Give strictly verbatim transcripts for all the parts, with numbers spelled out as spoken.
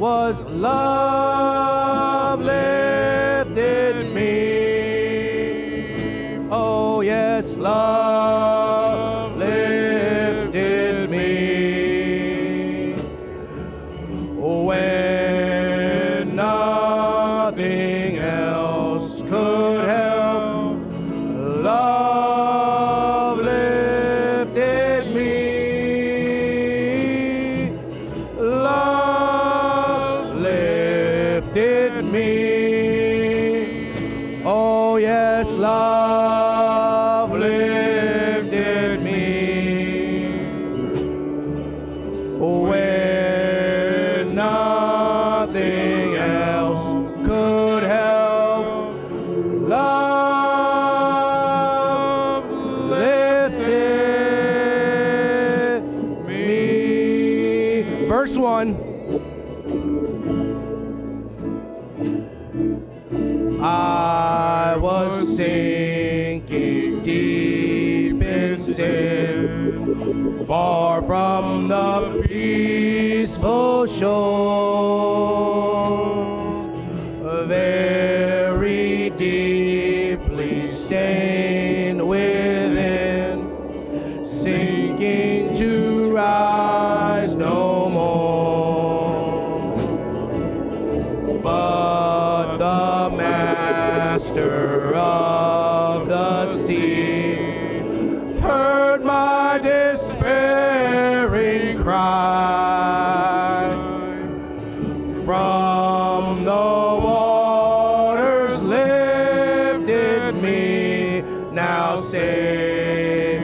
was love lifted me. Oh yes, love lifted me. When nothing else could help, love lifted me. Love lifted me. Oh yes, love lifted me. When nothing else could help, love lifted me. Verse one. I was sinking deep in sin, far from the peaceful shore, very deeply stained within, sinking to rise no more. But the master of the sea heard my despairing cry. From the waters lifted me, now safe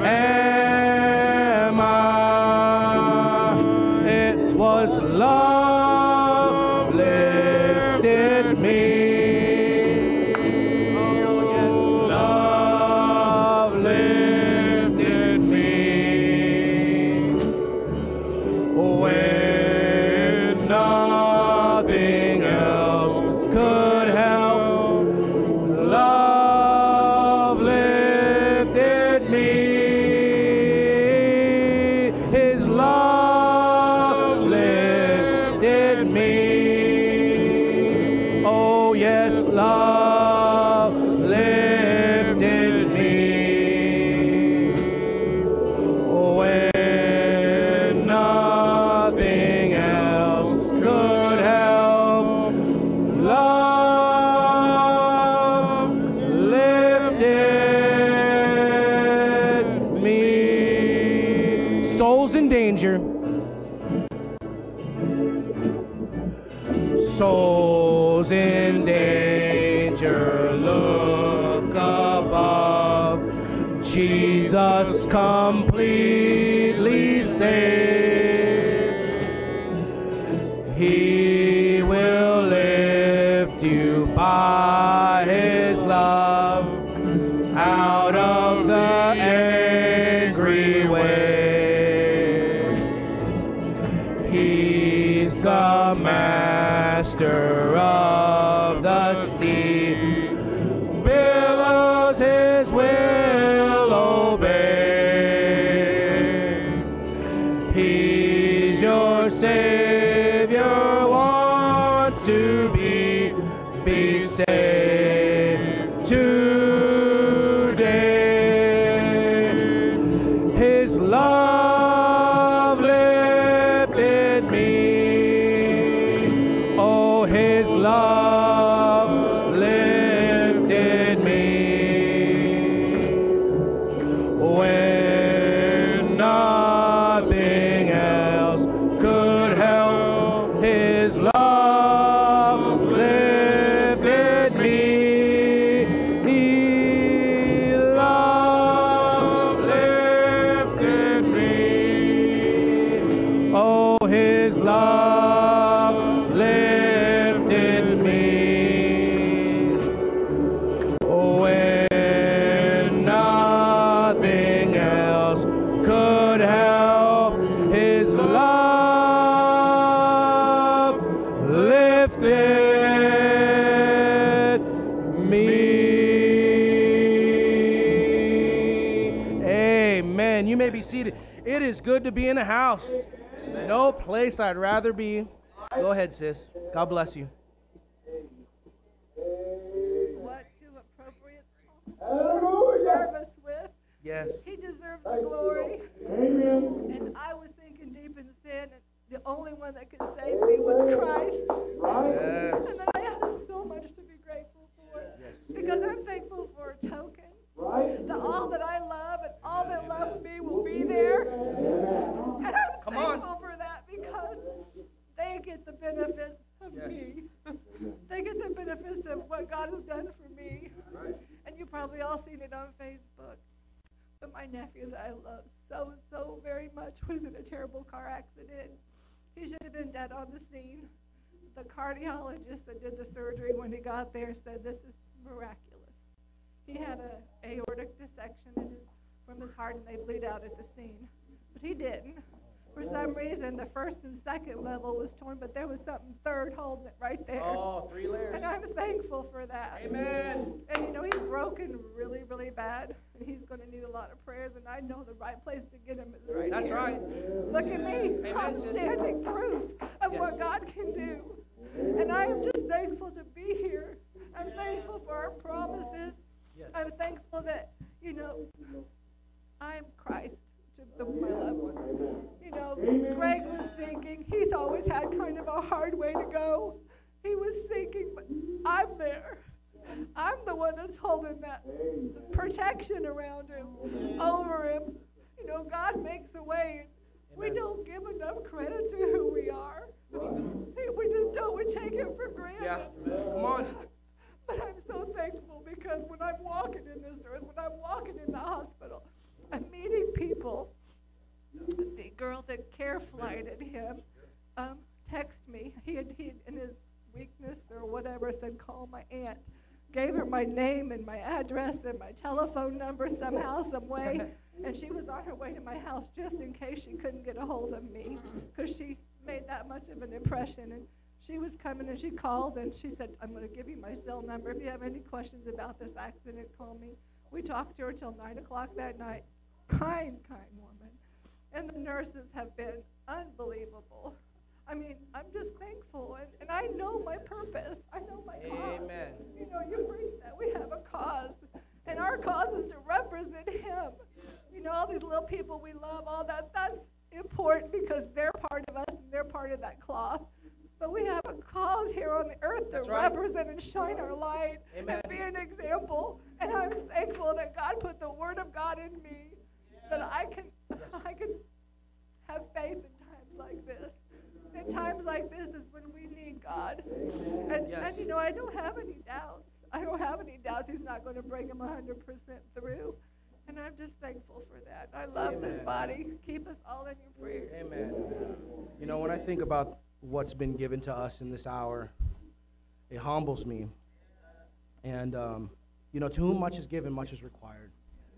am I. It was love lifted me. Oh, yes, love lifted me. When nothing else could help, love lifted me. His love lifted me. Oh yes, love lifted me. When nothing else could help, love lifted me. Souls in danger. Souls in danger, look above. Jesus completely saves. He will lift you by His love out of the angry waves. He's the master of the sea. Billows His will obey. He's your Savior, wants to be, be saved today. His love lifted me. Oh, His love lifted me. When nothing else could help, His love lifted me. He love lifted me. Oh, His love lifted me. When nothing else could help, His love lifted me. Amen. You may be seated. It is good to be in a house. No place I'd rather be. Go ahead, sis. God bless you. What to appropriate serve us with. Yes. He deserves the glory. Amen. And I was sinking deep in sin, and the only one that could save me was Christ. Yes. And then I have so much to be grateful for. Yes. Because I'm thankful for a token. Right. That all that I love and all that love me will be there. And I'm Come thankful on. for that because they get the benefits of Yes. me. They get the benefits of what God has done for me. Right. And you've probably all seen it on Facebook. But my nephew that I love so, so very much was in a terrible car accident. He should have been dead on the scene. The cardiologist that did the surgery when he got there said this is miraculous. He had a aortic dissection in his, from his heart and they bleed out at the scene. But he didn't. For some reason, the first and second level was torn, but there was something third holding it right there. Oh, three layers. And I'm thankful for that. Amen. And you know, he's broken really, really bad. And he's going to need a lot of prayers. And I know the right place to get him is right That's here. right. Look at me. Amen, I'm sis. standing proof of Yes. what God can do. And I am just thankful to be here. I'm thankful for our promises. Yes. I'm thankful that, you know, I'm Christ to the, my loved ones. You know, Greg was thinking, he's always had kind of a hard way to go. He was thinking, but I'm there. I'm the one that's holding that protection around him, over him. You know, God makes a way. We don't give enough credit to who we are. We just don't. We take it for granted. Yeah. Come on. But I'm so thankful because when I'm walking in this earth, when I'm walking in the hospital, I'm meeting people. The girl that care flighted him um, texted me. He had, he had, in his weakness or whatever, said, call my aunt. Gave her my name and my address and my telephone number somehow, some way. And she was on her way to my house just in case she couldn't get a hold of me because she made that much of an impression. And she was coming and she called and she said, I'm going to give you my cell number. If you have any questions about this accident, call me. We talked to her till nine o'clock that night. Kind, kind woman. And the nurses have been unbelievable. I mean, I'm just thankful. And, and I know my purpose. I know my cause. Amen. You know, you preach that we have a cause. And our cause is to represent him. You know, all these little people we love, all that, that's important because they're part of us and they're part of that cloth. But we have a cause here on the earth to That's right. represent and shine our light Amen. and be an example. And I'm thankful that God put the Word of God in me, that I can, I can have faith in times like this. And times like this is when we need God. And, Yes. and you know, I don't have any doubts. I don't have any doubts He's not going to bring them one hundred percent through. And I'm just thankful for that. I love Amen. this body. Keep us all in your prayers. Amen. You know, when I think about what's been given to us in this hour, it humbles me. And, um, you know, to whom much is given, much is required.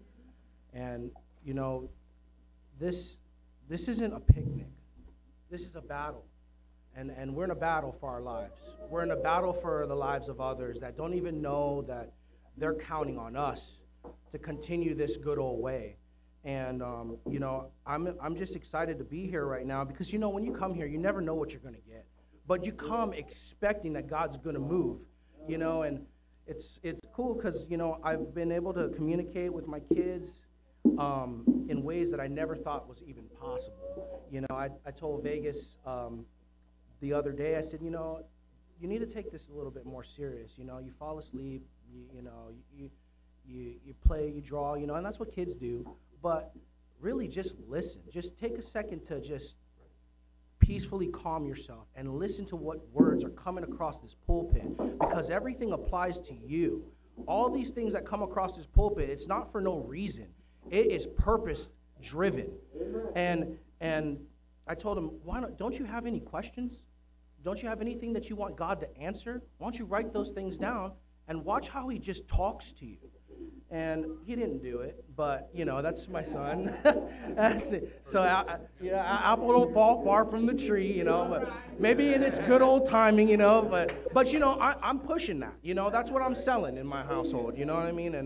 And, you know, this this isn't a picnic. This is a battle. And, and we're in a battle for our lives. We're in a battle for the lives of others that don't even know that they're counting on us to continue this good old way. And, um, you know, I'm, I'm just excited to be here right now because, you know, when you come here, you never know what you're going to get. But you come expecting that God's going to move, you know, and it's, it's cool because, you know, I've been able to communicate with my kids um, in ways that I never thought was even possible. You know, I, I told Vegas um, the other day, I said, you know, you need to take this a little bit more serious. You know, you fall asleep, you, you know, you, you, you play, you draw, you know, and that's what kids do. But really just listen. Just take a second to just peacefully calm yourself and listen to what words are coming across this pulpit because everything applies to you. All these things that come across this pulpit, it's not for no reason. It is purpose driven. And and I told him, why not, don't you have any questions? Don't you have anything that you want God to answer? Why don't you write those things down and watch how he just talks to you? And he didn't do it, but, you know, that's my son. That's it. So, I, I, yeah, apple don't fall far from the tree, you know, but maybe in its good old timing, you know, but, but you know, I, I'm pushing that, you know, that's what I'm selling in my household, you know what I mean? And,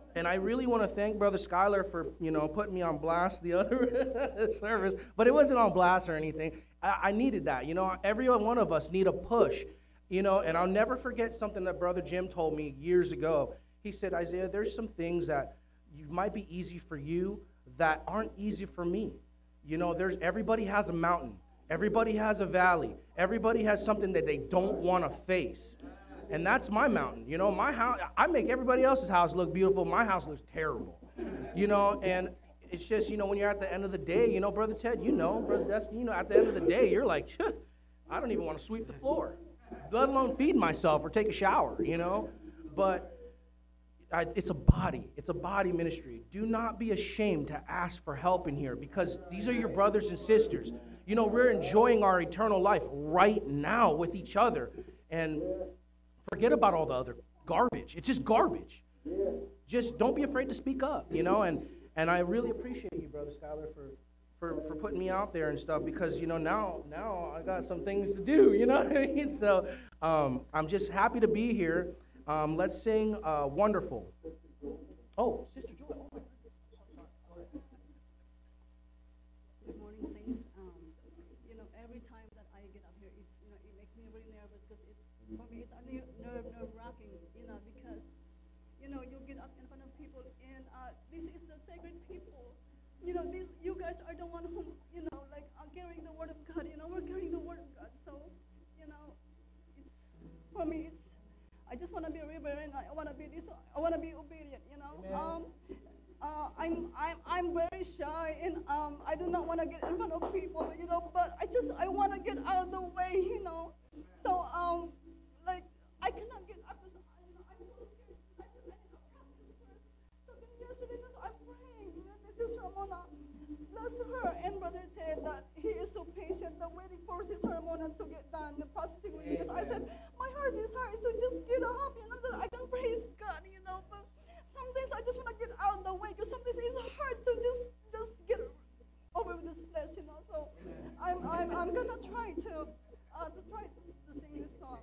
And I really want to thank Brother Skylar for, you know, putting me on blast the other service, but it wasn't on blast or anything. I, I needed that. You know, every one of us need a push, you know, and I'll never forget something that Brother Jim told me years ago. He said, Isaiah, there's some things that you, might be easy for you that aren't easy for me. You know, there's everybody has a mountain. Everybody has a valley. Everybody has something that they don't want to face. And that's my mountain. You know, my house, I make everybody else's house look beautiful. My house looks terrible. You know, and it's just, you know, when you're at the end of the day, you know, Brother Ted, you know, Brother Desky, you know, at the end of the day, you're like, I don't even want to sweep the floor, let alone feed myself or take a shower, you know. But I, it's a body. It's a body ministry. Do not be ashamed to ask for help in here because these are your brothers and sisters. You know, we're enjoying our eternal life right now with each other. And forget about all the other garbage. It's just garbage. Just don't be afraid to speak up, you know. And and I really appreciate you, Brother Skylar, for for for putting me out there and stuff because you know now now I got some things to do. You know what I mean? So um, I'm just happy to be here. Um, let's sing uh, "Wonderful." Oh, Sister Joy. Oh my Good morning, saints. Um, you know, every time that I get up here, it's you know, it makes me really nervous because it's for me it's nerve nerve nerve wracking. You know, because you know you get up in front of people and uh, this is the sacred people. You know, these you guys are the one who you know like are carrying the word of God. You know, we're carrying the word of God. So, you know, it's for me it's. I just want to be reverent. I want to be this. I want to be obedient. You know. Um, uh, I'm I'm I'm very shy and um I do not want to get in front of people, you know. But I just I want to get out of the way, you know. So um like I cannot get up because I, you know, I'm so scared. I just I need to practice first. So then yesterday so I'm praying. And then Sister Ramona, bless her and Brother Ted that he is so patient, that waiting for Sister Ramona to get done the processing with me. Because I said my heart is hard to just get up, you know, that I can praise God, you know, but sometimes I just want to get out of the way because sometimes it's hard to just just get over with this flesh, you know. So I'm I'm I'm gonna try to uh to try to, to sing this song.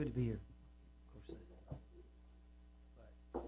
good to be here. Of course, that's but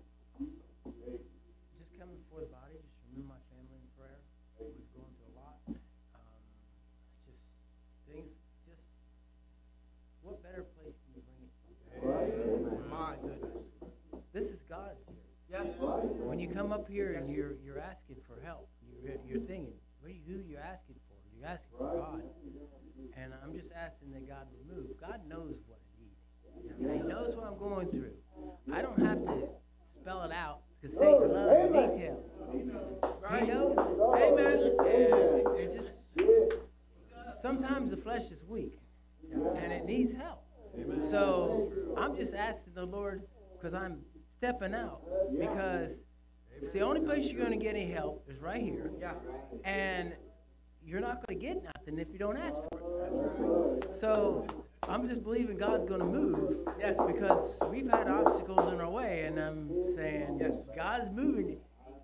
just coming before the body, just remember my family in prayer. We've gone through a lot. Um, just things, just what better place can you bring it from? My goodness. This is God here. Yeah. When you come up here and you're you're asking for help, you're you're thinking, what are you, who you're asking for? You're asking for God. And I'm just asking that God would move. God knows what I need. And He knows what I'm going through. I don't have to spell it out because Satan loves the detail. He knows it. Amen. And it's just, sometimes the flesh is weak and it needs help. So I'm just asking the Lord, because I'm stepping out, because it's the only place you're going to get any help is right here. Yeah. And you're not going to get nothing if you don't ask for it. So I'm just believing God's going to move. Yes. Because we've had obstacles in our way, and I'm saying, Yes. God is moving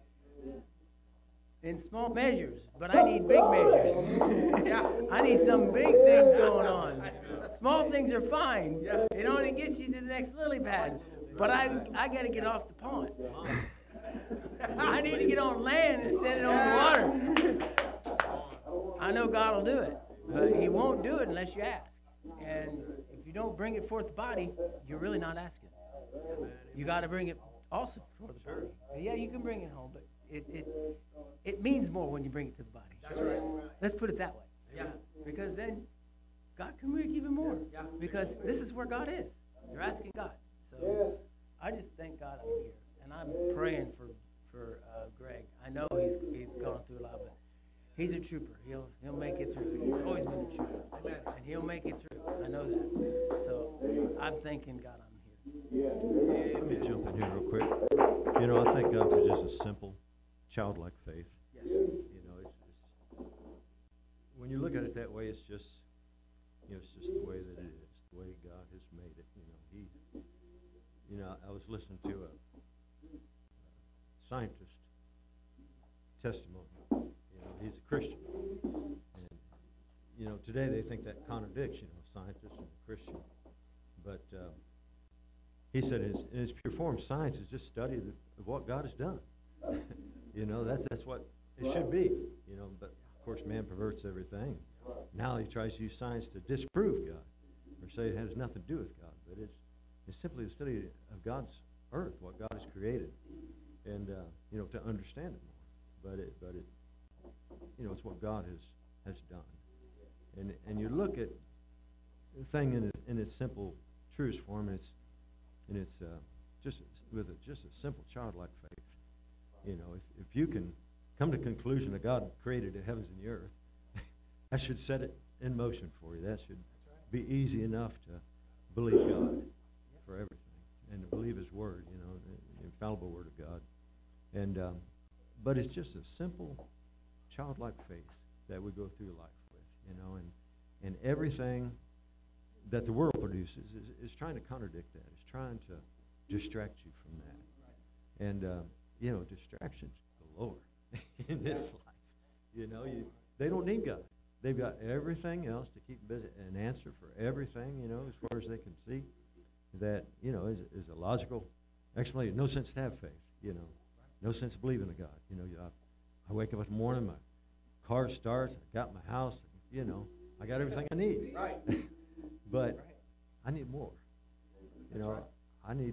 in small measures, but I need big measures. Yeah. I need some big things going on. Small things are fine. Yeah. It only gets you to the next lily pad. But I I got to get off the pond. I need to get on land instead of on the water. I know God will do it, but He won't do it unless you ask. And if you don't bring it forth the body, you're really not asking. You got to bring it also for the body. Yeah, you can bring it home, but it it it means more when you bring it to the body. That's right. Let's put it that way. Yeah. Because then God can work even more. Yeah. Because this is where God is. You're asking God. So I just thank God I'm here, and I'm praying for for uh, Greg. I know he's he's gone through a lot, but he's a trooper. He'll he'll make it through. He's always been a trooper. Amen. And he'll make it through. I know that. So I'm thanking God I'm here. Let me jump in here real quick. You know, I thank God for just a simple, childlike faith. Yes. You know, it's, it's when you look at it that way, it's just, you know, it's just the way that it is, the way God has made it. You know, He, you know, I was listening to a, a scientist testimony. You know, he's a Christian, and you know, today they think that contradicts, you know, scientist and a Christian, but. Uh, He said, in its, in its pure form, science is just study of, of what God has done. You know, that's that's what it should be. You know, but of course, man perverts everything. Now he tries to use science to disprove God, or say it has nothing to do with God. But it's it's simply the study of God's earth, what God has created, and uh, you know, to understand it more. But it, but it, you know, it's what God has has done. And and you look at the thing in it, in its simple, truest form, and it's. And it's uh, just with a, just a simple childlike faith. You know, if, if you can come to the conclusion that God created the heavens and the earth, that should set it in motion for you. That should be easy enough to believe God for everything and to believe His Word, you know, the infallible Word of God. And um, but it's just a simple childlike faith that we go through life with, you know, and and everything that the world produces is, is trying to contradict that. It's trying to distract you from that. And, uh, you know, distractions galore in this life. You know, you they don't need God. They've got everything else to keep busy, an answer for everything, you know, as far as they can see, that, you know, is, is a logical explanation. No sense to have faith, you know. No sense to believe in a God. You know, I, I wake up in the morning, my car starts, I got my house, you know, I got everything I need. Right. But I need more. You know, I need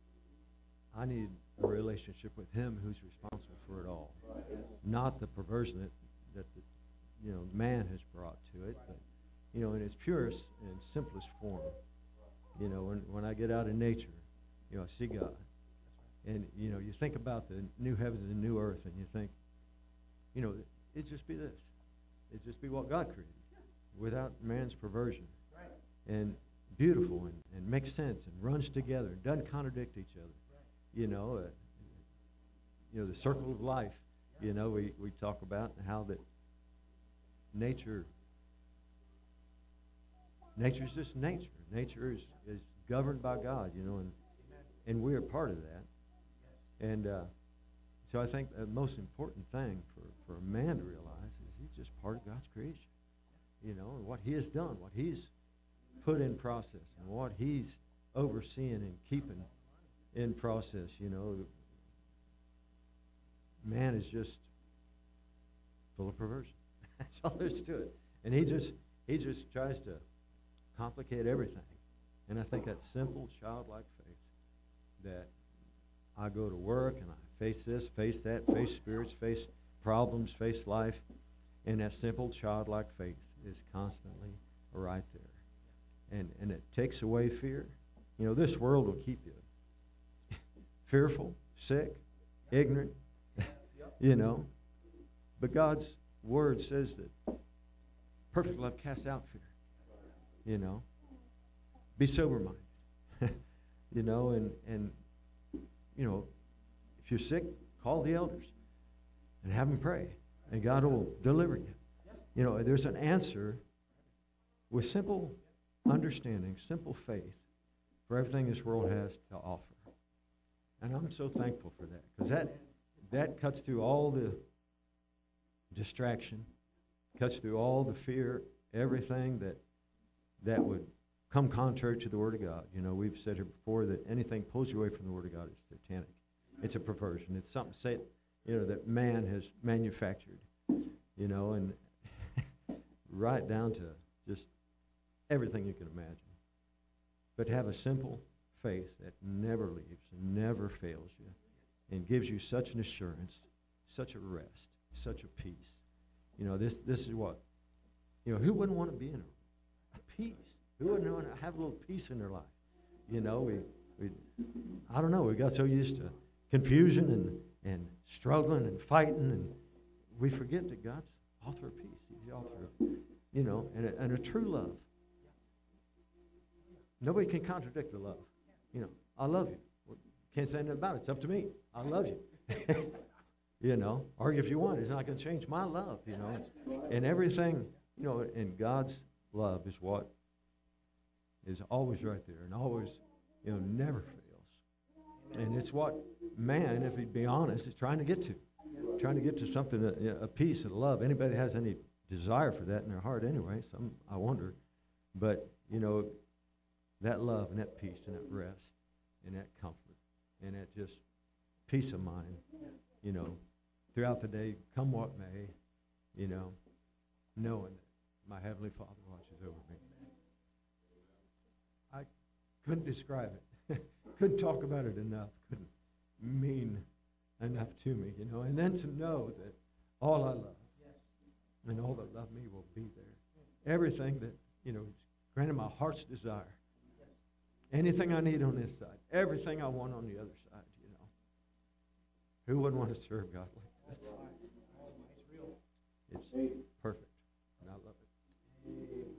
I need a relationship with Him who's responsible for it all, not the perversion that, that the, you know, man has brought to it, but you know, in its purest and simplest form. You know, when when I get out in nature, you know, I see God, and you know, you think about the new heavens and the new earth, and you think, you know, it'd just be this, it'd just be what God created, without man's perversion. And beautiful and, and makes sense and runs together and doesn't contradict each other. Right. You know, uh, you know, the circle of life, yeah. You know, we, we talk about how that nature, nature's just nature. Nature is, is governed by God, you know, and Amen. And we are part of that. Yes. And uh, so I think the most important thing for, for a man to realize is he's just part of God's creation. You know, and what He has done, what He's put in process and what he's overseeing and keeping in process, you know, man is just full of perversion. That's all there's to it. And he just he just tries to complicate everything. And I think that simple, childlike faith that I go to work and I face this, face that, face spirits, face problems, face life, and that simple, childlike faith is constantly right there. And and it takes away fear. You know, this world will keep you fearful, sick, ignorant, you know. But God's word says that perfect love casts out fear, you know. Be sober-minded, you know, and, and, you know, if you're sick, call the elders and have them pray, and God will deliver you. You know, there's an answer with simple understanding, simple faith for everything this world has to offer. And I'm so thankful for that, because that, that cuts through all the distraction, cuts through all the fear, everything that that would come contrary to the Word of God. You know, we've said here before that anything pulls you away from the Word of God is satanic. It's a perversion. It's something, say, you know, that man has manufactured, you know, and right down to just everything you can imagine. But to have a simple faith that never leaves and never fails you and gives you such an assurance, such a rest, such a peace. You know, this this is what, you know, who wouldn't want to be in a, a peace? Who wouldn't want to have a little peace in their life? You know, we, we I don't know, we got so used to confusion and, and struggling and fighting, and we forget that God's author of peace. He's the author of, you know, and a, and a true love. Nobody can contradict the love. You know, I love you. Well, can't say anything about it. It's up to me. I love you. You know, argue if you want. It's not going to change my love, you know. And everything, you know, and God's love is what is always right there and always, you know, never fails. And it's what man, if he'd be honest, is trying to get to. Trying to get to something, a, a peace and love. Anybody has any desire for that in their heart anyway, some, I wonder. But, you know, that love and that peace and that rest and that comfort and that just peace of mind, you know, throughout the day, come what may, you know, knowing that my Heavenly Father watches over me. I couldn't describe it. Couldn't talk about it enough. Couldn't mean enough to me, you know. And then to know that all I love and all that love me will be there. Everything that, you know, granted my heart's desire. Anything I need on this side. Everything I want on the other side, you know. Who wouldn't want to serve God like this? It's perfect, and I love it.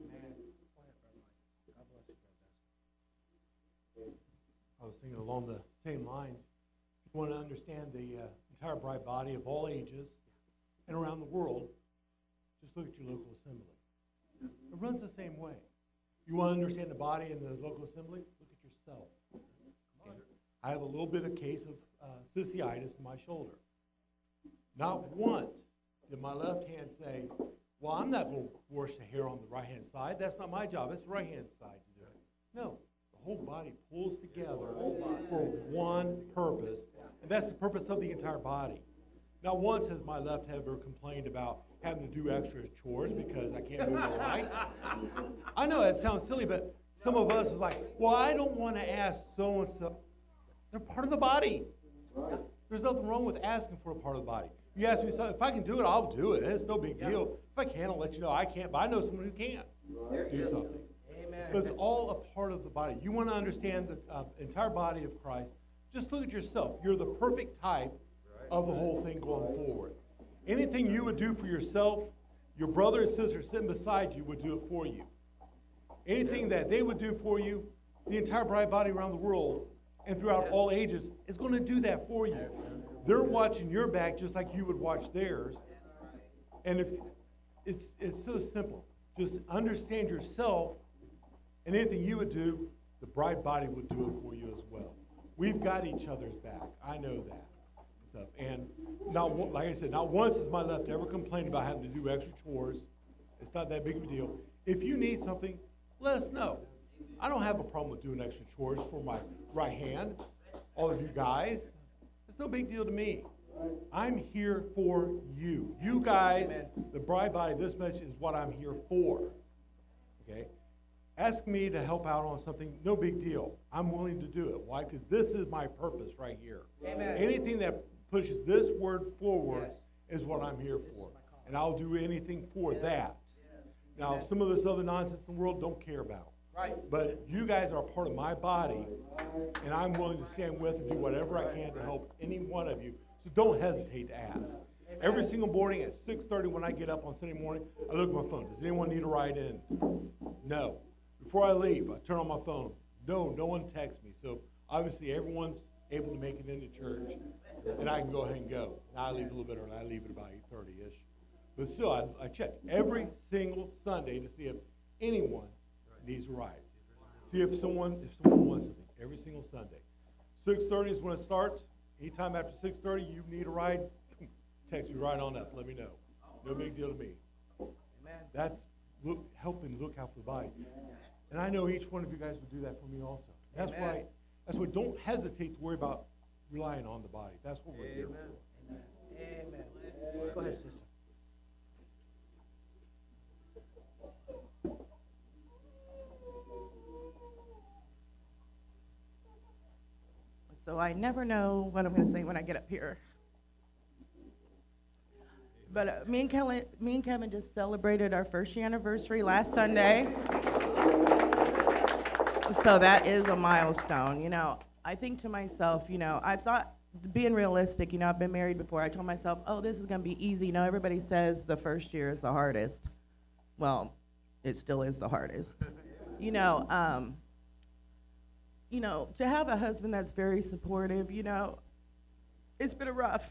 I was thinking along the same lines. If you want to understand the uh, entire bride body of all ages and around the world, just look at your local assembly. It runs the same way. You want to understand the body in the local assembly? Look at yourself. Okay. I have a little bit of case of uh, cystitis in my shoulder. Not once did my left hand say, well, I'm not going to wash the hair on the right-hand side. That's not my job. It's the right-hand side to do it. No. The whole body pulls together for one purpose, and that's the purpose of the entire body. Not once has my left ever complained about having to do extra chores because I can't move my right. I know that sounds silly, but some of us is like, well, I don't want to ask so-and-so. They're part of the body. There's nothing wrong with asking for a part of the body. You ask me something, if I can do it, I'll do it. It's no big deal. If I can't, I'll let you know I can't, but I know someone who can do something. But it's all a part of the body. You want to understand the uh, entire body of Christ, just look at yourself. You're the perfect type of the whole thing going forward. Anything you would do for yourself, your brother and sister sitting beside you would do it for you. Anything that they would do for you, the entire bride body around the world and throughout all ages is going to do that for you. They're watching your back just like you would watch theirs. And if it's it's so simple. Just understand yourself, and anything you would do, the bride body would do it for you as well. We've got each other's back. I know that. So, and not like I said, not once has my left ever complained about having to do extra chores. It's not that big of a deal. If you need something, let us know. I don't have a problem with doing extra chores for my right hand, all of you guys. It's no big deal to me. I'm here for you. You guys, Amen. The bride body, this message is what I'm here for. Okay? Ask me to help out on something, no big deal. I'm willing to do it. Why? Because this is my purpose right here. Amen. Anything that pushes this word forward yes. is what I'm here for. And I'll do anything for yes. that. Yes. Now, Amen. Some of this other nonsense in the world don't care about. Right. But you guys are part of my body, and I'm willing to stand with and do whatever I can to help any one of you. So don't hesitate to ask. Amen. Every single morning at six thirty when I get up on Sunday morning, I look at my phone. Does anyone need a ride in? No. Before I leave, I turn on my phone. No, no one texts me. So obviously everyone's able to make it into church, and I can go ahead and go. Now I leave a little bit early. I leave at about eight thirty-ish. But still, I, I check every single Sunday to see if anyone needs a ride. See if someone if someone wants something every single Sunday. six thirty is when it starts. Anytime after six thirty you need a ride, text me right on up. Let me know. No big deal to me. Amen. That's look, helping look out for the body. And I know each one of you guys would do that for me also. That's Amen. why. That's why. Don't hesitate to worry about relying on the body. That's what we're Amen. here for. Amen. Amen. Go ahead, sister. So I never know what I'm going to say when I get up here. But uh, me and Kevin, me and Kevin just celebrated our first year anniversary last Sunday. So that is a milestone. You know, I think to myself, you know, I thought, being realistic, you know, I've been married before. I told myself, oh, this is going to be easy. You know, everybody says the first year is the hardest. Well, it still is the hardest. You know, um, you know, to have a husband that's very supportive, you know, it's been rough.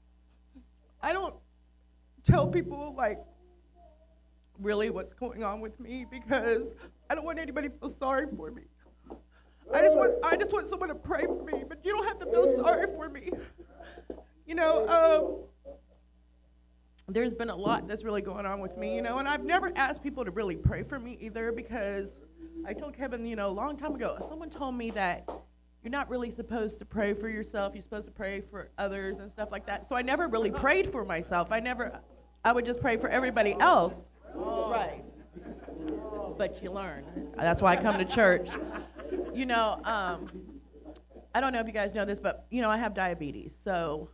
I don't tell people, like, really what's going on with me because I don't want anybody to feel sorry for me. I just want I just want someone to pray for me, but you don't have to feel sorry for me. You know, um, there's been a lot that's really going on with me, you know, and I've never asked people to really pray for me either because I told Kevin, you know, a long time ago, someone told me that you're not really supposed to pray for yourself. You're supposed to pray for others and stuff like that. So I never really prayed for myself. I never, I would just pray for everybody else. Right. But you learn. That's why I come to church. You know, um, I don't know if you guys know this, but, you know, I have diabetes. So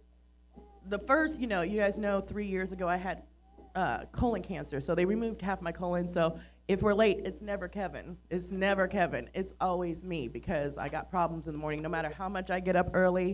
the first, you know, you guys know three years ago I had uh, colon cancer. So they removed half my colon. So if we're late, it's never Kevin. It's never Kevin. It's always me because I got problems in the morning. No matter how much I get up early,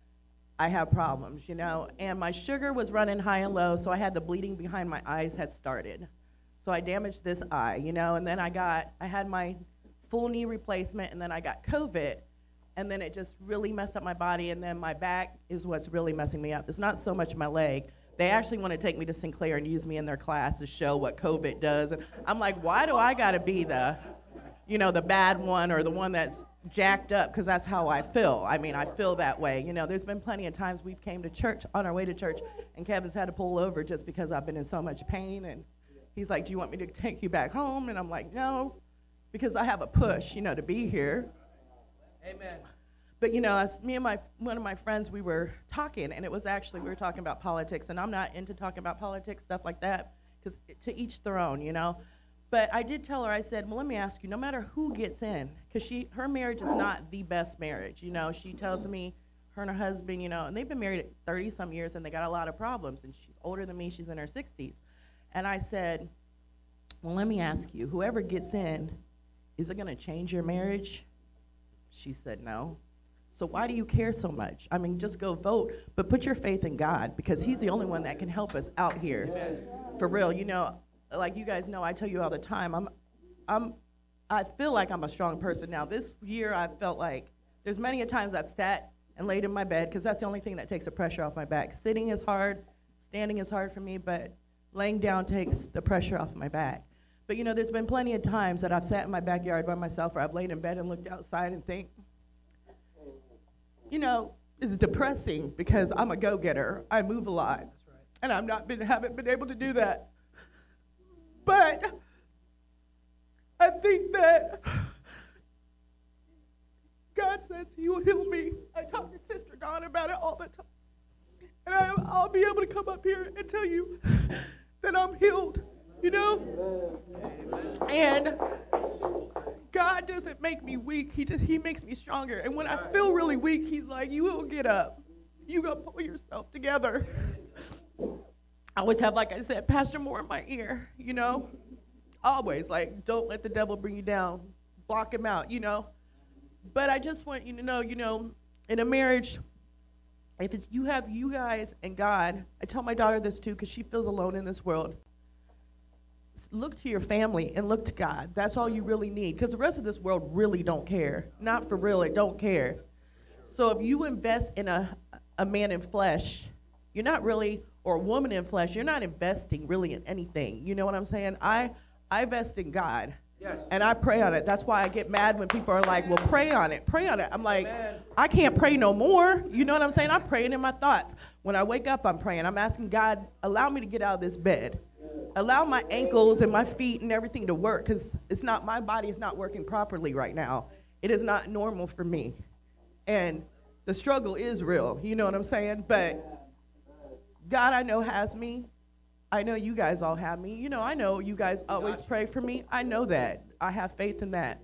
I have problems, you know. And my sugar was running high and low, so I had the bleeding behind my eyes had started. So I damaged this eye, you know, and then I got, I had my full knee replacement, and then I got COVID, and then it just really messed up my body, and then my back is what's really messing me up. It's not so much my leg. They actually want to take me to Sinclair and use me in their class to show what COVID does. And I'm like, why do I got to be the, you know, the bad one or the one that's jacked up? Because that's how I feel. I mean, I feel that way. You know, there's been plenty of times we've came to church, on our way to church, and Kevin's had to pull over just because I've been in so much pain. And he's like, do you want me to take you back home? And I'm like, no, because I have a push, you know, to be here. Amen. But, you know, as me and my one of my friends, we were talking, and it was actually, we were talking about politics, and I'm not into talking about politics, stuff like that, because to each their own, you know. But I did tell her, I said, well, let me ask you, no matter who gets in, because she, her marriage is not the best marriage, you know. She tells me, her and her husband, you know, and they've been married thirty-some years, and they got a lot of problems, and she's older than me, she's in her sixties. And I said, well, let me ask you, whoever gets in, is it going to change your marriage? She said, no. So why do you care so much? I mean, just go vote, but put your faith in God, because he's the only one that can help us out here. Amen. For real, you know, like you guys know, I tell you all the time, I'm, I'm, I feel like I'm a strong person now. This year, I felt like there's many a times I've sat and laid in my bed, because that's the only thing that takes the pressure off my back. Sitting is hard, standing is hard for me, but laying down takes the pressure off my back. But you know, there's been plenty of times that I've sat in my backyard by myself, or I've laid in bed and looked outside and think, you know, it's depressing because I'm a go-getter. I move a lot. That's right. And I'm not been haven't been able to do that. But I think that God says He will heal me. I talk to Sister Dawn about it all the time. And I, I'll be able to come up here and tell you that I'm healed, you know? And God doesn't make me weak. He just He makes me stronger. And when I feel really weak, He's like, you will get up. You gotta pull yourself together. I always have, like I said, Pastor Moore in my ear, you know? Always, like, don't let the devil bring you down. Block him out, you know? But I just want you to know, you know, in a marriage, if it's you have you guys and God, I tell my daughter this too because she feels alone in this world. Look to your family and look to God. That's all you really need because the rest of this world really don't care. Not for real, it don't care. So if you invest in a, a man in flesh, you're not really, or a woman in flesh, you're not investing really in anything. You know what I'm saying? I, I invest in God. Yes. And I pray on it. That's why I get mad when people are like, well, pray on it, pray on it. I'm like, Amen. I can't pray no more. You know what I'm saying? I'm praying in my thoughts. When I wake up, I'm praying. I'm asking God, allow me to get out of this bed. Allow my ankles and my feet and everything to work because it's not, my body is not working properly right now. It is not normal for me. And the struggle is real. You know what I'm saying? But God, I know, has me. I know you guys all have me. You know, I know you guys always pray for me. I know that. I have faith in that.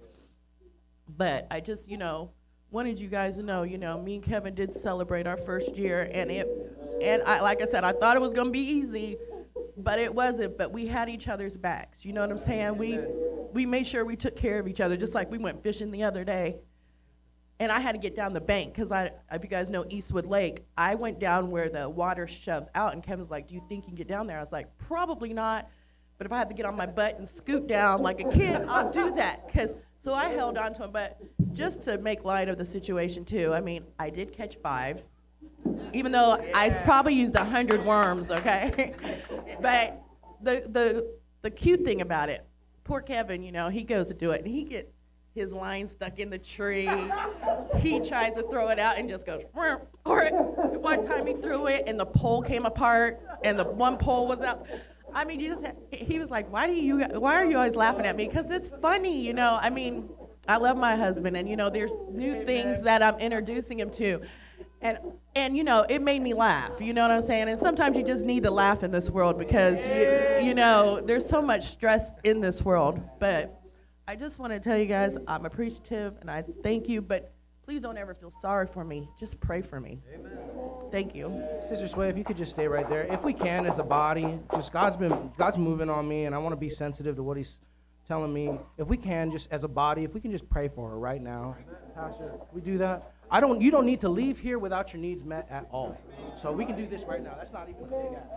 But I just, you know, wanted you guys to know, you know, me and Kevin did celebrate our first year, and it, and I, like I said, I thought it was gonna be easy, but it wasn't. But we had each other's backs. You know what I'm saying? We, we made sure we took care of each other, just like we went fishing the other day. And I had to get down the bank because I, if you guys know Eastwood Lake, I went down where the water shoves out, and Kevin's like, do you think you can get down there? I was like, probably not, but if I have to get on my butt and scoot down like a kid, I'll do that. Cause, so I held on to him, but just to make light of the situation too, I mean, I did catch five, even though yeah. I probably used a hundred worms, okay? But the, the, the cute thing about it, poor Kevin, you know, he goes to do it, and he gets his line stuck in the tree. He tries to throw it out and just goes, or one time he threw it and the pole came apart and the one pole was out. I mean, you just, he was like, why do you, why are you always laughing at me? Because it's funny, you know. I mean, I love my husband, and, you know, there's new things that I'm introducing him to. And, and you know, it made me laugh, you know what I'm saying? And sometimes you just need to laugh in this world because, you, you know, there's so much stress in this world. But I just want to tell you guys I'm appreciative and I thank you, but please don't ever feel sorry for me. Just pray for me. Amen. Thank you. Sister Sway, if you could just stay right there. If we can, as a body, just God's been God's moving on me, and I want to be sensitive to what He's telling me. If we can, just as a body, if we can just pray for her right now, Pastor, can we do that? I don't. You don't need to leave here without your needs met at all. So we can do this right now. That's not even a big ask.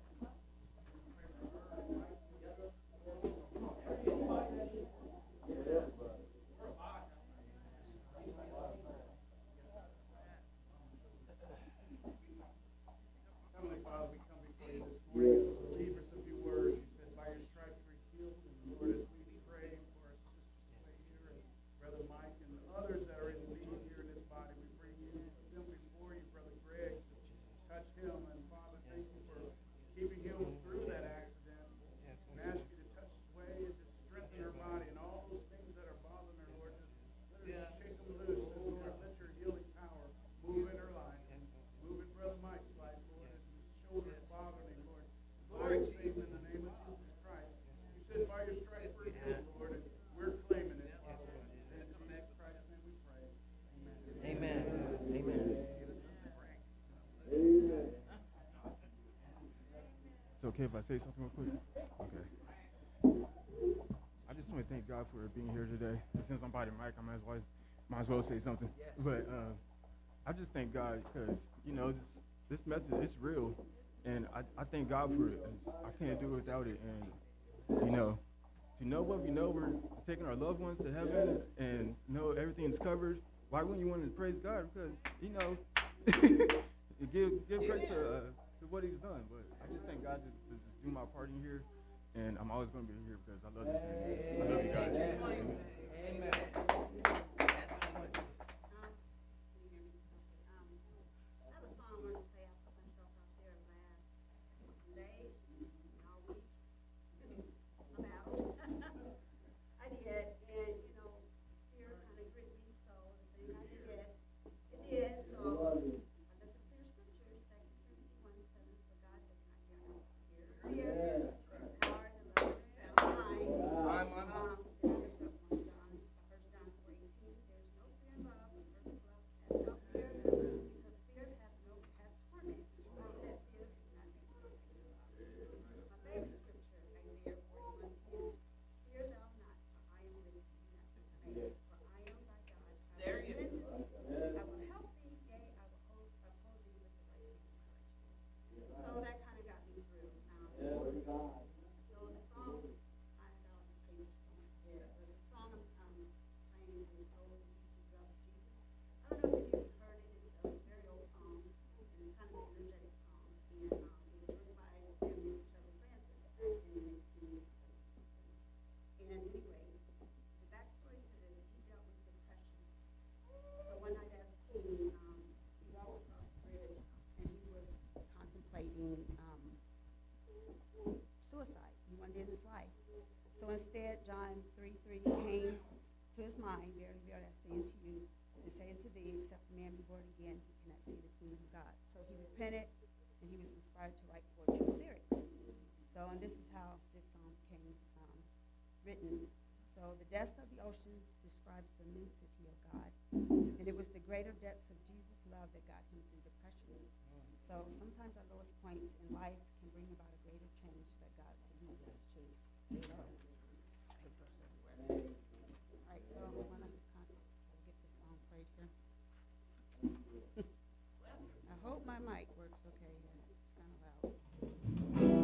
It's okay if I say something real quick? Okay. I just want to thank God for being here today. And since I'm by the mic, I might as well, might as well say something. Yes. But uh, I just thank God because, you know, this, this message is real. And I, I thank God for it. I can't do it without it. And, you know, to know what we know, we're taking our loved ones to heaven and know everything's covered. Why wouldn't you want to praise God? Because, you know, give give grace to, uh, to what He's done. But I just thank God to, to just do my part in here. And I'm always going to be here because I love this thing. I love you guys. Amen. Amen. I did. faith. For I am thy God. I will defend thee. I will help thee. Yea, I will hold, uphold thee with the right hand of my righteousness. So that kind of got me through. Um, so the song, I know I'm just playing the song. Yeah, but the song I'm um, playing is "Oh, Jesus Love Jesus." I don't know if you've heard it. It's a very old song, and it's kind of an energetic song. And um, it was written by Samuel Trevor Francis back in nineteen seventy-seven. And anyway, the backstory to this, he dealt with depression. So one night as a teen, um, he walked across the bridge, and he was contemplating um, suicide. He wanted to end his life. So instead, John three three came to his mind, very, very, I say unto you, and say unto thee, except a man be born again, he cannot see the kingdom of God. So he repented, and he was inspired to write poetry and lyrics. So, and this is how this song came um, written. So the depths of the oceans describes the immensity of God, and it was the greater depths of Jesus' love that got him through depression. So sometimes our lowest points in life can bring about a greater change that God will use us to. So, all right, so I'm going to kind of get this song played here. I hope my mic works okay here. It's kind of loud.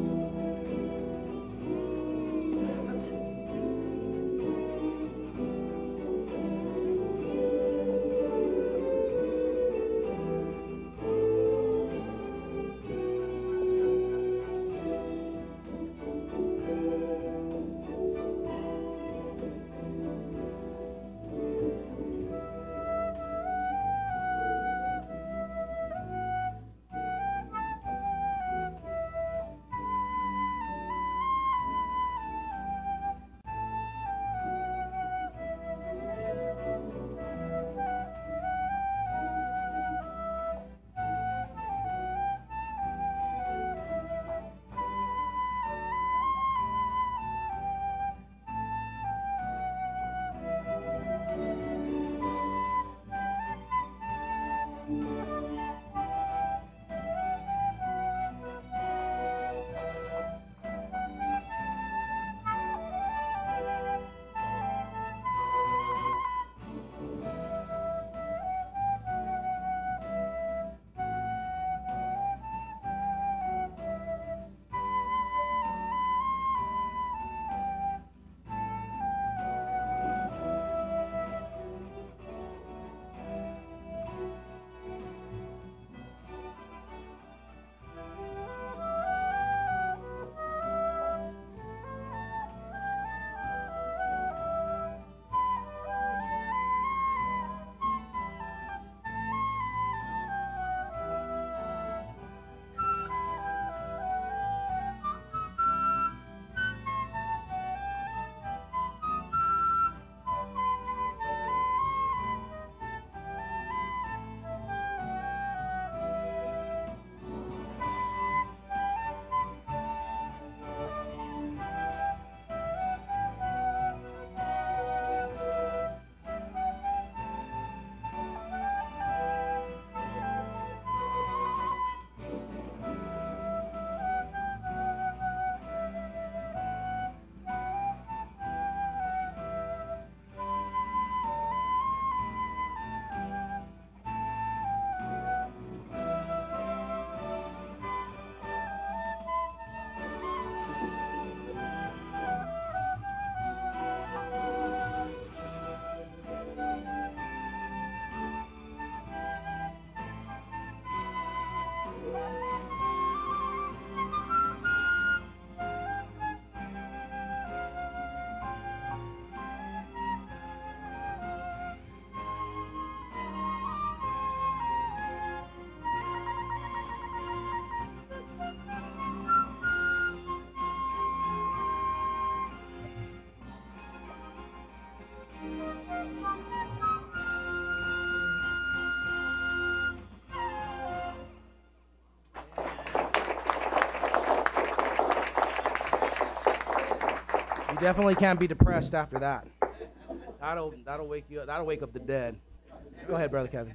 You definitely can't be depressed after that. That'll that'll wake you up. That'll wake up the dead. Go ahead, brother Kevin.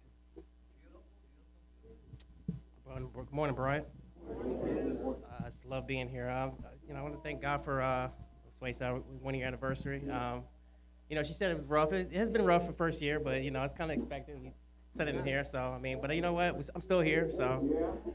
Good morning, Brian. Uh, I just love being here. Um, you know, I want to thank God for uh, one year anniversary. Um, You know, she said it was rough. It, it has been rough for first year, but, you know, it's kind of expected. We said it in here, so, I mean, but you know what? I'm still here, so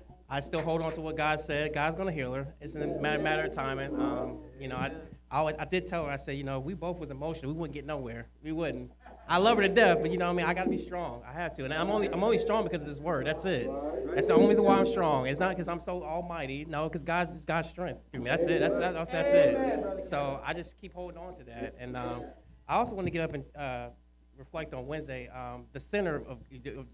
I still hold on to what God said. God's going to heal her. It's a matter, matter of timing. Um, you know, I, I, always, I did tell her, I said, you know, we both was emotional. We wouldn't get nowhere. We wouldn't. I love her to death, but, you know what I mean? I got to be strong. I have to. And I'm only I'm only strong because of this word. That's it. That's the only reason why I'm strong. It's not because I'm so almighty. No, because God's it's God's strength through me. That's it. That's, that's, that's it. So I just keep holding on to that. And um, I also want to get up and uh, reflect on Wednesday, um, the center of, of,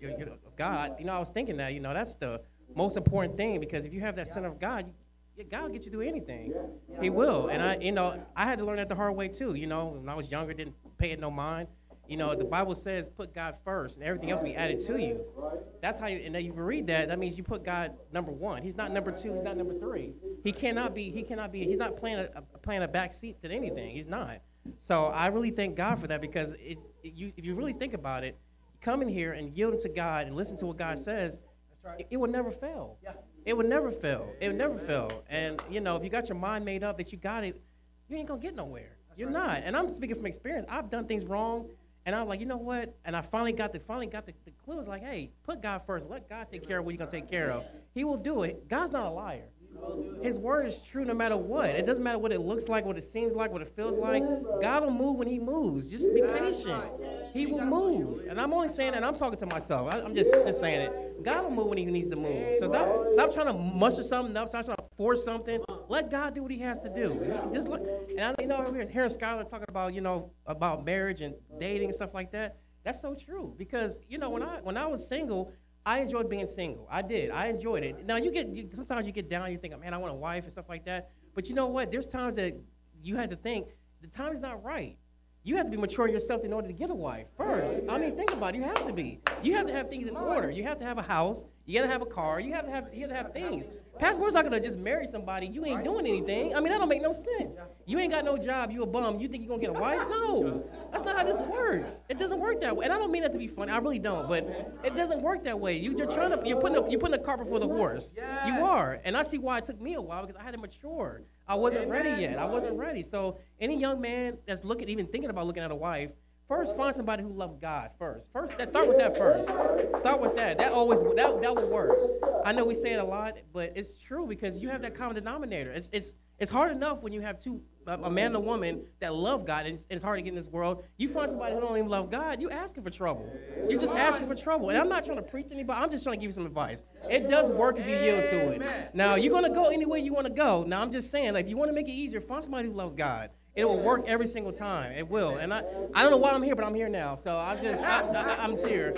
of God. You know, I was thinking that, you know, that's the most important thing, because if you have that center of God, you, God will get you to do anything. He will. And I, you know, I had to learn that the hard way too. You know, when I was younger, didn't pay it no mind. You know, the Bible says put God first, and everything else will be added to you. That's how you, and then you read that. That means you put God number one. He's not number two. He's not number three. He cannot be. He cannot be. He's not playing a, a playing a back seat to anything. He's not. So I really thank God for that, because it's, it, you, if you really think about it, come in here and yield to God and listen to what God says, it, it will never fail. It will never fail. It will never fail. And, you know, if you got your mind made up that you got it, you ain't going to get nowhere. You're not. And I'm speaking from experience. I've done things wrong, and I'm like, you know what? And I finally got the finally got the, the clue. It's like, hey, put God first. Let God take care of what you're going to take care of. He will do it. God's not a liar. His word is true no matter what. It doesn't matter what it looks like, what it seems like, what it feels like. God will move when he moves. Just be patient. He will move. And I'm only saying that, I'm talking to myself. I, I'm just, just saying it. God will move when he needs to move. So stop, stop trying to muster something up. Stop trying to force something. Let God do what he has to do. Just look, and I you know, we're hearing Skylar talking about, you know, about marriage and dating and stuff like that. That's so true. Because, you know, when I when I was single, I enjoyed being single. I did. I enjoyed it. Now, you get you, sometimes you get down, you think, man, I want a wife and stuff like that. But you know what? There's times that you had to think, the time is not right. You have to be mature yourself in order to get a wife first. I mean, think about it. You have to be. You have to have things in order. You have to have a house. You got to have a car. You have to have, you have to have things. Passport's not going to just marry somebody. You ain't doing anything. I mean, that don't make no sense. You ain't got no job. You a bum. You think you're going to get a wife? No. That's not how this works. It doesn't work that way. And I don't mean that to be funny. I really don't. But it doesn't work that way. You, you're trying to, you're putting, the, you're putting the cart before the horse. You are. And I see why it took me a while, because I had to mature. I wasn't ready yet. I wasn't ready. So any young man that's looking, even thinking about looking at a wife, first find somebody who loves God first. First, that, start with that first. Start with that. That always that that will work. I know we say it a lot, but it's true, because you have that common denominator. It's it's it's hard enough when you have two, a man and a woman that love God, and it's, it's hard to get in this world. You find somebody who don't even love God, you asking for trouble. You're just asking for trouble. And I'm not trying to preach to anybody. I'm just trying to give you some advice. It does work if you yield to it. Now, you're going to go any way you want to go. Now, I'm just saying, like, if you want to make it easier, find somebody who loves God. It will work every single time. It will. And I, I don't know why I'm here, but I'm here now. So I'm just, I, I, I'm here.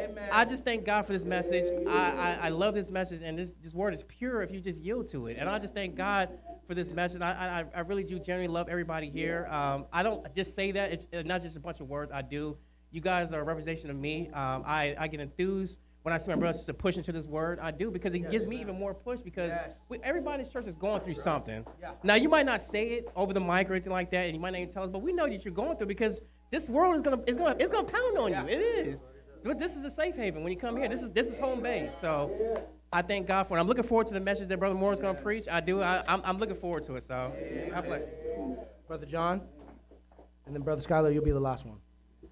I just thank God for this message. I, I, I love this message, and this, this word is pure if you just yield to it. And I just thank God for this message. I, I, I really do genuinely love everybody here. Um, I don't just say that. It's not just a bunch of words. I do. You guys are a representation of me. Um, I, I get enthused when I see my brothers to push into this word. I do, because it yes, gives me even more push, because yes. we, everybody in church is going through something. Yeah. Now, you might not say it over the mic or anything like that, and you might not even tell us, but we know that you're going through, because this world is gonna is gonna it's gonna pound on yeah. you. It is. But this is a safe haven when you come here. This is this is home base. So I thank God for it. I'm looking forward to the message that Brother Moore is going to preach. I do. I, I'm I'm looking forward to it. So God bless you. Brother John, and then Brother Skylar, you'll be the last one.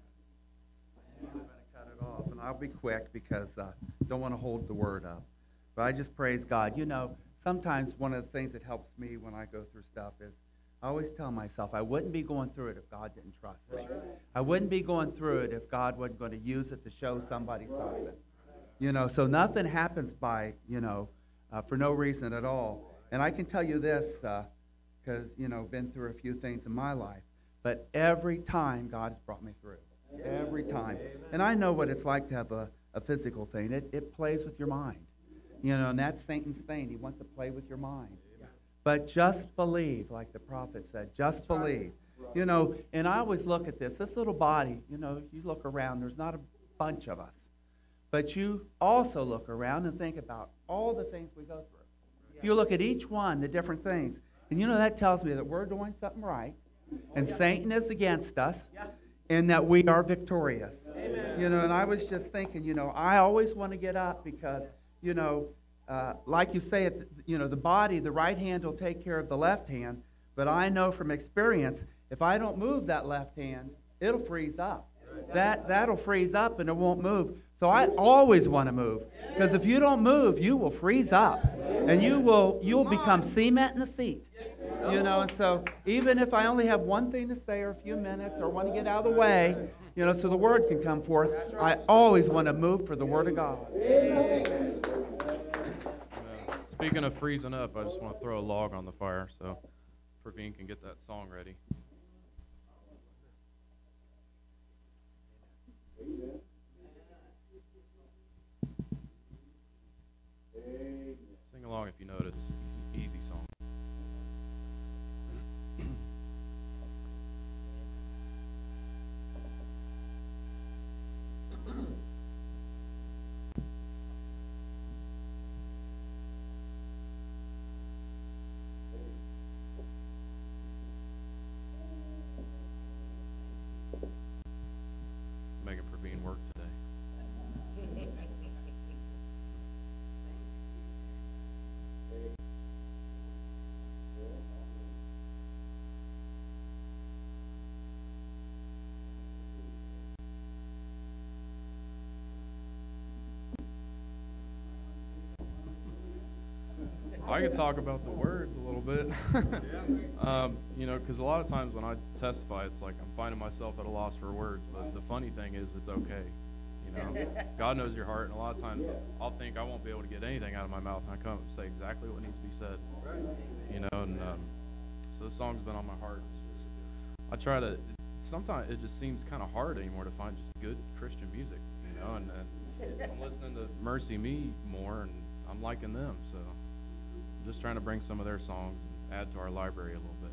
I'm going to cut it off, and I'll be quick, because I uh, don't want to hold the word up. But I just praise God. You know, sometimes one of the things that helps me when I go through stuff is I always tell myself I wouldn't be going through it if God didn't trust me. I wouldn't be going through it if God wasn't going to use it to show somebody something. You know, so nothing happens by, you know, uh, for no reason at all. And I can tell you this, because, uh, you know, been through a few things in my life, but every time God has brought me through. Every time. And I know what it's like to have a, a physical thing. It, it plays with your mind. You know, and that's Satan's thing. He wants to play with your mind. But just believe, like the prophet said, just believe. You know, and I always look at this. This little body, you know, you look around, there's not a bunch of us. But you also look around and think about all the things we go through. If you look at each one, the different things, and you know, that tells me that we're doing something right, and Satan is against us, and that we are victorious. Amen. You know, and I was just thinking, you know, I always want to get up because, you know, uh, like you say, it, you know, the body, the right hand will take care of the left hand, but I know from experience, if I don't move that left hand, it'll freeze up. That, that'll freeze up and it won't move. So I always want to move. Because if you don't move, you will freeze up. And you will, you'll become cement in the seat. You know, and so even if I only have one thing to say or a few minutes or want to get out of the way, you know, so the word can come forth, I always want to move for the word of God. Uh, speaking of freezing up, I just want to throw a log on the fire so Praveen can get that song ready. Sing along if you know it. It's an easy song. Making Praveen work today. I could talk about the words a little bit. um, you know, because a lot of times when I testify, it's like I'm finding myself at a loss for words. But the funny thing is, it's okay. You know, God knows your heart, and a lot of times I'll think I won't be able to get anything out of my mouth, and I come up and say exactly what needs to be said. You know, and um, so the song's been on my heart. It's just, I try to. Sometimes it just seems kind of hard anymore to find just good Christian music. You know, and, and I'm listening to Mercy Me more, and I'm liking them. So I'm just trying to bring some of their songs and add to our library a little bit.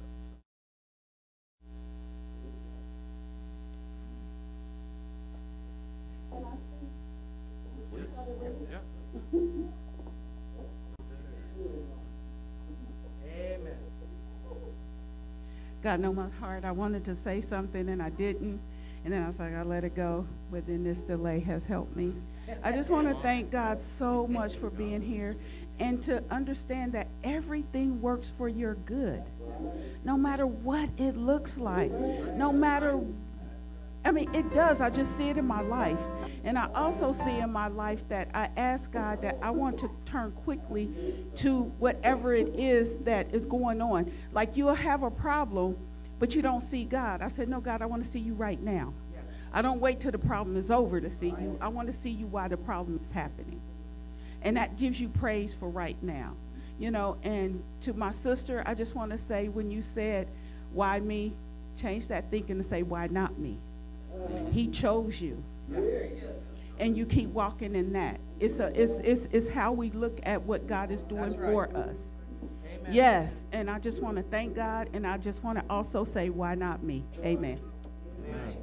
Please. Yeah. Amen. God know my heart. I wanted to say something and I didn't. And then I was like, I let it go. But then this delay has helped me. I just want to thank God so much for being here and to understand that everything works for your good. No matter what it looks like. No matter, I mean, it does. I just see it in my life. And I also see in my life that I ask God that I want to turn quickly to whatever it is that is going on. Like you'll have a problem, but you don't see God. I said, no, God, I want to see you right now. I don't wait till the problem is over to see you. I want to see you while the problem is happening. And that gives you praise for right now. You know, and to my sister, I just want to say when you said, why me? Change that thinking to say, why not me? He chose you. And you keep walking in that. It's a it's it's it's how we look at what God is doing right. for us. Amen. Yes, and I just want to thank God, and I just want to also say, why not me? Amen. Amen.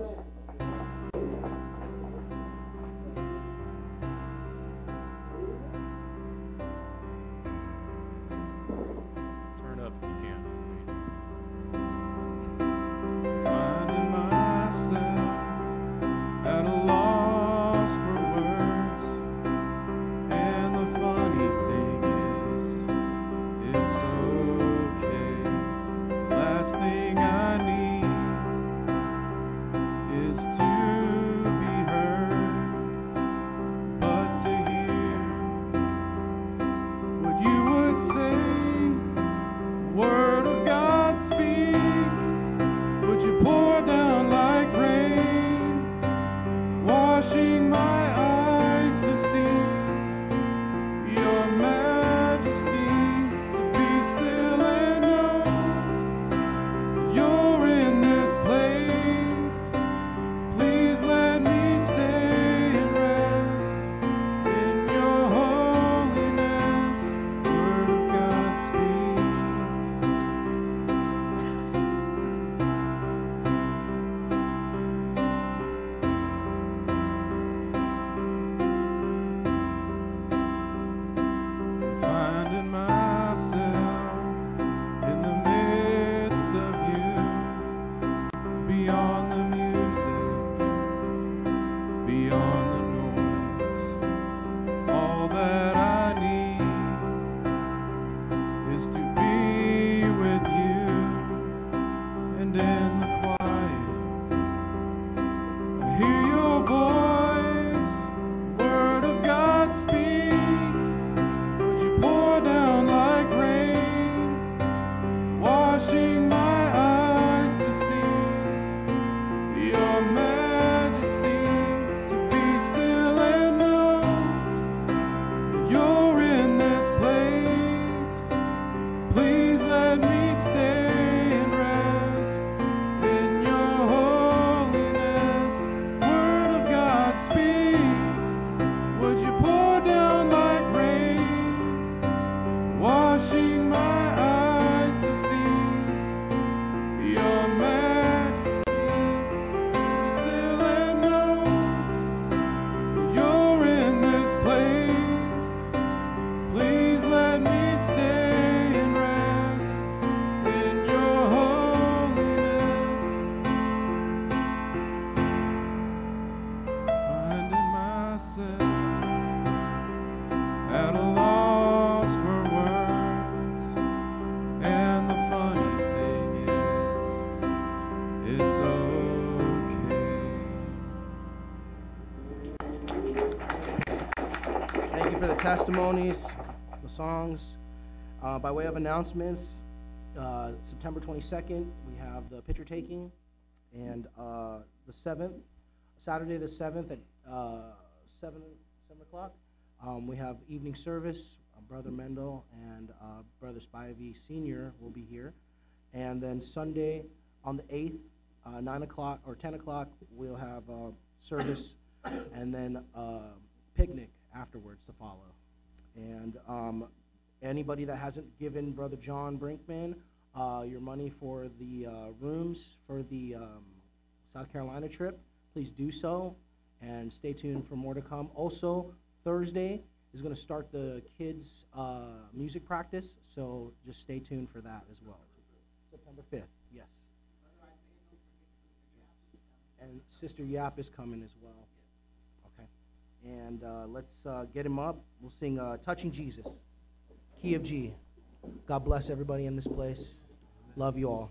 Turn up if you can. Finding myself at a loss for words, and the funny thing is, it's okay. The last thing I need is washing my eyes to see your majesty, to be still and know you're in this place. Please let me stay and rest in your holiness. Word of God, speak. Would you pour down like rain, washing my eyes to see your majesty, to be still and know you're in this place. Please let me stay and rest in your holiness. Finding myself at a loss for words, and the funny thing is, it's okay. Thank you for the testimonies, the songs. Uh, by way of announcements, uh, September twenty-second, we have the picture taking, and uh, the seventh, Saturday the seventh at uh, seven, seven o'clock, um, we have evening service. Uh, Brother Mendel and uh, Brother Spivey Senior will be here. And then Sunday on the eighth, uh, nine o'clock or ten o'clock, we'll have uh, service, and then uh, picnic afterwards to follow. And um, anybody that hasn't given Brother John Brinkman uh, your money for the uh, rooms for the um, South Carolina trip, please do so, and stay tuned for more to come. Also, Thursday is going to start the kids' uh, music practice, so just stay tuned for that as well. September fifth, yes. And Sister Yap is coming as well. Okay. And uh, let's uh, get him up. We'll sing uh, Touching Jesus, Key of G. God bless everybody in this place. Love you all.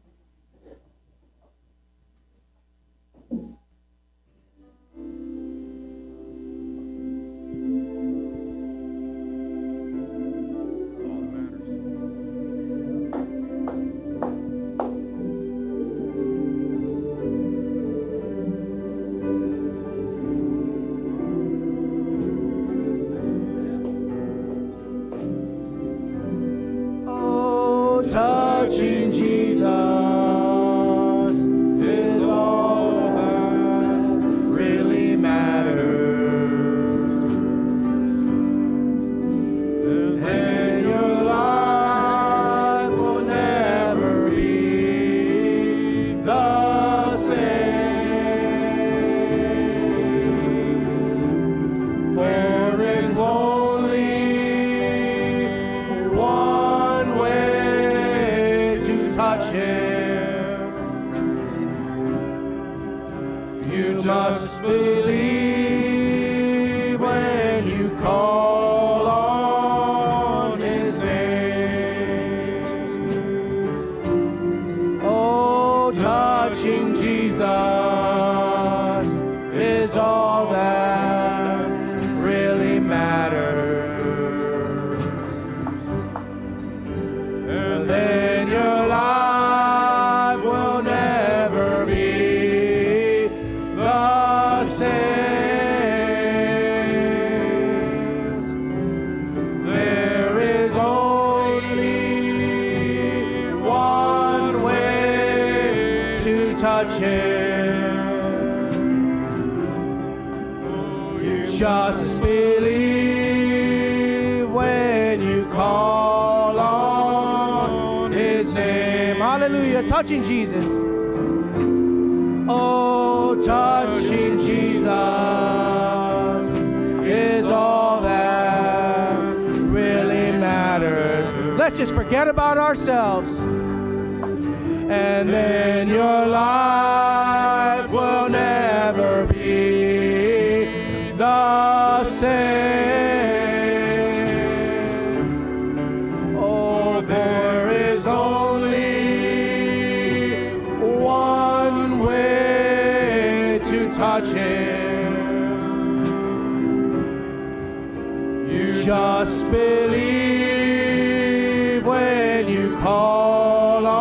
Touching Jesus is all that really matters. And your life will never be the same. For there's only one way to touch him. You must believe when you call on his name. Oh, touching Jesus is all that really matters. And then your life will never be the same. There is only one way to touch him. Just believe when you call on his name. Hallelujah. Touching Jesus. Oh, touching Jesus is all that really matters. Let's just forget about ourselves. And then your life will never be the same. Oh, there is only one way to touch him. You just believe when you call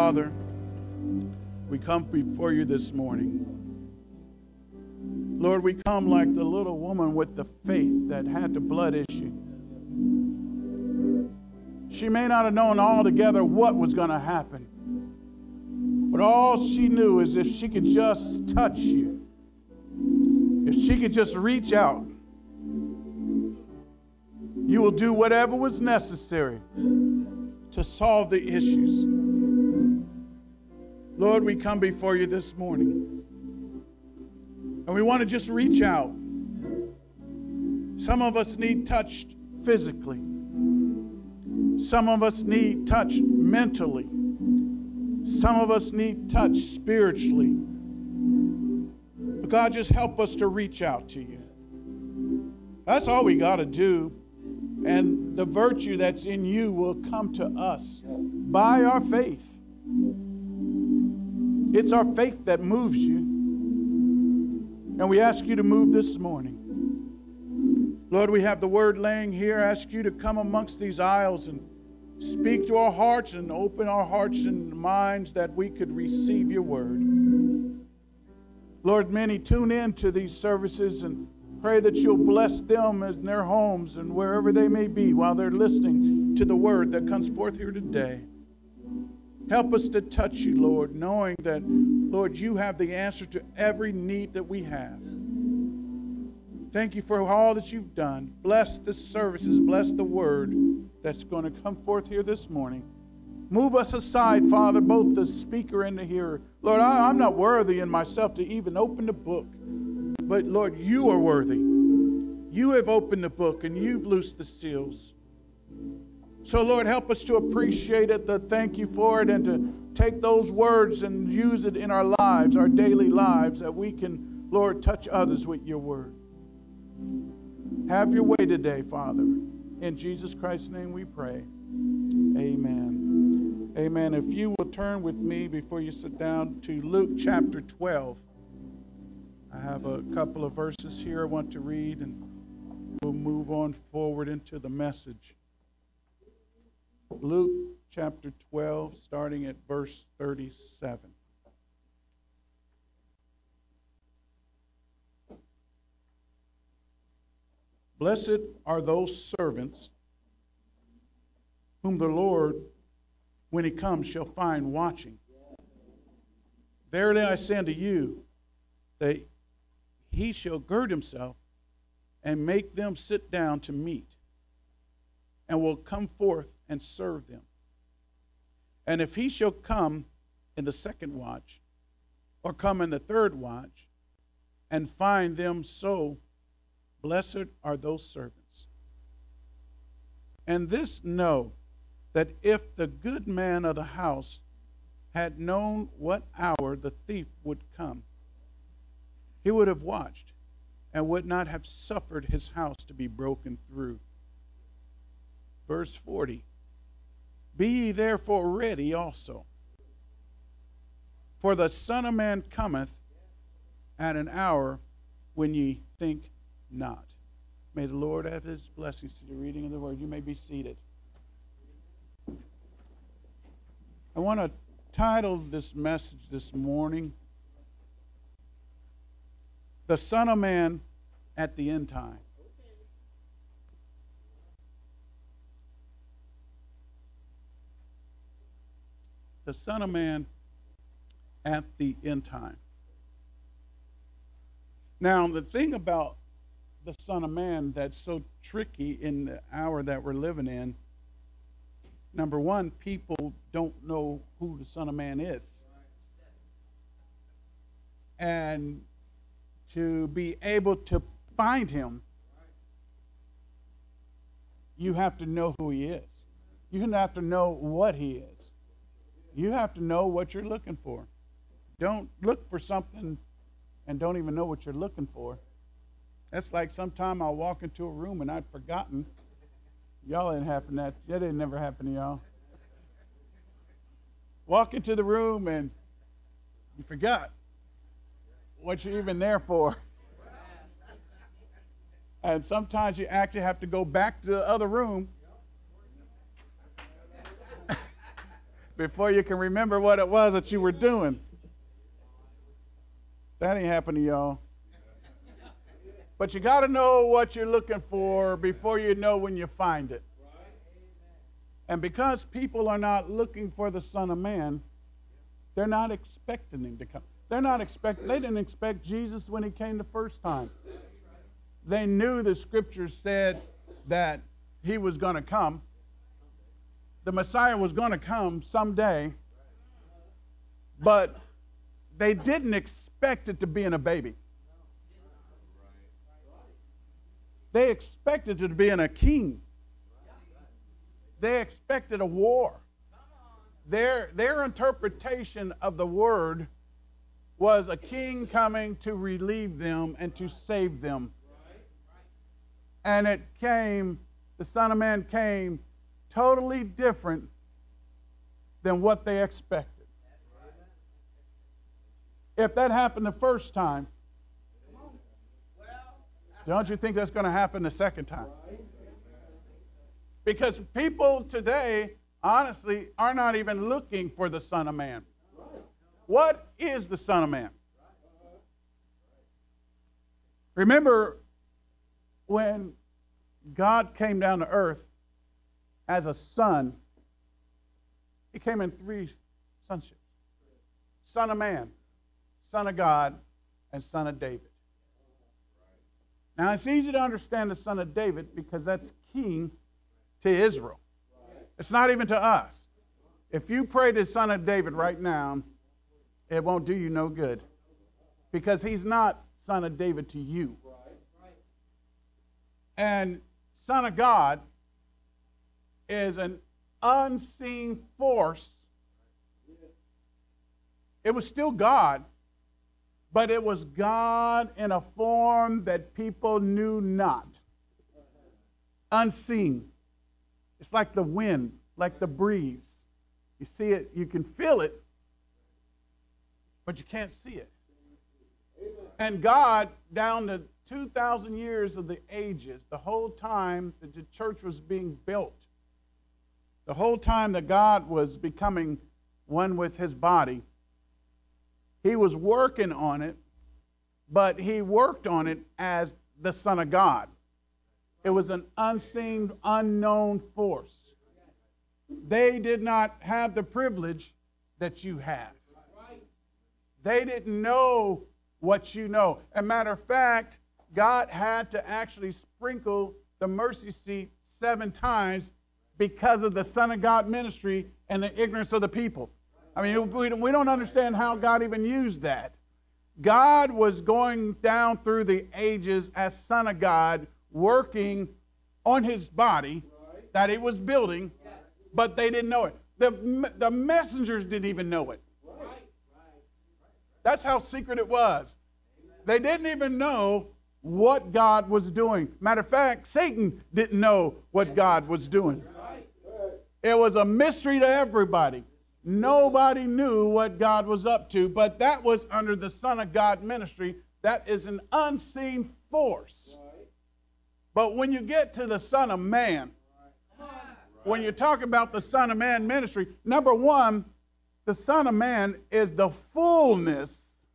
Father, we come before you this morning. Lord, we come like the little woman with the faith that had the blood issue. She may not have known altogether what was going to happen, but all she knew is if she could just touch you, if she could just reach out, you will do whatever was necessary to solve the issues. Lord, we come before you this morning, and we want to just reach out. Some of us need touched physically. Some of us need touch mentally. Some of us need touch spiritually. But God, just help us to reach out to you. That's all we got to do. And the virtue that's in you will come to us by our faith. It's our faith that moves you. And we ask you to move this morning. Lord, we have the word laying here. I ask you to come amongst these aisles and speak to our hearts and open our hearts and minds that we could receive your word. Lord, many tune in to these services and pray that you'll bless them in their homes and wherever they may be while they're listening to the word that comes forth here today. Help us to touch you, Lord, knowing that, Lord, you have the answer to every need that we have. Thank you for all that you've done. Bless the services. Bless the word that's going to come forth here this morning. Move us aside, Father, both the speaker and the hearer. Lord, I, I'm not worthy in myself to even open the book. But, Lord, you are worthy. You have opened the book and you've loosed the seals. So, Lord, help us to appreciate it, to thank you for it, and to take those words and use it in our lives, our daily lives, that we can, Lord, touch others with your word. Have your way today, Father. In Jesus Christ's name we pray. Amen. Amen. If you will turn with me before you sit down to Luke chapter twelve. I have a couple of verses here I want to read, and we'll move on forward into the message. Luke chapter twelve, starting at verse thirty-seven. Blessed are those servants whom the Lord, when he comes, shall find watching. Verily I say unto you, that he shall gird himself and make them sit down to meat, and will come forth and serve them. And if he shall come in the second watch, or come in the third watch, and find them so, blessed are those servants. And this know, that if the good man of the house had known what hour the thief would come, he would have watched, and would not have suffered his house to be broken through. Verse forty. Be ye therefore ready also, for the Son of Man cometh at an hour when ye think not. May the Lord add his blessings to the reading of the word. You may be seated. I want to title this message this morning, The Son of Man at the End Time. The Son of Man at the end time. Now, the thing about the Son of Man that's so tricky in the hour that we're living in, number one, people don't know who the Son of Man is. And to be able to find him, you have to know who he is. You have to know what he is. You have to know what you're looking for. Don't look for something and don't even know what you're looking for. That's like sometime I'll walk into a room and I'd forgotten. Y'all didn't happen that. That didn't never happen to y'all. Walk into the room and you forgot what you're even there for. And sometimes you actually have to go back to the other room before you can remember what it was that you were doing. That ain't happening to y'all. But you got to know what you're looking for before you know when you find it. And because people are not looking for the Son of Man, they're not expecting him to come. They're not expect. They didn't expect Jesus when he came the first time. They knew the Scriptures said that he was going to come. The Messiah was going to come someday, but they didn't expect it to be in a baby. They expected it to be in a king. They expected a war. Their, their interpretation of the word was a king coming to relieve them and to save them. And it came, the Son of Man came totally different than what they expected. If that happened the first time, don't you think that's going to happen the second time? Because people today, honestly, are not even looking for the Son of Man. What is the Son of Man? Remember when God came down to earth as a son, he came in three sonships. Son of Man, Son of God, and Son of David. Now, it's easy to understand the Son of David because that's king to Israel. It's not even to us. If you pray to Son of David right now, it won't do you no good because he's not Son of David to you. And Son of God is an unseen force. It was still God, but it was God in a form that people knew not. Unseen. It's like the wind, like the breeze. You see it, you can feel it, but you can't see it. And God, down to two thousand years of the ages, the whole time that the church was being built, the whole time that God was becoming one with his body, he was working on it, but he worked on it as the Son of God. It was an unseen, unknown force. They did not have the privilege that you have. They didn't know what you know. As a matter of fact, God had to actually sprinkle the mercy seat seven times because of the Son of God ministry and the ignorance of the people. I mean, we don't understand how God even used that. God was going down through the ages as Son of God, working on his body that he was building, but they didn't know it. The, the messengers didn't even know it. That's how secret it was. They didn't even know what God was doing. Matter of fact, Satan didn't know what God was doing. It was a mystery to everybody. Nobody knew what God was up to, but that was under the Son of God ministry. That is an unseen force. But when you get to the Son of Man, when you talk about the Son of Man ministry, number one, the Son of Man is the fullness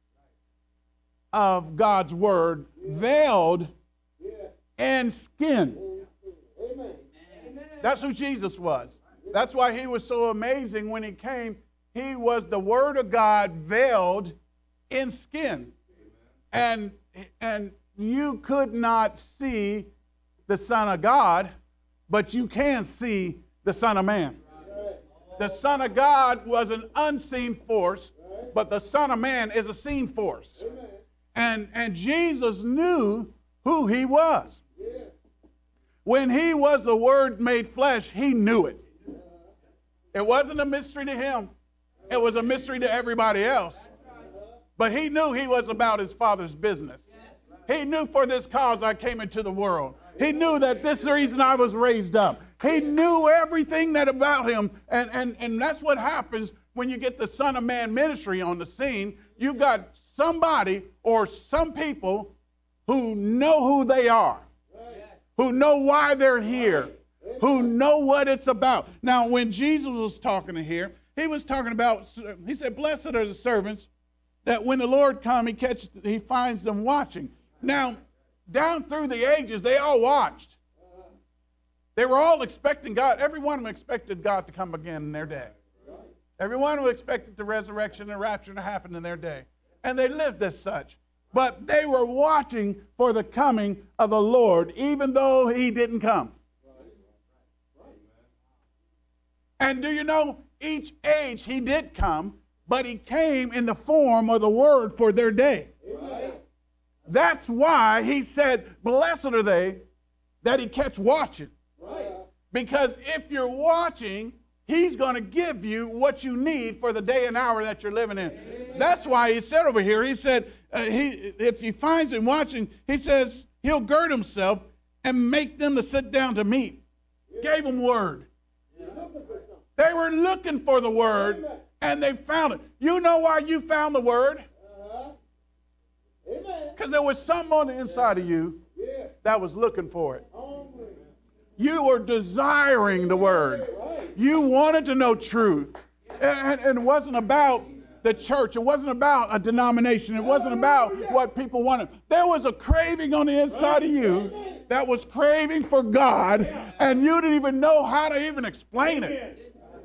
of God's Word veiled in skin. That's who Jesus was. That's why he was so amazing when he came. He was the Word of God veiled in skin. And, and you could not see the Son of God, but you can see the Son of Man. The Son of God was an unseen force, but the Son of Man is a seen force. And, and Jesus knew who he was. When he was the Word made flesh, he knew it. It wasn't a mystery to him. It was a mystery to everybody else. But he knew he was about his Father's business. He knew for this cause I came into the world. He knew that this is the reason I was raised up. He knew everything that about him. And, and, and that's what happens when you get the Son of Man ministry on the scene. You've got somebody or some people who know who they are, who know why they're here, who know what it's about. Now, when Jesus was talking to here, he was talking about, he said, blessed are the servants that when the Lord comes, he catches, he finds them watching. Now, down through the ages, they all watched. They were all expecting God. Every one of them expected God to come again in their day. Every one of them expected the resurrection and rapture to happen in their day. And they lived as such. But they were watching for the coming of the Lord, even though he didn't come. And do you know, each age he did come, but he came in the form of the word for their day. That's why he said, blessed are they that he keeps watching. Because if you're watching, he's going to give you what you need for the day and hour that you're living in. That's why he said over here, he said, uh, he, if he finds him watching, he says he'll gird himself and make them to sit down to meat. Gave them word. They were looking for the word, and they found it. You know why you found the word? Because there was something on the inside of you that was looking for it. You were desiring the word. You wanted to know truth. And, and it wasn't about the church. It wasn't about a denomination. It wasn't about what people wanted. There was a craving on the inside of you that was craving for God, and you didn't even know how to even explain it.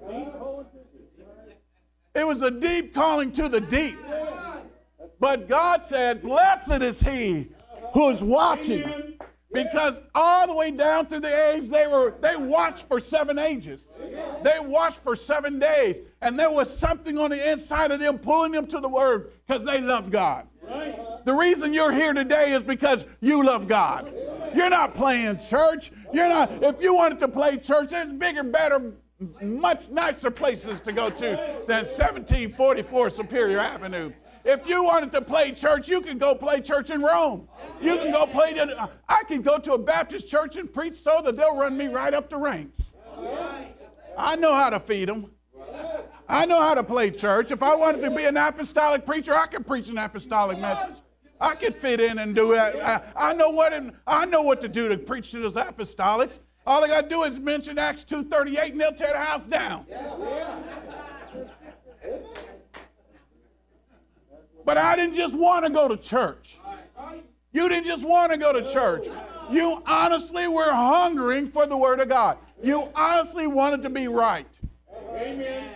It was a deep calling to the deep. But God said, blessed is he who is watching. Because all the way down through the age, they were they watched for seven ages. They watched for seven days. And there was something on the inside of them pulling them to the word because they loved God. The reason you're here today is because you love God. You're not playing church. You're not. If you wanted to play church, there's bigger, better, much nicer places to go to than seventeen forty-four Superior Avenue. If you wanted to play church, you can go play church in Rome. You can go play. To, I could go to a Baptist church and preach so that they'll run me right up the ranks. I know how to feed them. I know how to play church. If I wanted to be an apostolic preacher, I could preach an apostolic message. I could fit in and do that. I, I know what in, I know what to do to preach to those apostolics. All I got to do is mention Acts two thirty-eight, and they'll tear the house down. But I didn't just want to go to church. You didn't just want to go to church. You honestly were hungering for the Word of God. You honestly wanted to be right. Amen.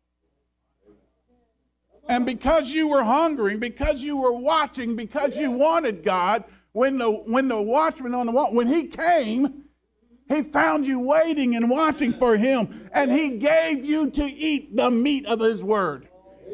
And because you were hungering, because you were watching, because you wanted God, when the when the watchman on the wall, when he came, he found you waiting and watching for him, and he gave you to eat the meat of his word.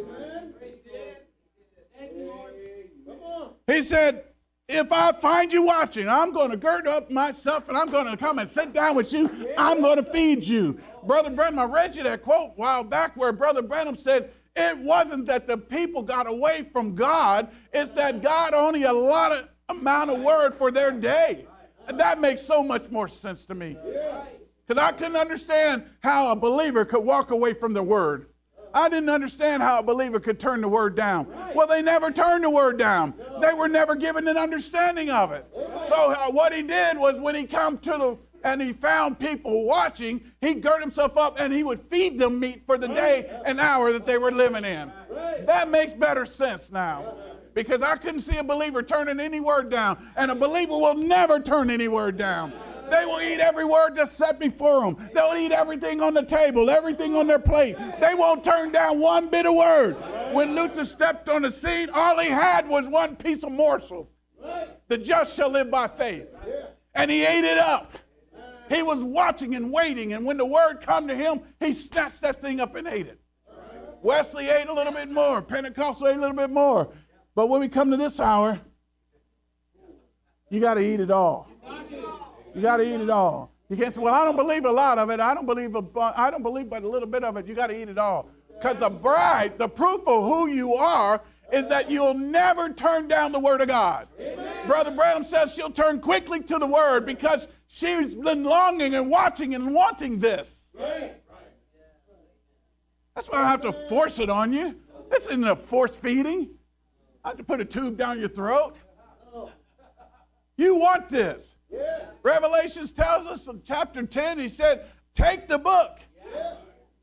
He said, if I find you watching, I'm going to gird up myself and I'm going to come and sit down with you. I'm going to feed you. Brother Branham, I read you that quote a while back where Brother Branham said, it wasn't that the people got away from God. It's that God only allotted amount of word for their day. And that makes so much more sense to me. Because I couldn't understand how a believer could walk away from the word. I didn't understand how a believer could turn the word down. Well, they never turned the word down. They were never given an understanding of it. So uh, what he did was when he came to the, and he found people watching, he'd gird himself up and he would feed them meat for the day and hour that they were living in. That makes better sense now. Because I couldn't see a believer turning any word down. And a believer will never turn any word down. They will eat every word that's set before them. They'll eat everything on the table, everything on their plate. They won't turn down one bit of word. When Luther stepped on the scene, all he had was one piece of morsel. The just shall live by faith. And he ate it up. He was watching and waiting, and when the word come to him, he snatched that thing up and ate it. Wesley ate a little bit more. Pentecostal ate a little bit more. But when we come to this hour, you got to eat it all. You got to eat it all. You can't say, well, I don't believe a lot of it. I don't believe a, I don't believe but a little bit of it. You got to eat it all. Because the bride, the proof of who you are, is that you'll never turn down the word of God. Amen. Brother Branham says she'll turn quickly to the word because she's been longing and watching and wanting this. Right. That's why I have to force it on you. This isn't a force feeding. I have to put a tube down your throat. You want this. Yeah. Revelations tells us in chapter ten, he said, take the book yeah.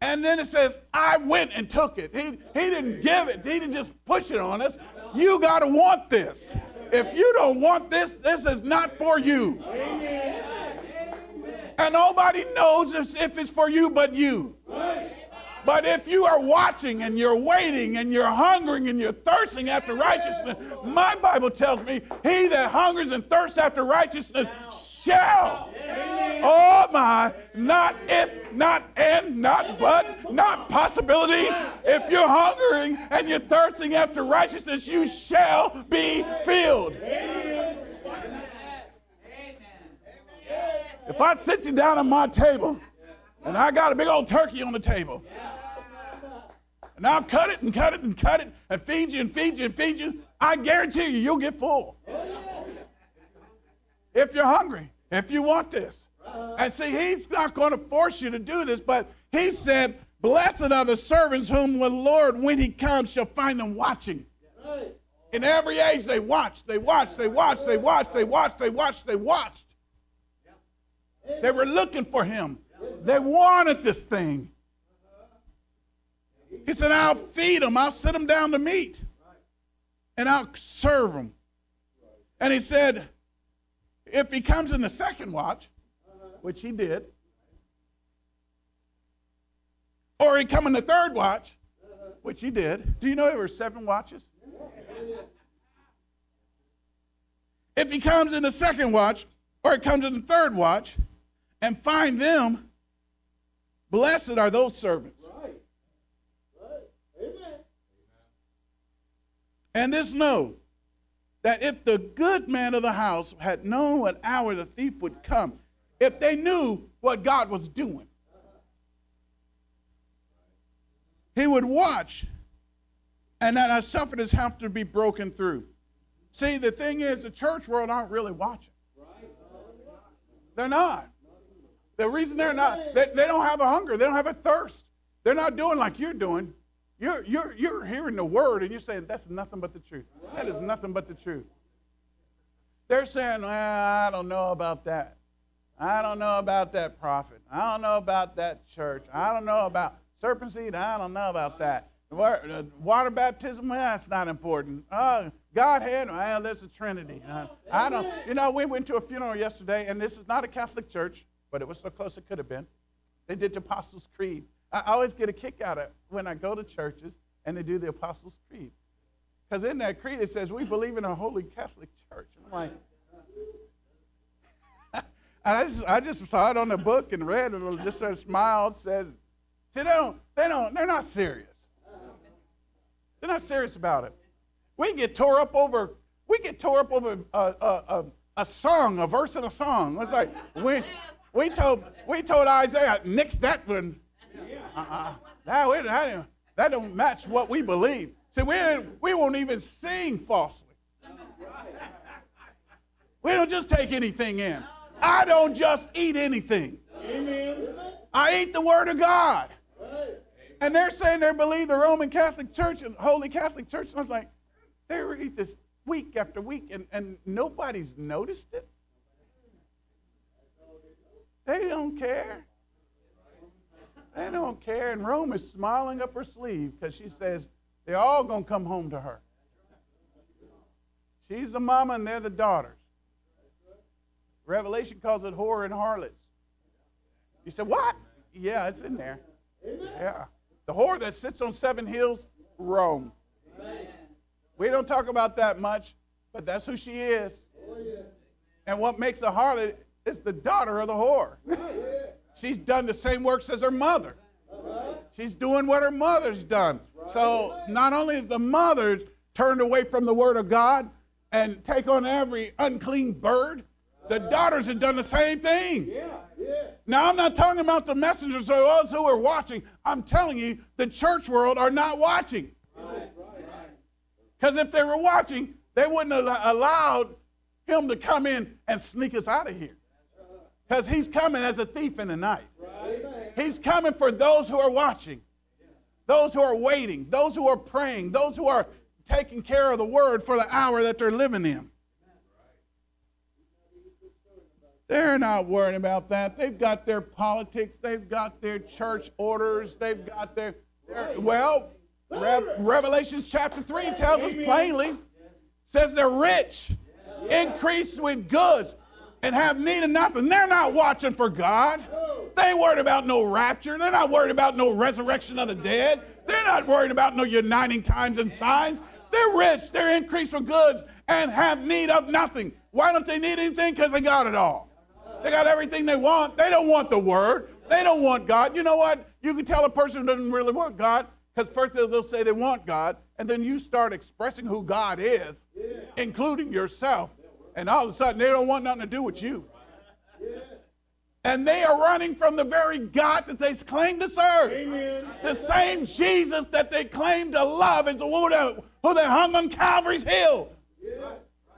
And then it says, I went and took it. He, he didn't give it. He didn't just push it on us. You got to want this. If you don't want this, this is not for you. And nobody knows if it's for you but you. But if you are watching and you're waiting and you're hungering and you're thirsting after righteousness, my Bible tells me, he that hungers and thirsts after righteousness shall. Oh my, not if, not and, not but, not possibility. If you're hungering and you're thirsting after righteousness, you shall be filled. If I sit you down at my table and I got a big old turkey on the table, and I'll cut it and cut it and cut it and feed you and feed you and feed you, I guarantee you, you'll get full. If you're hungry, if you want this. And see, he's not going to force you to do this, but he said, blessed are the servants whom the Lord, when he comes, shall find them watching. In every age, they watched, they watched, they watched, they watched, they watched, they watched, they watched. They were looking for him. They wanted this thing. He said, I'll feed them. I'll sit them down to meat. And I'll serve them. And he said, if he comes in the second watch, which he did, or he come in the third watch, which he did. Do you know there were seven watches? If he comes in the second watch, or he comes in the third watch, and find them, blessed are those servants. And this know that if the good man of the house had known what hour the thief would come, if they knew what God was doing, he would watch and not suffer his house to be broken through. See, the thing is, the church world aren't really watching. They're not. The reason they're not, they, they don't have a hunger. They don't have a thirst. They're not doing like you're doing. You're, you're, you're hearing the word and you're saying, that's nothing but the truth. That is nothing but the truth. They're saying, well, I don't know about that. I don't know about that prophet. I don't know about that church. I don't know about serpent seed. I don't know about that. Water baptism, well, that's not important. Oh, Godhead, well, there's a Trinity. Uh, I don't, you know, we went to a funeral yesterday, and this is not a Catholic church, but it was so close it could have been. They did the Apostles' Creed. I always get a kick out of it when I go to churches and they do the Apostles' Creed. Because in that creed it says, we believe in a holy Catholic church. And I'm like, I just, I just saw it on the book and read it and just sort of smiled, said, see, they don't, they don't, they're not serious. They're not serious about it. We get tore up over, we get tore up over a, a, a, a song, a verse in a song. It's like, we, we told, we told Isaiah, nix that one. Uh-uh. That, we, that, that don't match what we believe. See, we, we won't even sing falsely. We don't just take anything in. I don't just eat anything. I eat the Word of God. And they're saying they believe the Roman Catholic Church and Holy Catholic Church. And I was like, they read this week after week, and, and nobody's noticed it. They don't care. They don't care. And Rome is smiling up her sleeve because she says they're all going to come home to her. She's the mama and they're the daughters. Revelation calls it whore and harlots. You said, what? Yeah, it's in there. Yeah. The whore that sits on seven hills, Rome. We don't talk about that much, but that's who she is. And what makes a harlot is the daughter of the whore. She's done the same works as her mother. She's doing what her mother's done. So not only is the mother turned away from the Word of God and take on every unclean bird, the daughters have done the same thing. Now, I'm not talking about the messengers or those who are watching. I'm telling you, the church world are not watching. Because if they were watching, they wouldn't have allowed him to come in and sneak us out of here. Because he's coming as a thief in the night. He's coming for those who are watching, those who are waiting, those who are praying, those who are taking care of the Word for the hour that they're living in. They're not worried about that. They've got their politics. They've got their church orders. They've got their, their well, Re- Revelations chapter three tells us plainly, says they're rich, increased with goods, and have need of nothing. They're not watching for God. They ain't worried about no rapture. They're not worried about no resurrection of the dead. They're not worried about no uniting times and signs. They're rich. They're increased with goods and have need of nothing. Why don't they need anything? Because they got it all. They got everything they want. They don't want the Word. They don't want God. You know what? You can tell a person who doesn't really want God, because first they'll say they want God, and then you start expressing who God is, yeah. including yourself, and all of a sudden they don't want nothing to do with you. Yeah. And they are running from the very God that they claim to serve. Amen. The same Jesus that they claim to love is the one who, who they hung on Calvary's hill. Yeah.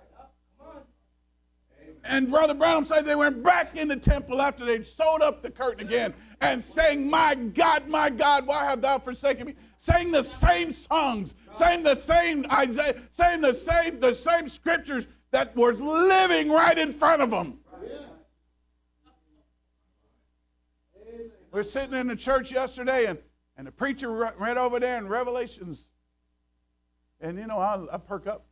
And Brother Brown said they went back in the temple after they'd sewed up the curtain again and sang, "My God, my God, why have thou forsaken me?" Sang the same songs, sang the same Isaiah, sang the same the same scriptures that were living right in front of them. We're sitting in the church yesterday, and, and the preacher read over there in Revelations, and you know, I, I perk up.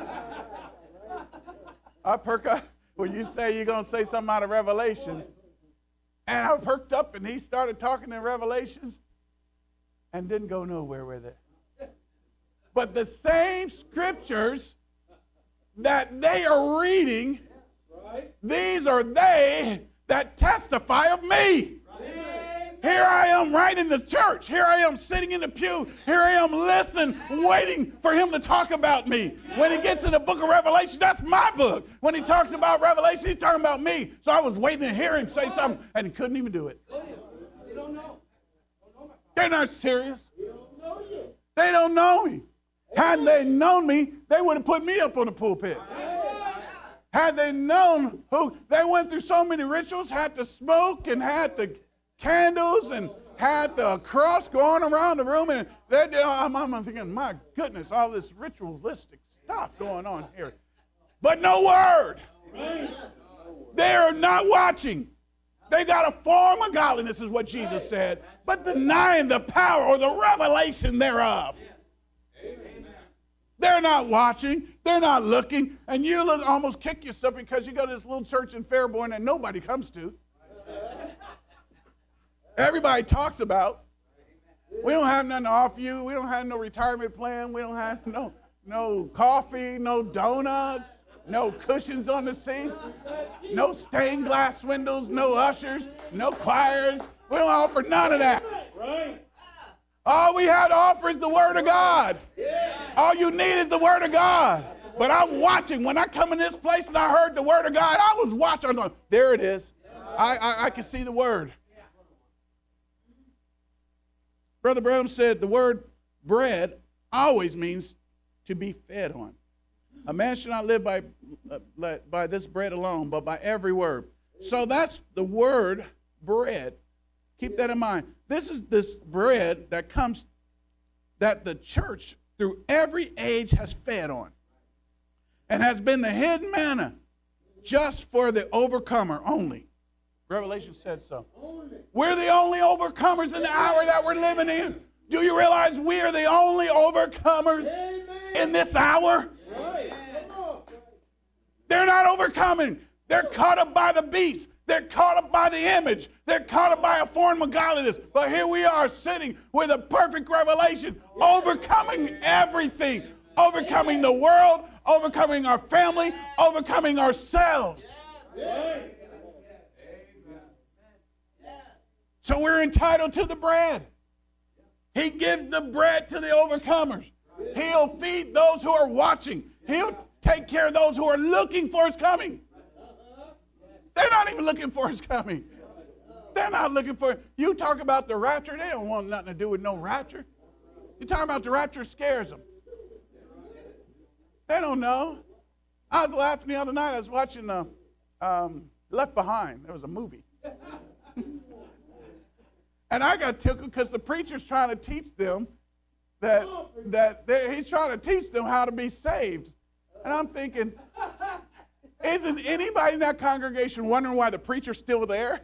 I perk up. When you say you're going to say something out of Revelation, and I perked up and he started talking in Revelations and didn't go nowhere with it. But the same scriptures that they are reading, these are they that testify of me. Here I am right in the church. Here I am sitting in the pew. Here I am listening, waiting for him to talk about me. When he gets in the book of Revelation, that's my book. When he talks about Revelation, he's talking about me. So I was waiting to hear him say something, and he couldn't even do it. They're not serious. They don't know me. Had they known me, they would have put me up on the pulpit. Had they known who, they went through so many rituals, had to smoke and had to candles and had the cross going around the room, and they, I'm, I'm thinking, my goodness, all this ritualistic stuff going on here. But no word. They're not watching. They got a form of godliness, is what Jesus said, but denying the power or the revelation thereof. They're not watching. They're not looking. And you look, almost kick yourself because you go to this little church in Fairborn that nobody comes to. Everybody talks about. We don't have nothing to offer you. We don't have no retirement plan. We don't have no no coffee, no donuts, no cushions on the seats, no stained glass windows, no ushers, no choirs. We don't offer none of that. All we have to offer is the Word of God. All you need is the Word of God. But I'm watching. When I come in this place and I heard the Word of God, I was watching. I'm going, there it is. I, I, I can see the Word. Brother Brown said the word bread always means to be fed on. A man should not live by, uh, by this bread alone, but by every word. So that's the word bread. Keep that in mind. This is this bread that comes, that the church through every age has fed on, and has been the hidden manna just for the overcomer only. Revelation says so. We're the only overcomers in the hour that we're living in. Do you realize we are the only overcomers in this hour? They're not overcoming. They're caught up by the beast. They're caught up by the image. They're caught up by a form of godliness. But here we are sitting with a perfect revelation, overcoming everything, overcoming the world, overcoming our family, overcoming ourselves. So we're entitled to the bread. He gives the bread to the overcomers. He'll feed those who are watching. He'll take care of those who are looking for his coming. They're not even looking for his coming. They're not looking for it. You talk about the rapture, they don't want nothing to do with no rapture. You talk about the rapture scares them. They don't know. I was laughing the other night. I was watching uh, um, Left Behind. There was a movie. And I got tickled because the preacher's trying to teach them that that he's trying to teach them how to be saved. And I'm thinking, Isn't anybody in that congregation wondering why the preacher's still there?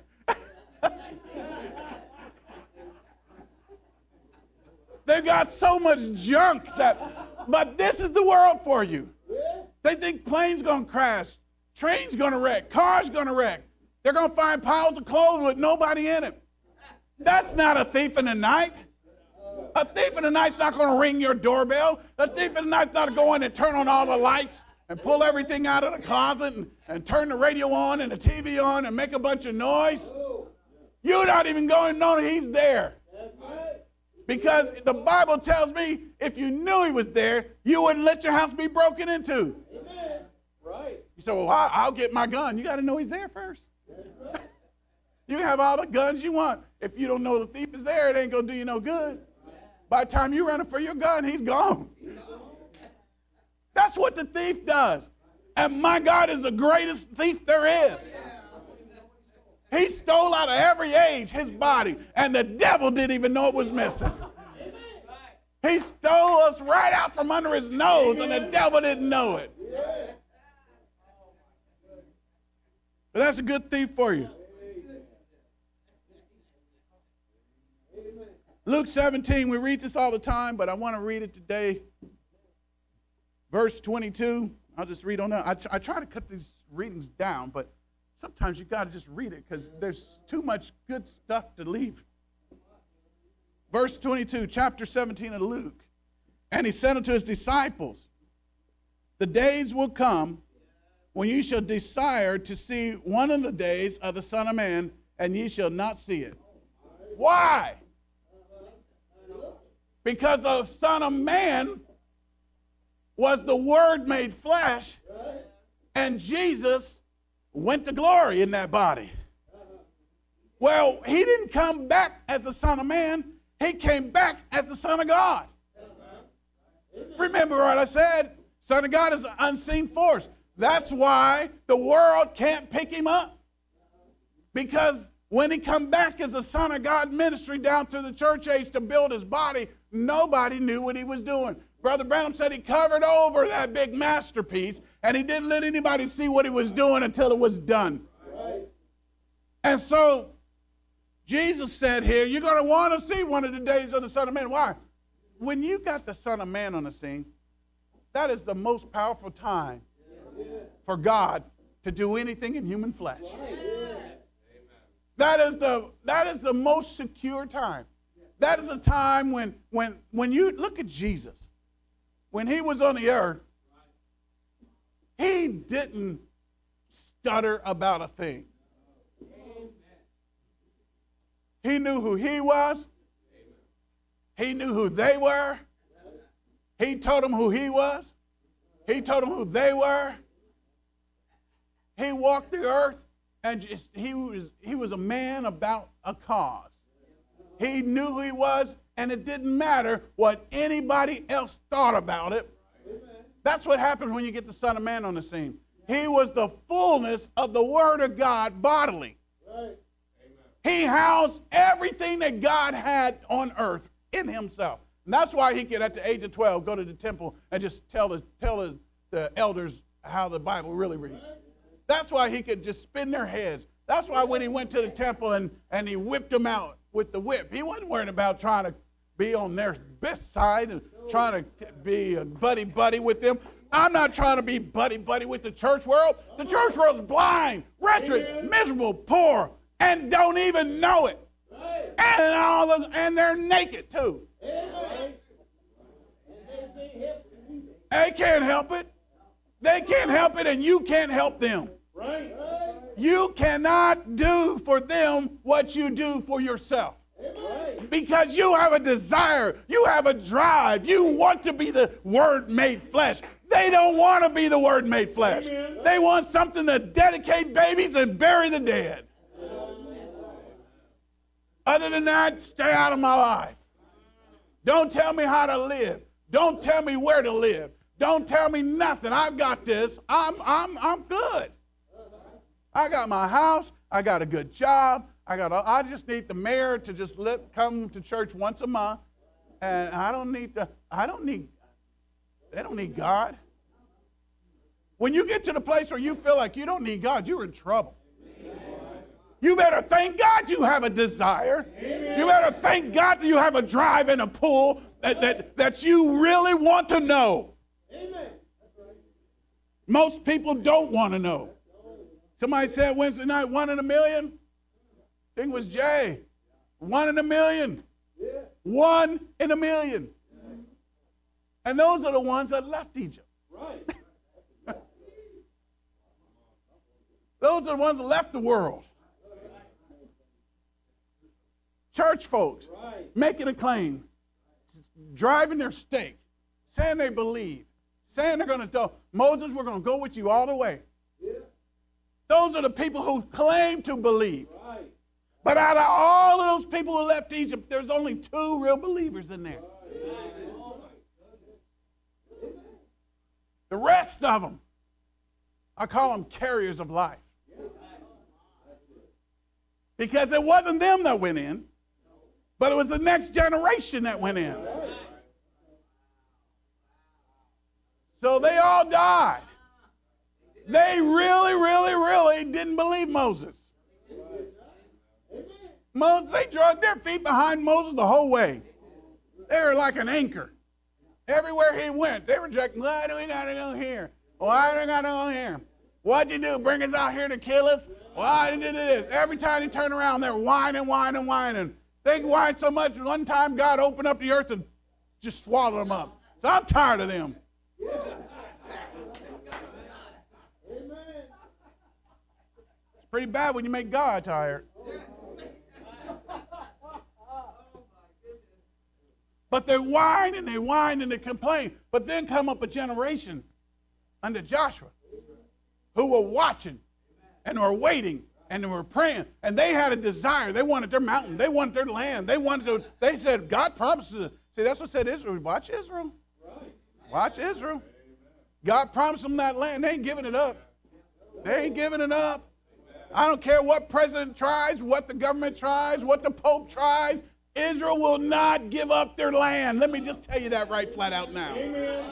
They've got so much junk that, but this is the world for you. They think planes gonna crash, trains gonna wreck, cars gonna wreck. They're gonna find piles of clothes with nobody in it. That's not a thief in the night. A thief in the night's not gonna ring your doorbell. A thief in the night's not going to turn on all the lights and pull everything out of the closet and, and turn the radio on and the T V on and make a bunch of noise. You're not even going to know he's there. Because the Bible tells me if you knew he was there, you wouldn't let your house be broken into. Amen. Right. You say, well, I'll get my gun. You got to know he's there first. You can have all the guns you want. If you don't know the thief is there, it ain't going to do you no good. By the time you're running for your gun, he's gone. That's what the thief does. And my God is the greatest thief there is. He stole out of every age his body, and the devil didn't even know it was missing. He stole us right out from under his nose, and the devil didn't know it. But that's a good thief for you. Luke seventeen, we read this all the time, but I want to read it today. Verse twenty-two, I'll just read on that. I, I try to cut these readings down, but sometimes you got to just read it because there's too much good stuff to leave. Verse twenty-two, chapter seventeen of Luke. And he said unto his disciples, the days will come when ye shall desire to see one of the days of the Son of Man, and ye shall not see it. Why? Because the Son of Man was the Word made flesh, and Jesus went to glory in that body. Well, he didn't come back as the Son of Man. He came back as the Son of God. Remember what I said? Son of God is an unseen force. That's why the world can't pick him up. Because when he come back as a Son of God ministry down to the church age to build his body, nobody knew what he was doing. Brother Branham said he covered over that big masterpiece, and he didn't let anybody see what he was doing until it was done. Right. And so, Jesus said here, you're going to want to see one of the days of the Son of Man. Why? When you got the Son of Man on the scene, that is the most powerful time for God to do anything in human flesh. That is the, that is the most secure time. That is a time when, when, when you look at Jesus. When he was on the earth, he didn't stutter about a thing. He knew who he was. He knew who they were. He told them who he was. He told them who they were. He walked the earth, and just, he was he was a man about a cause. He knew who he was, and it didn't matter what anybody else thought about it. That's what happens when you get the Son of Man on the scene. He was the fullness of the Word of God bodily. He housed everything that God had on earth in himself. And that's why he could, at the age of twelve, go to the temple and just tell, his, tell his, the elders how the Bible really reads. That's why he could just spin their heads. That's why when he went to the temple and, and he whipped them out with the whip, he wasn't worried about trying to be on their best side and trying to be a buddy-buddy with them. I'm not trying to be buddy-buddy with the church world. The church world's blind, wretched, miserable, poor, and don't even know it. And all of, and they're naked too. They can't help it. They can't help it, and you can't help them. You cannot do for them what you do for yourself. Because you have a desire, you have a drive, you want to be the Word made flesh. They don't want to be the Word made flesh. They want something to dedicate babies and bury the dead. Other than that, stay out of my life. Don't tell me how to live. Don't tell me where to live. Don't tell me nothing. I've got this. I'm I'm I'm good. I got my house. I got a good job. I got. A, I just need the mayor to just let come to church once a month, and I don't need to. I don't need. They don't need God. When you get to the place where you feel like you don't need God, you're in trouble. You better thank God you have a desire. You better thank God that you have a drive and a pull that, that, that you really want to know. Most people don't want to know. Somebody said Wednesday night, one in a million. I think it was Jay. One in a million. One in a million. And those are the ones that left Egypt. Right. Those are the ones that left the world. Church folks making a claim, driving their stake, saying they believe, saying they're going to do. Moses, we're going to go with you all the way. Those are the people who claim to believe. But out of all of those people who left Egypt, there's only two real believers in there. The rest of them, I call them carriers of life. Because it wasn't them that went in, but it was the next generation that went in. So they all died. They really, really, really didn't believe Moses. Moses, they dragged their feet behind Moses the whole way. They were like an anchor. Everywhere he went, they were just, why do we got to go here? Why do we got to go here? What'd you do, bring us out here to kill us? Why did you do this? Every time he turned around, they're whining, whining, whining. They whined so much, one time God opened up the earth and just swallowed them up. So I'm tired of them. It's pretty bad when you make God tired. But they whine and they whine and they complain. But then come up a generation under Joshua who were watching and were waiting and were praying. And they had a desire. They wanted their mountain. They wanted their land. They wanted to. They said, God promises it. See, that's what said Israel. Watch Israel. Watch Israel. God promised them that land. They ain't giving it up. They ain't giving it up. I don't care what president tries, what the government tries, what the Pope tries. Israel will not give up their land. Let me just tell you that right flat out now. Amen.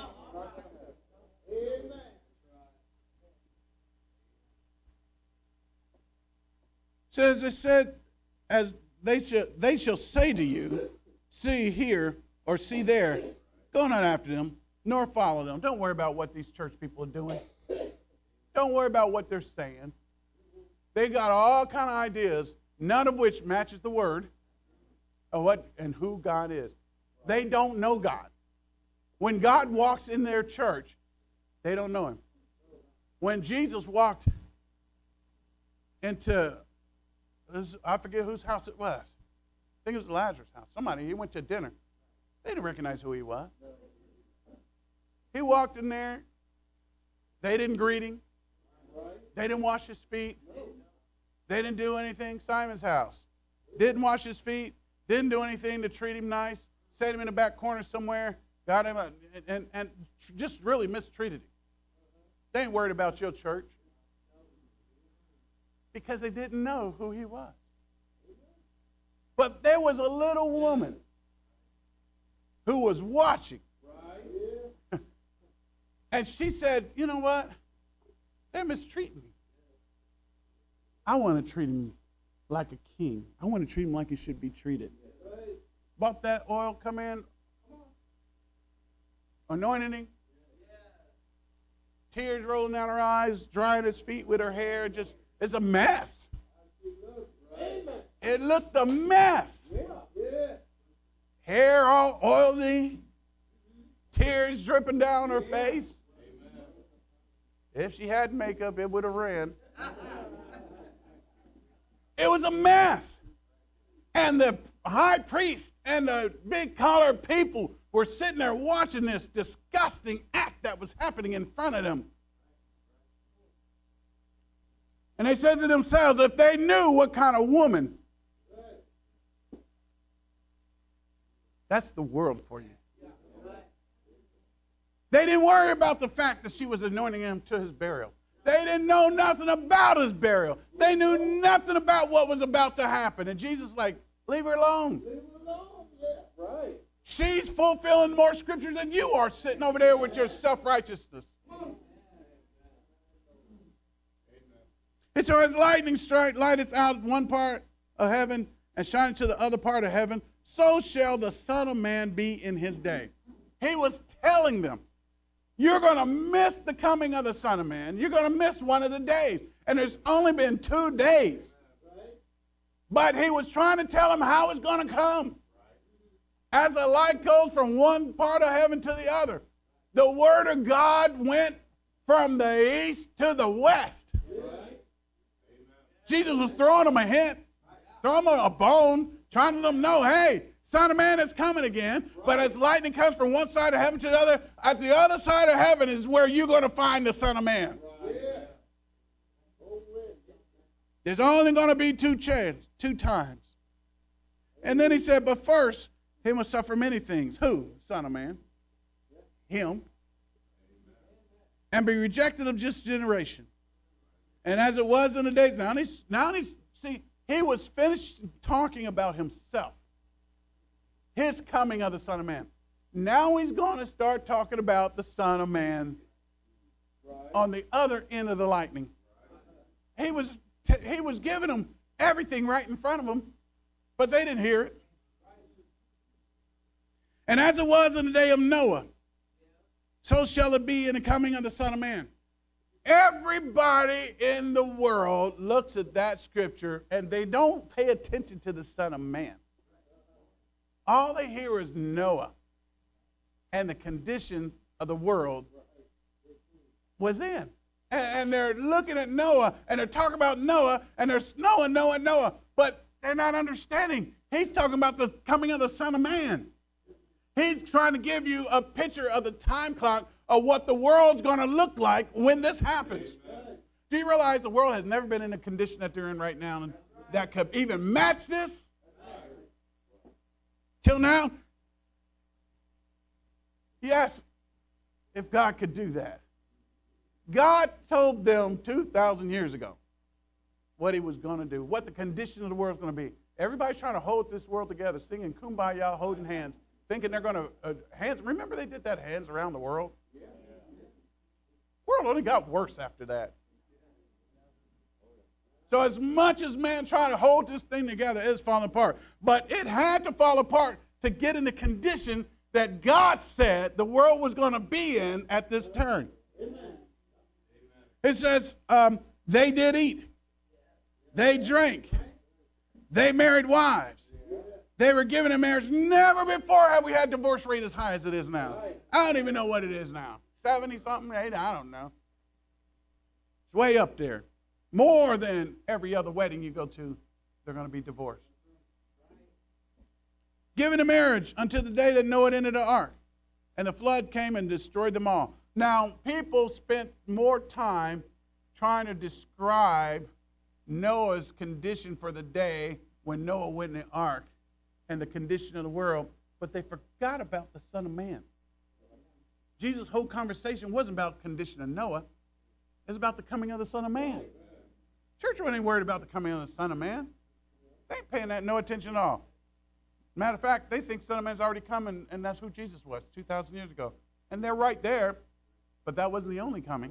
Says it said, as they shall they shall say to you, see here or see there, go not after them, nor follow them. Don't worry about what these church people are doing. Don't worry about what they're saying. They got all kind of ideas, none of which matches the word of what and who God is. They don't know God. When God walks in their church, they don't know him. When Jesus walked into, I forget whose house it was. I think it was Lazarus' house. Somebody, he went to dinner. They didn't recognize who he was. He walked in there. They didn't greet him. They didn't wash his feet. They didn't do anything. Simon's house. Didn't wash his feet. Didn't do anything to treat him nice. Set him in the back corner somewhere. Got him, a, and, and, and just really mistreated him. They ain't worried about your church. Because they didn't know who he was. But there was a little woman who was watching. And she said, you know what? They're mistreating me. I want to treat him like a king. I want to treat him like he should be treated. Bought that oil, come in, anointed him. Tears rolling down her eyes, drying his feet with her hair. Just, it's a mess. It looked a mess. Hair all oily, tears dripping down her face. If she had makeup, it would have ran. It was a mess. And the high priest and the big collar people were sitting there watching this disgusting act that was happening in front of them. And they said to themselves, if they knew what kind of woman, that's the world for you. They didn't worry about the fact that she was anointing him to his burial. They didn't know nothing about his burial. They knew nothing about what was about to happen. And Jesus is like, leave her alone. Leave her alone. Yeah, right. She's fulfilling more scriptures than you are sitting over there with your self-righteousness. And so as lightning strike lighteth out one part of heaven and shineth to the other part of heaven, so shall the Son of Man be in his day. He was telling them, you're going to miss the coming of the Son of Man. You're going to miss one of the days. And there's only been two days. But he was trying to tell them how it's going to come. As the light goes from one part of heaven to the other, the Word of God went from the east to the west. Jesus was throwing them a hint, throwing them a bone, trying to let them know, hey, Son of Man is coming again. But as lightning comes from one side of heaven to the other, at the other side of heaven is where you're going to find the Son of Man. There's only going to be two chances, two times. And then he said, but first, he must suffer many things. Who? Son of Man. Him. And be rejected of this generation. And as it was in the days, now he's, now he's, see, he was finished talking about himself. His coming of the Son of Man. Now he's going to start talking about the Son of Man on the other end of the lightning. He was, he was giving them everything right in front of them, but they didn't hear it. And as it was in the day of Noah, so shall it be in the coming of the Son of Man. Everybody in the world looks at that scripture and they don't pay attention to the Son of Man. All they hear is Noah and the condition of the world was in. And they're looking at Noah and they're talking about Noah and they're Noah, Noah, Noah, but they're not understanding. He's talking about the coming of the Son of Man. He's trying to give you a picture of the time clock of what the world's going to look like when this happens. Amen. Do you realize the world has never been in the condition that they're in right now and that could even match this? Till now? Yes, if God could do that. God told them two thousand years ago what he was going to do, what the condition of the world is going to be. Everybody's trying to hold this world together, singing Kumbaya, holding hands, thinking they're going to, uh, hands, remember they did that hands around the world? Yeah. The world only got worse after that. So as much as man trying to hold this thing together, it's falling apart. But it had to fall apart to get in the condition that God said the world was going to be in at this turn. Amen. It says, um, they did eat. They drank. They married wives. They were given in marriage. Never before have we had divorce rate as high as it is now. I don't even know what it is now. seventy-something, eighty, I don't know. It's way up there. More than every other wedding you go to, they're going to be divorced. Given in marriage until the day that Noah entered the ark, and the flood came and destroyed them all. Now, people spent more time trying to describe Noah's condition for the day when Noah went in the ark and the condition of the world, but they forgot about the Son of Man. Jesus' whole conversation wasn't about the condition of Noah. It was about the coming of the Son of Man. Church wasn't worried about the coming of the Son of Man. They ain't paying that no attention at all. Matter of fact, they think Son of Man's already come, and, and that's who Jesus was two thousand years ago. And they're right there, but that wasn't the only coming.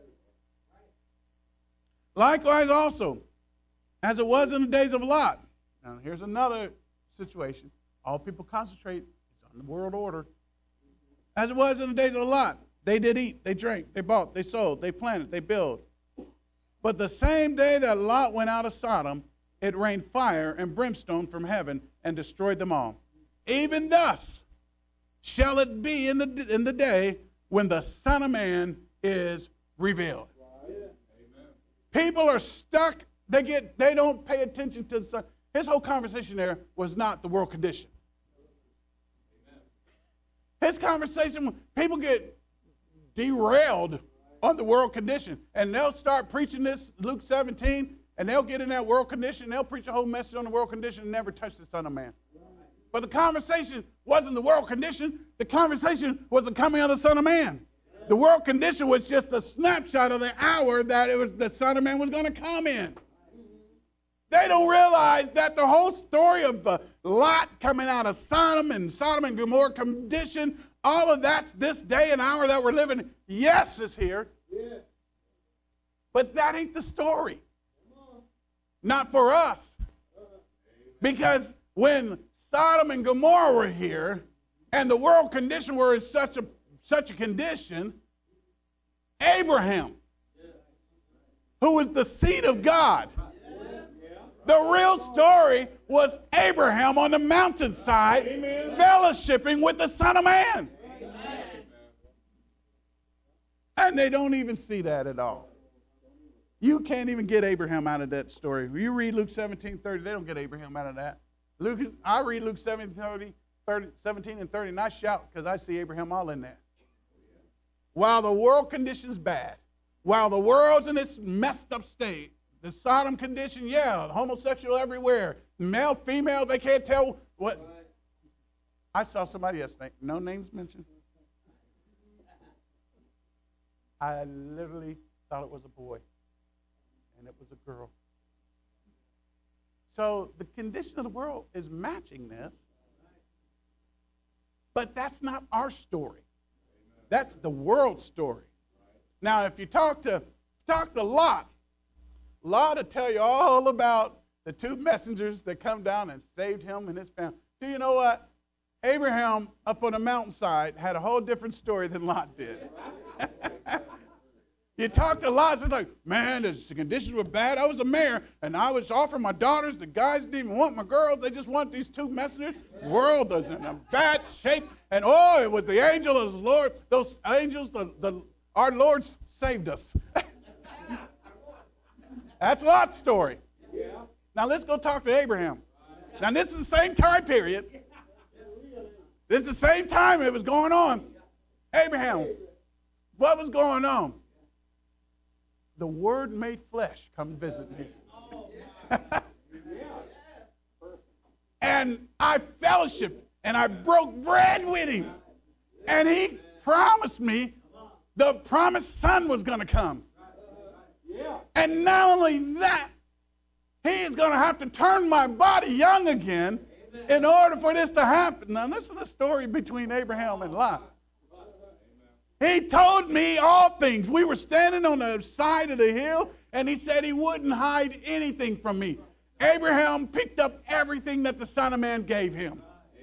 Likewise also, as it was in the days of Lot. Now, here's another situation. All people concentrate on the world order. As it was in the days of Lot, they did eat, they drank, they bought, they sold, they planted, they built. But the same day that Lot went out of Sodom, it rained fire and brimstone from heaven and destroyed them all. Even thus shall it be in the in the day when the Son of Man is revealed. Amen. People are stuck. They get. They don't pay attention to the Son. His whole conversation there was not the world condition. Amen. His conversation, people get derailed on the world condition, and they'll start preaching this Luke seventeen, and they'll get in that world condition. They'll preach a whole message on the world condition and never touch the Son of Man. But the conversation wasn't the world condition. The conversation was the coming of the Son of Man. The world condition was just a snapshot of the hour that it was the Son of Man was going to come in. They don't realize that the whole story of uh, Lot coming out of Sodom and Sodom and Gomorrah condition, all of that's this day and hour that we're living in. Yes, it's here. But that ain't the story. not for us. Because when Sodom and Gomorrah were here, and the world condition were in such a such a condition, Abraham, who was the seed of God, the real story was Abraham on the mountainside, fellowshipping with the Son of Man. And they don't even see that at all. You can't even get Abraham out of that story. You read Luke seventeen thirty, they don't get Abraham out of that. Luke, I read Luke seventeen, thirty, thirty, seventeen and thirty, and I shout because I see Abraham all in there. While the world condition's bad, while the world's in its messed up state, the Sodom condition, yeah, homosexual everywhere, male, female, they can't tell what. I saw somebody yesterday, no names mentioned. I literally thought it was a boy. And it was a girl. So the condition of the world is matching this. But that's not our story. That's the world's story. Now, if you talk to talk to Lot, Lot will tell you all about the two messengers that come down and saved him and his family. Do you know what? Abraham up on the mountainside had a whole different story than Lot did. You talk to Lot, it's like, man, the conditions were bad. I was the mayor, and I was offering my daughters. The guys didn't even want my girls. They just want these two messengers. The world is in a bad shape. And oh, it was the angel of the Lord. Those angels, the, the, our Lord saved us. That's Lot's story. Now let's go talk to Abraham. Now this is the same time period. This is the same time it was going on. Abraham, what was going on? The Word made flesh come visit me. And I fellowshiped and I broke bread with him. And he promised me the promised son was going to come. And not only that, he is going to have to turn my body young again in order for this to happen. Now, this is the story between Abraham and Lot. He told me all things. We were standing on the side of the hill, and he said he wouldn't hide anything from me. Abraham picked up everything that the Son of Man gave him.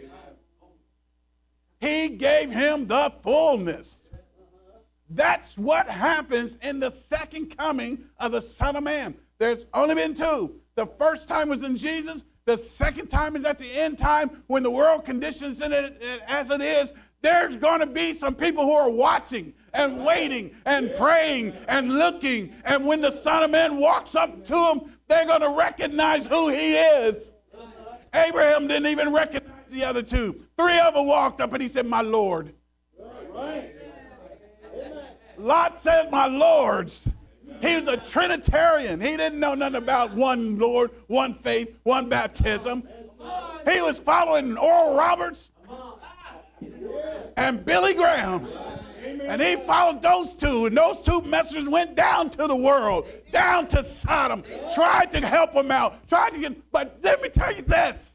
He gave him the fullness. That's what happens in the second coming of the Son of Man. There's only been two. The first time was in Jesus. The second time is at the end time when the world conditions it as it is. There's going to be some people who are watching and waiting and praying and looking. And when the Son of Man walks up to them, they're going to recognize who he is. Abraham didn't even recognize the other two. Three of them walked up and he said, my Lord. Lot said, my Lords. He was a Trinitarian. He didn't know nothing about one Lord, one faith, one baptism. He was following Oral Roberts and Billy Graham. And he followed those two. And those two messengers went down to the world, down to Sodom, tried to help them out, tried to get, but let me tell you this.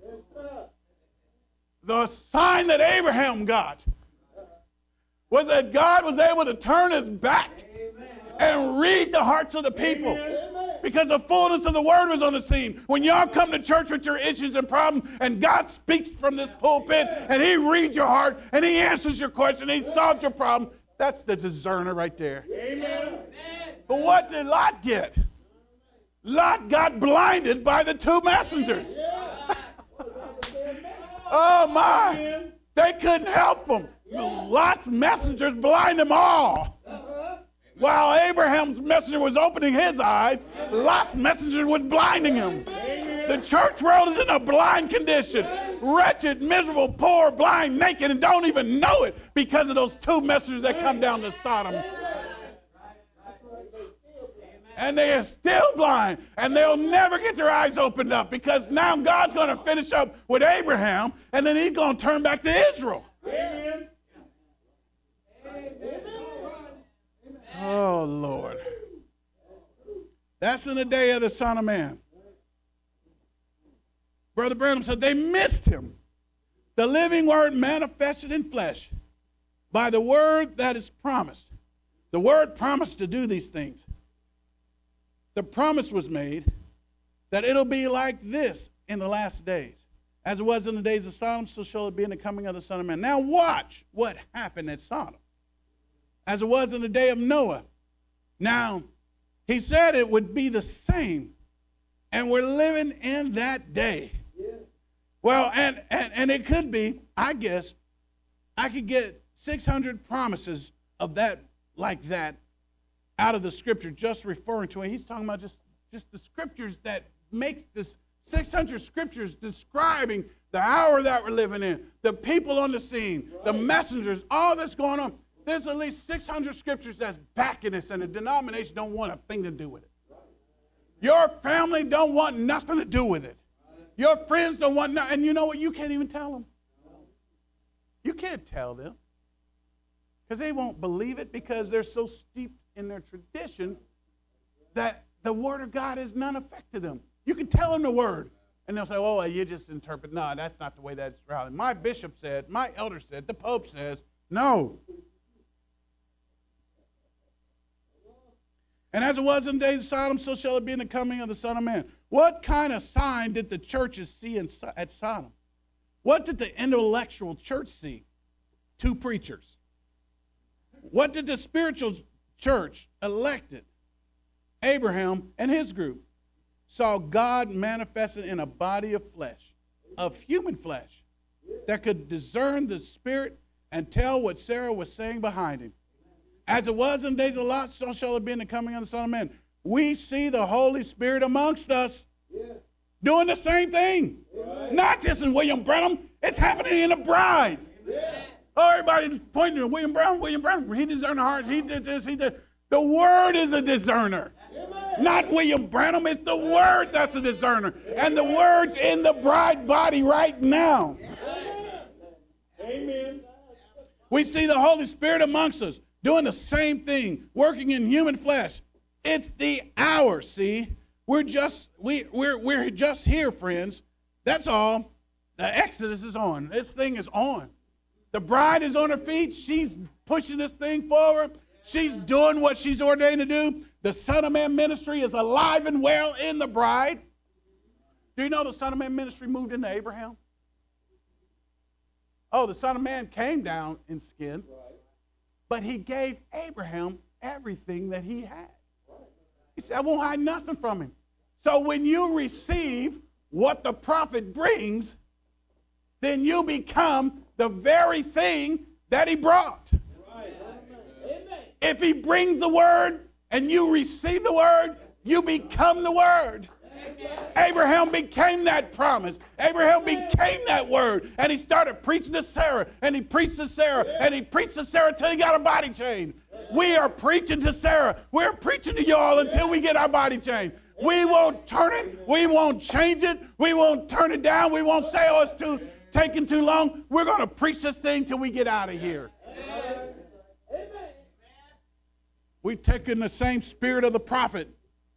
The sign that Abraham got was that God was able to turn his back and read the hearts of the people. Because the fullness of the word was on the scene. When y'all come to church with your issues and problems, and God speaks from this pulpit, and he reads your heart, and he answers your question, and he solves your problem, that's the discerner right there. Amen. But what did Lot get? Lot got blinded by the two messengers. Oh my. They couldn't help him. Lot's messengers blind them all. While Abraham's messenger was opening his eyes, Lot's messenger was blinding him. The church world is in a blind condition. Wretched, miserable, poor, blind, naked, and don't even know it because of those two messengers that come down to Sodom. And they are still blind, and they'll never get their eyes opened up because now God's going to finish up with Abraham, and then he's going to turn back to Israel. Amen. Oh, Lord. That's in the day of the Son of Man. Brother Branham said they missed him. The living word manifested in flesh by the word that is promised. The word promised to do these things. The promise was made. that it'll be like this in the last days. As it was in the days of Sodom, so shall it be in the coming of the Son of Man. Now watch what happened at Sodom. As it was in the day of Noah. Now, he said it would be the same. And we're living in that day. Well, and, and, and it could be, I guess, I could get six hundred promises of that, like that, out of the scripture, just referring to it. He's talking about just, just the scriptures that makes this six hundred scriptures describing the hour that we're living in, the people on the scene, the messengers, all that's going on. There's at least six hundred scriptures that's backing this, and the denomination don't want a thing to do with it. Your family don't want nothing to do with it. Your friends don't want nothing. And you know what? You can't even tell them. You can't tell them. Because they won't believe it, because they're so steeped in their tradition that the Word of God is none effect to them. You can tell them the Word, and they'll say, oh, you just interpret. No, that's not the way that's routed. My bishop said, my elder said, the Pope says. No. And as it was in the days of Sodom, so shall it be in the coming of the Son of Man. What kind of sign did the churches see in, at Sodom? What did the intellectual church see? Two preachers. What did the spiritual church elected? Abraham and his group saw God manifested in a body of flesh, of human flesh, that could discern the spirit and tell what Sarah was saying behind him. As it was in the days of Lot, so shall it be in the coming of the Son of Man. We see the Holy Spirit amongst us, yeah, doing the same thing. Right. Not just in William Branham, it's happening in the bride. Yeah. Oh, everybody's pointing to William Brown, William Brown. He discerned the heart, he did this, he did. The Word is a discerner. Amen. Not William Branham, it's the Word that's a discerner. Amen. And the Word's in the bride body right now. Amen. Amen. We see the Holy Spirit amongst us, doing the same thing, working in human flesh. It's the hour, see? We're just we we're we're just here, friends. That's all. The Exodus is on. This thing is on. The bride is on her feet. She's pushing this thing forward. She's doing what she's ordained to do. The Son of Man ministry is alive and well in the bride. Do you know the Son of Man ministry moved into Abraham? Oh, the Son of Man came down in skin. But he gave Abraham everything that he had. He said, I won't hide nothing from him. So when you receive what the prophet brings, then you become the very thing that he brought. Right. If he brings the word and you receive the word, you become the word. Abraham became that promise. Abraham became that word. And he started preaching to Sarah. And he preached to Sarah. And he preached to Sarah until he got a body change. We are preaching to Sarah. We're preaching to y'all until we get our body change. We won't turn it. We won't change it. We won't turn it down. We won't say, oh, it's too, taking too long. We're going to preach this thing till we get out of here. We've taken the same spirit of the prophet,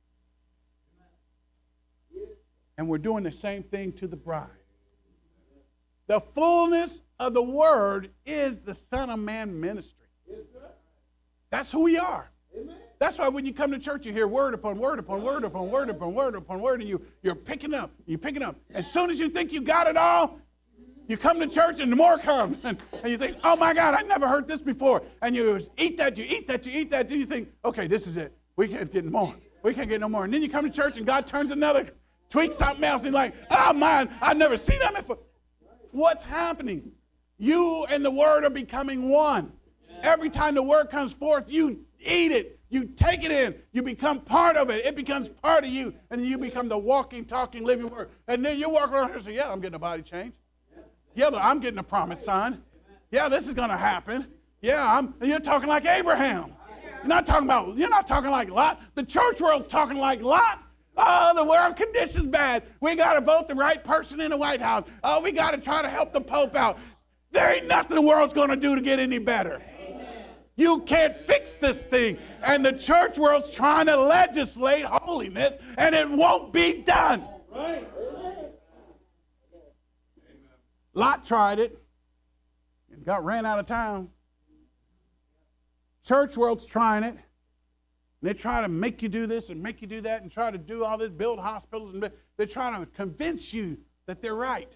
and we're doing the same thing to the bride. The fullness of the Word is the Son of Man ministry. That's who we are. That's why when you come to church, you hear word upon word upon word upon word upon word upon word, and you, you're picking up, you're picking up. As soon as you think you got it all, you come to church and more comes. And, and you think, oh my God, I never heard this before. And you eat that, you eat that, you eat that, then you think, okay, this is it. We can't get more. We can't get no more. And then you come to church and God turns another, tweaks something else, and you're like, oh man, I've never seen that before. What's happening? You and the Word are becoming one. Every time the Word comes forth, you eat it. You take it in. You become part of it. It becomes part of you. And you become the walking, talking, living Word. And then you walk around here and say, yeah, I'm getting a body change. Yeah, I'm getting a promised son. Yeah, this is going to happen. Yeah, I'm, and you're talking like Abraham. You're not talking about, you're not talking like Lot. The church world's talking like Lot. Oh, the world condition's bad. We got to vote the right person in the White House. Oh, we got to try to help the Pope out. There ain't nothing the world's going to do to get any better. You can't fix this thing. And the church world's trying to legislate holiness, and it won't be done. Right. Lot tried it and got ran out of town. Church world's trying it. And they try to make you do this and make you do that and try to do all this, build hospitals, and they're trying to convince you that they're right.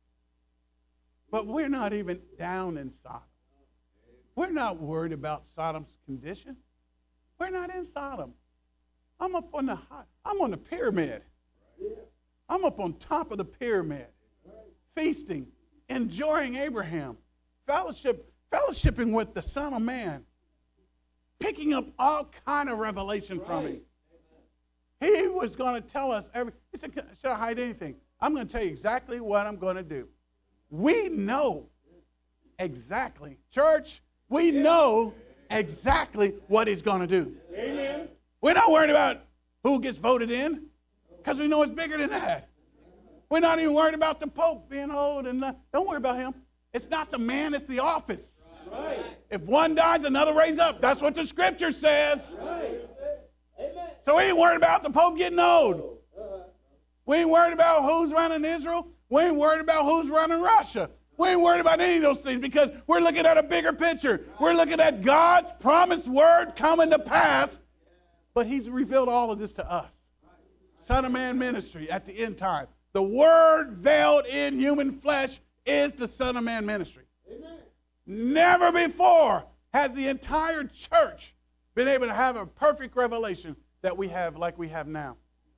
But we're not even down in Sodom. We're not worried about Sodom's condition. We're not in Sodom. I'm up on the high, I'm on the pyramid. I'm up on top of the pyramid, feasting, enjoying Abraham, fellowship, fellowshipping with the Son of Man, picking up all kind of revelation from him. He was going to tell us every. He said, "Should I hide anything? I'm going to tell you exactly what I'm going to do." We know exactly, church. We know exactly what he's going to do. Amen. We're not worried about who gets voted in, because we know it's bigger than that. We're not even worried about the Pope being old, and not, don't worry about him. It's not the man, it's the office. Right. If one dies, another raise up. That's what the Scripture says. Right. So we ain't worried about the Pope getting old. We ain't worried about who's running Israel. We ain't worried about who's running Russia. We ain't worried about any of those things because we're looking at a bigger picture. We're looking at God's promised word coming to pass, but he's revealed all of this to us. Son of Man ministry at the end time. The word veiled in human flesh is the Son of Man ministry. Amen. Never before has the entire church been able to have a perfect revelation that we have like we have now.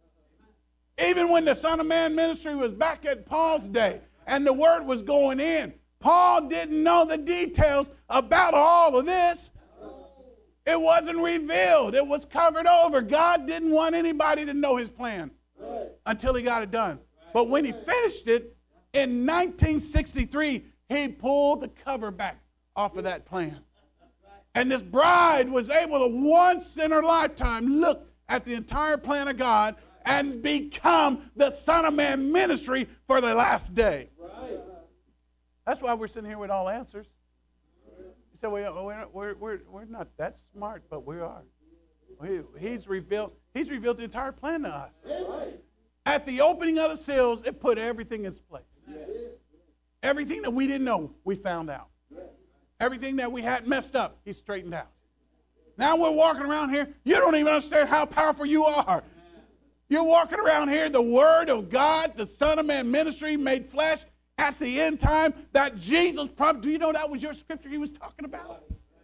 Even when the Son of Man ministry was back at Paul's day and the word was going in, Paul didn't know the details about all of this. It wasn't revealed. It was covered over. God didn't want anybody to know his plan until he got it done. But when he finished it in nineteen sixty-three, he pulled the cover back off of that plan. And this bride was able to once in her lifetime look at the entire plan of God and become the Son of Man ministry for the last day. Right. That's why we're sitting here with all answers. So we, we're, we're, we're, we're not that smart, but we are. We, he's revealed He's revealed the entire plan to us. Right. At the opening of the seals, it put everything in place. Everything that we didn't know, we found out. Everything that we had messed up, he straightened out. Now we're walking around here, you don't even understand how powerful you are. You're walking around here, the Word of God, the Son of Man ministry made flesh at the end time that Jesus promised. Do you know that was your scripture he was talking about?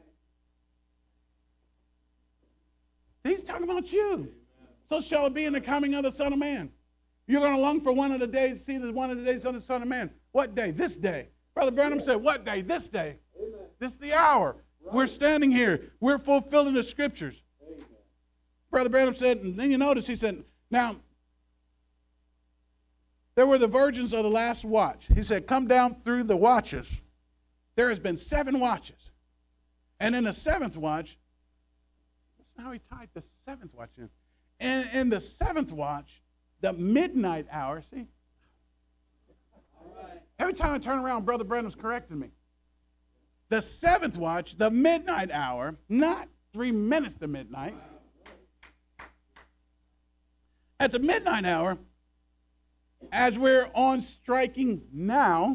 He's talking about you. So shall it be in the coming of the Son of Man. You're going to long for one of the days, see the one of the days of the Son of Man. What day? This day. Brother Branham said, what day? This day. Amen. This is the hour. Right. We're standing here. We're fulfilling the scriptures. Amen. Brother Branham said, and then you notice he said, now, there were the virgins of the last watch. He said, come down through the watches. There has been seven watches. And in the seventh watch, that's how he tied the seventh watch in. And in the seventh watch, the midnight hour, see? Right. Every time I turn around, Brother Branham's correcting me. The seventh watch, the midnight hour, not three minutes to midnight. At the midnight hour, as we're on striking now,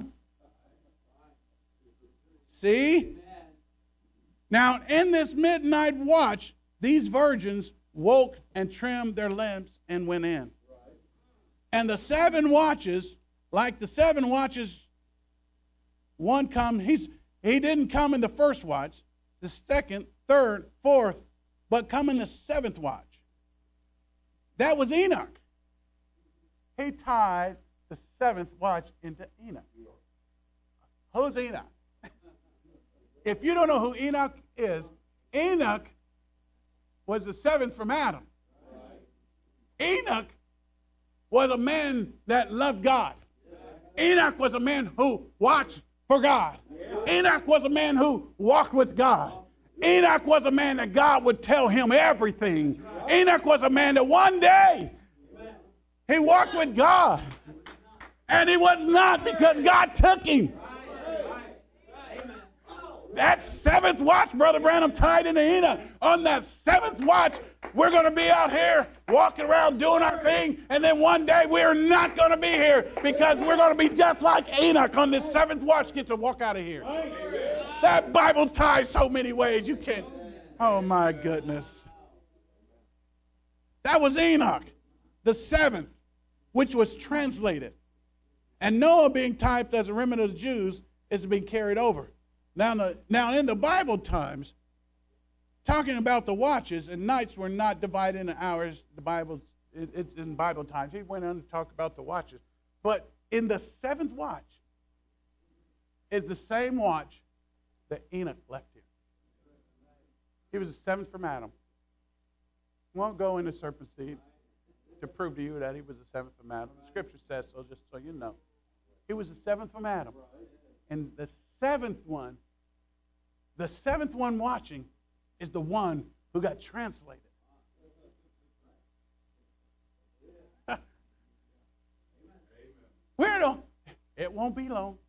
see? Now, in this midnight watch, these virgins woke and trimmed their lamps and went in. And the seven watches, like the seven watches, one come, he's, he didn't come in the first watch, the second, third, fourth, but come in the seventh watch. That was Enoch. He tied the seventh watch into Enoch. Who's Enoch? If you don't know who Enoch is, Enoch was the seventh from Adam. Enoch was a man that loved God. Enoch was a man who watched for God. Enoch was a man who walked with God. Enoch was a man that God would tell him everything. Enoch was a man that one day he walked with God. And he was not because God took him. That seventh watch, Brother Branham tied into Enoch. On that seventh watch, we're going to be out here walking around doing our thing. And then one day we're not going to be here because we're going to be just like Enoch on this seventh watch. Get to walk out of here. That Bible ties so many ways. You can't. Oh, my goodness. That was Enoch, the seventh, which was translated. And Noah, being typed as a remnant of the Jews, is being carried over. Now, the, now in the Bible times, talking about the watches, and nights were not divided into hours. The Bible, it, it's in Bible times. He went on to talk about the watches. But in the seventh watch is the same watch that Enoch left here. He was the seventh from Adam. Won't go into serpent seed to prove to you that he was the seventh from Adam. The Scripture says so, just so you know. He was the seventh from Adam. And the seventh one, the seventh one watching, is the one who got translated. Where do? It won't be long.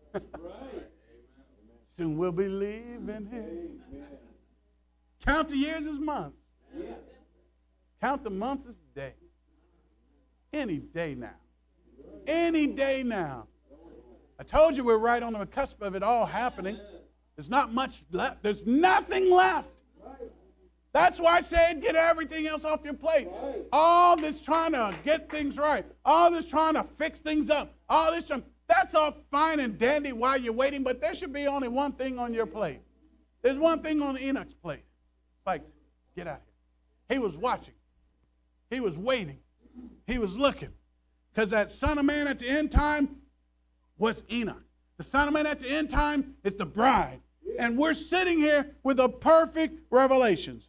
Soon we'll be leaving here. Count the years as months. Count the months as days. Any day now. Any day now. I told you we're right on the cusp of it all happening. There's not much left. There's nothing left. That's why I said get everything else off your plate. All this trying to get things right. All this trying to fix things up. All this trying, that's all fine and dandy while you're waiting, but there should be only one thing on your plate. There's one thing on Enoch's plate. It's like, get out of here. He was watching. He was waiting. He was looking. Because that Son of Man at the end time was Enoch. The Son of Man at the end time is the bride. And we're sitting here with the perfect revelations.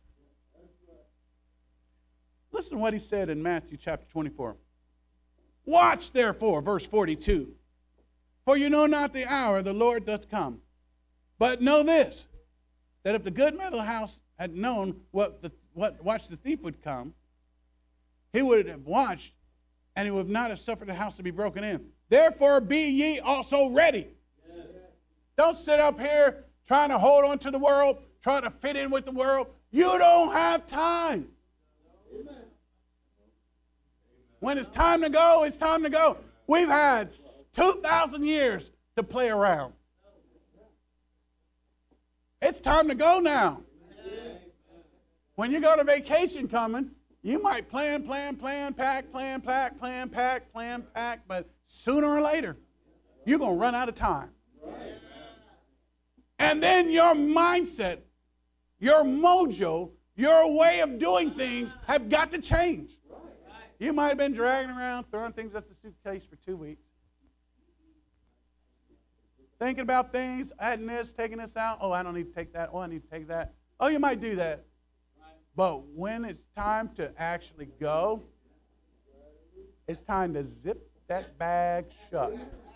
Listen to what he said in Matthew chapter twenty-four. Watch therefore, verse forty-two. For you know not the hour the Lord doth come. But know this, that if the good man of the house had known what the what watch the thief would come, he would have watched, and he would not have suffered the house to be broken in. Therefore be ye also ready. Yes. Don't sit up here trying to hold on to the world, trying to fit in with the world. You don't have time. Amen. When it's time to go, it's time to go. We've had two thousand years to play around. It's time to go now. When you go to vacation coming, you might plan, plan, plan, pack, plan, pack, plan, pack, plan, pack, but sooner or later, you're going to run out of time. And then your mindset, your mojo, your way of doing things have got to change. You might have been dragging around, throwing things up the suitcase for two weeks. Thinking about things, adding this, taking this out. Oh, I don't need to take that. Oh, I need to take that. Oh, you might do that. But when it's time to actually go, it's time to zip that bag shut.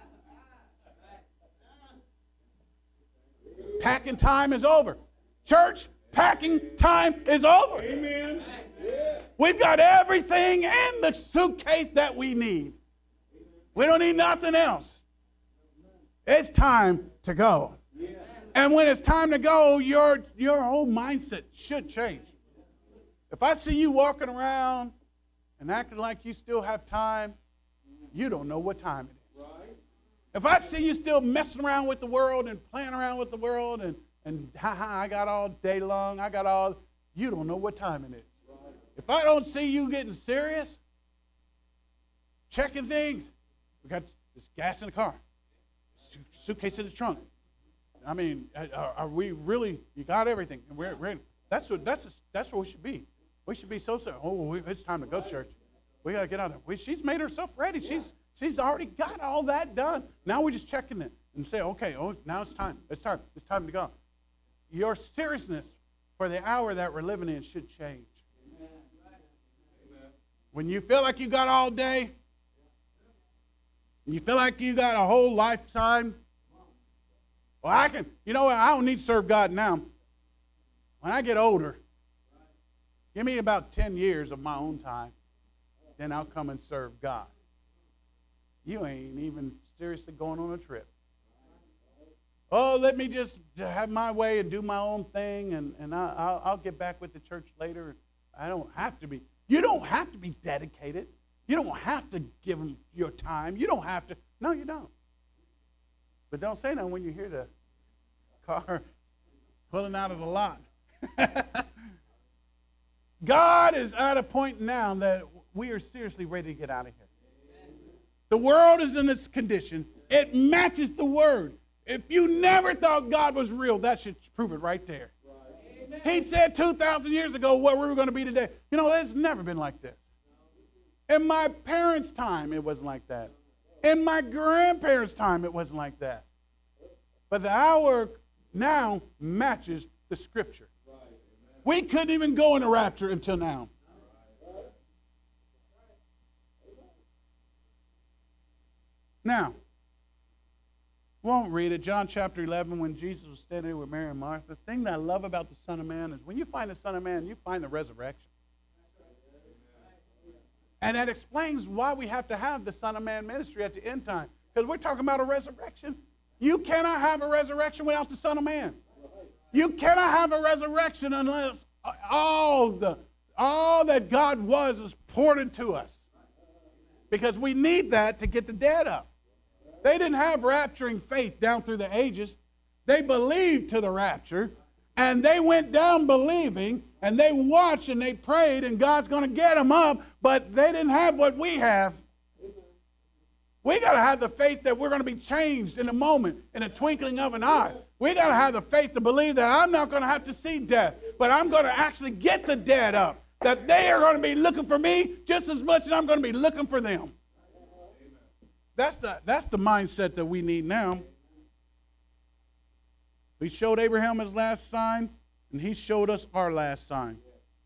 Packing time is over. Church, packing time is over. Amen. We've got everything in the suitcase that we need. We don't need nothing else. It's time to go. And when it's time to go, your, your whole mindset should change. If I see you walking around and acting like you still have time, you don't know what time it is. If I see you still messing around with the world and playing around with the world and, and ha-ha, I got all day long, I got all, you don't know what time it is. If I don't see you getting serious, checking things, we got this gas in the car, suitcase in the trunk. I mean, are, are we really, you got everything. We're, we're, that's, what, that's, that's where we should be. We should be so sorry. Oh, we, it's time to go, church. We got to get out of there. We, she's made herself ready. She's she's already got all that done. Now we're just checking it and say, okay, oh, now it's time. It's time. It's time to go. Your seriousness for the hour that we're living in should change. Amen. When you feel like you got all day, and you feel like you got a whole lifetime, well, I can, you know what, I don't need to serve God now. When I get older, give me about ten years of my own time, then I'll come and serve God. You ain't even seriously going on a trip. Oh, let me just have my way and do my own thing, and, and I, I'll, I'll get back with the church later. I don't have to be. You don't have to be dedicated. You don't have to give them your time. You don't have to. No, you don't. But don't say no when you hear the car pulling out of the lot. God is at a point now that we are seriously ready to get out of here. The world is in this condition. It matches the Word. If you never thought God was real, that should prove it right there. He said two thousand years ago what we were going to be today. You know, it's never been like this. In my parents' time, it wasn't like that. In my grandparents' time, it wasn't like that. But the hour now matches the Scripture. We couldn't even go in a rapture until now. Now, won't read it. John chapter eleven, when Jesus was standing there with Mary and Martha, the thing that I love about the Son of Man is when you find the Son of Man, you find the resurrection. And that explains why we have to have the Son of Man ministry at the end time. Because we're talking about a resurrection. You cannot have a resurrection without the Son of Man. You cannot have a resurrection unless all the all that God was is poured into us. Because we need that to get the dead up. They didn't have rapturing faith down through the ages. They believed to the rapture, and they went down believing, and they watched and they prayed, and God's going to get them up, but they didn't have what we have. We got to have the faith that we're going to be changed in a moment, in a twinkling of an eye. We got to have the faith to believe that I'm not going to have to see death, but I'm going to actually get the dead up, that they are going to be looking for me just as much as I'm going to be looking for them. That's the, that's the mindset that we need now. We showed Abraham his last sign, and he showed us our last sign.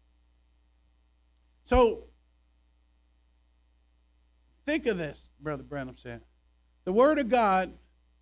So, think of this, Brother Branham said. The Word of God,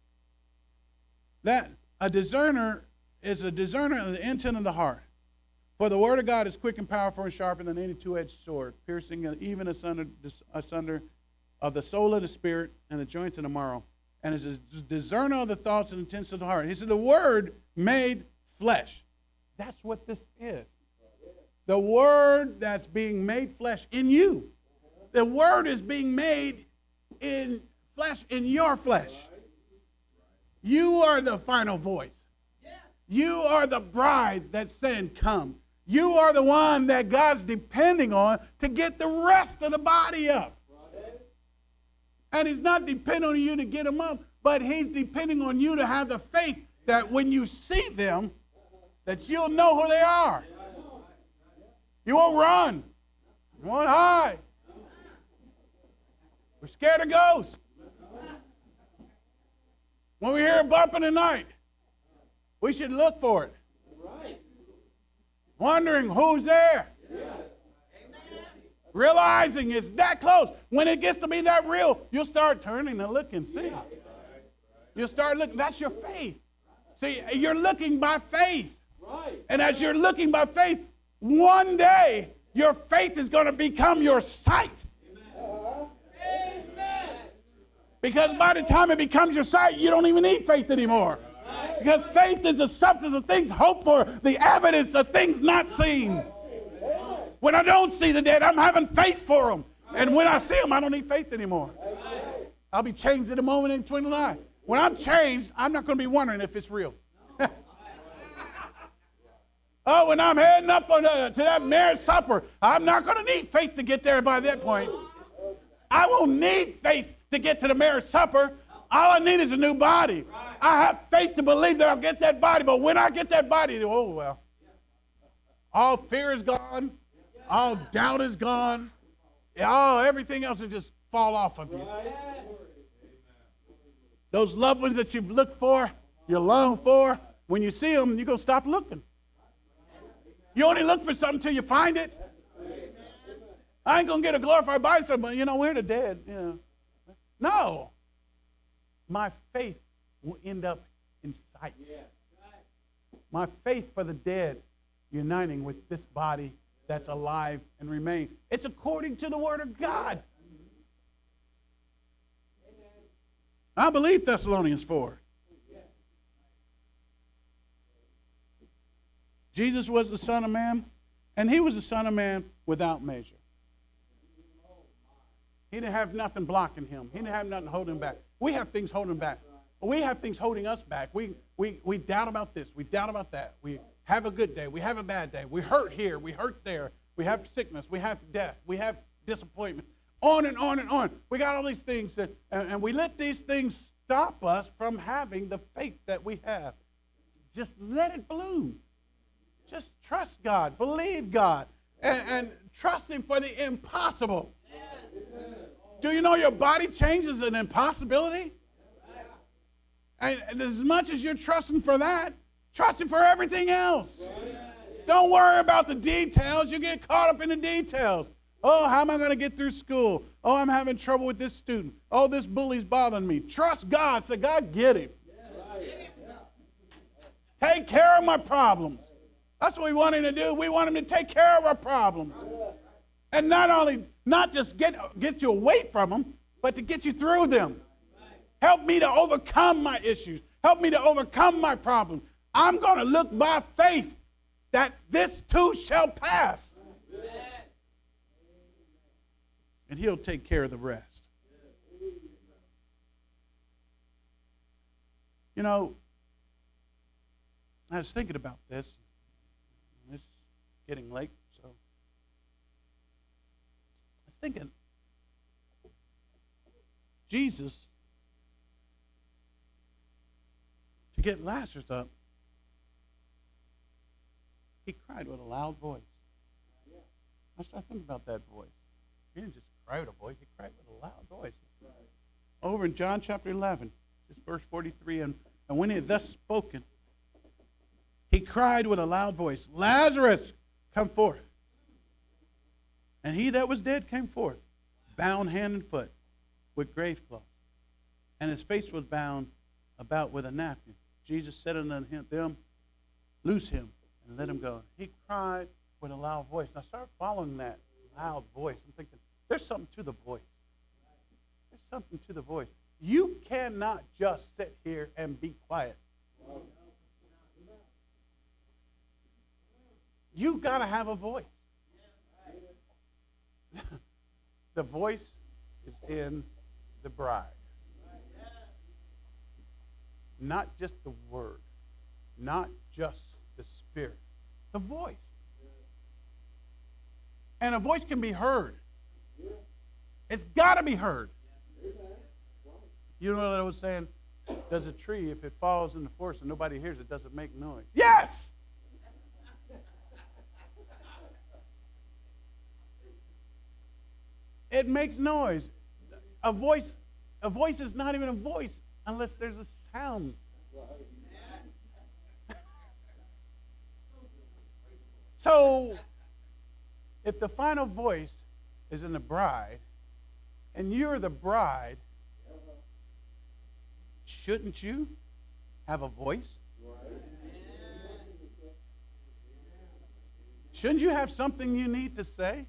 that a discerner is a discerner of the intent of the heart. For the Word of God is quick and powerful and sharper than any two-edged sword, piercing even asunder, asunder of the soul of the spirit and the joints and the marrow, and is a discerner of the thoughts and intents of the heart. He said the Word made flesh. That's what this is. The Word that's being made flesh in you. The Word is being made in flesh, in your flesh. You are the final voice. You are the bride that's saying, come. You are the one that God's depending on to get the rest of the body up. And He's not depending on you to get them up, but He's depending on you to have the faith that when you see them, that you'll know who they are. You won't run. You won't hide. We're scared of ghosts. When we hear a bump in the night, we should look for it. Wondering who's there. Realizing it's that close. When it gets to be that real, you'll start turning and look and see. You'll start looking. That's your faith. See, you're looking by faith. And as you're looking by faith, one day your faith is going to become your sight. Because by the time it becomes your sight, you don't even need faith anymore. Because faith is the substance of things hoped for, the evidence of things not seen. When I don't see the dead, I'm having faith for them. And when I see them, I don't need faith anymore. I'll be changed in a moment in twinkling of an eye. When I'm changed, I'm not going to be wondering if it's real. Oh, when I'm heading up on the, to that marriage supper, I'm not going to need faith to get there by that point. I won't need faith to get to the marriage supper. All I need is a new body. I have faith to believe that I'll get that body, but when I get that body, oh, well. All fear is gone. All doubt is gone. All everything else will just fall off of you. Those loved ones that you've looked for, you long for, when you see them, you're going to stop looking. You only look for something until you find it. I ain't going to get a glorified body, but you know, we're the dead. You know. No. My faith will end up in sight. My faith for the dead uniting with this body that's alive and remain. It's according to the Word of God. I believe Thessalonians four. Jesus was the Son of Man, and He was the Son of Man without measure. He didn't have nothing blocking Him. He didn't have nothing holding Him back. We have things holding back. We have things holding us back. We, we, we doubt about this. We doubt about that. We have a good day. We have a bad day. We hurt here. We hurt there. We have sickness. We have death. We have disappointment. On and on and on. We got all these things, that, and, and we let these things stop us from having the faith that we have. Just let it bloom. Just trust God. Believe God. And, and trust Him for the impossible. Do you know your body change is an impossibility? And, and as much as you're trusting for that, trust Him for everything else. Don't worry about the details. You get caught up in the details. Oh, how am I going to get through school? Oh, I'm having trouble with this student. Oh, this bully's bothering me. Trust God. Say, God, get him. Take care of my problems. That's what we want Him to do. We want Him to take care of our problems. And not only, not just get, get you away from them, but to get you through them. Help me to overcome my issues. Help me to overcome my problems. I'm going to look by faith that this too shall pass. And He'll take care of the rest. You know, I was thinking about this. It's getting late, so I was thinking, Jesus, to get Lazarus up, He cried with a loud voice. I started thinking about that voice. He didn't just cry with a voice, He cried with a loud voice. Over in John chapter eleven, just verse forty-three, and, and when He had thus spoken, He cried with a loud voice, Lazarus, come forth. And he that was dead came forth, bound hand and foot with grave cloth, and his face was bound about with a napkin. Jesus said unto them, loose him and let him go. He cried with a loud voice. And I started following that loud voice. I'm thinking, there's something to the voice. There's something to the voice. You cannot just sit here and be quiet. You've got to have a voice. The voice is in the bride. Not just the word. Not just the spirit. The voice. And a voice can be heard. It's got to be heard. You know what I was saying? Does a tree, if it falls in the forest and nobody hears it, does it make noise? Yes! It makes noise. A voice, a voice is not even a voice unless there's a sound. So, if the final voice is in the bride, and you're the bride, shouldn't you have a voice? Shouldn't you have something you need to say?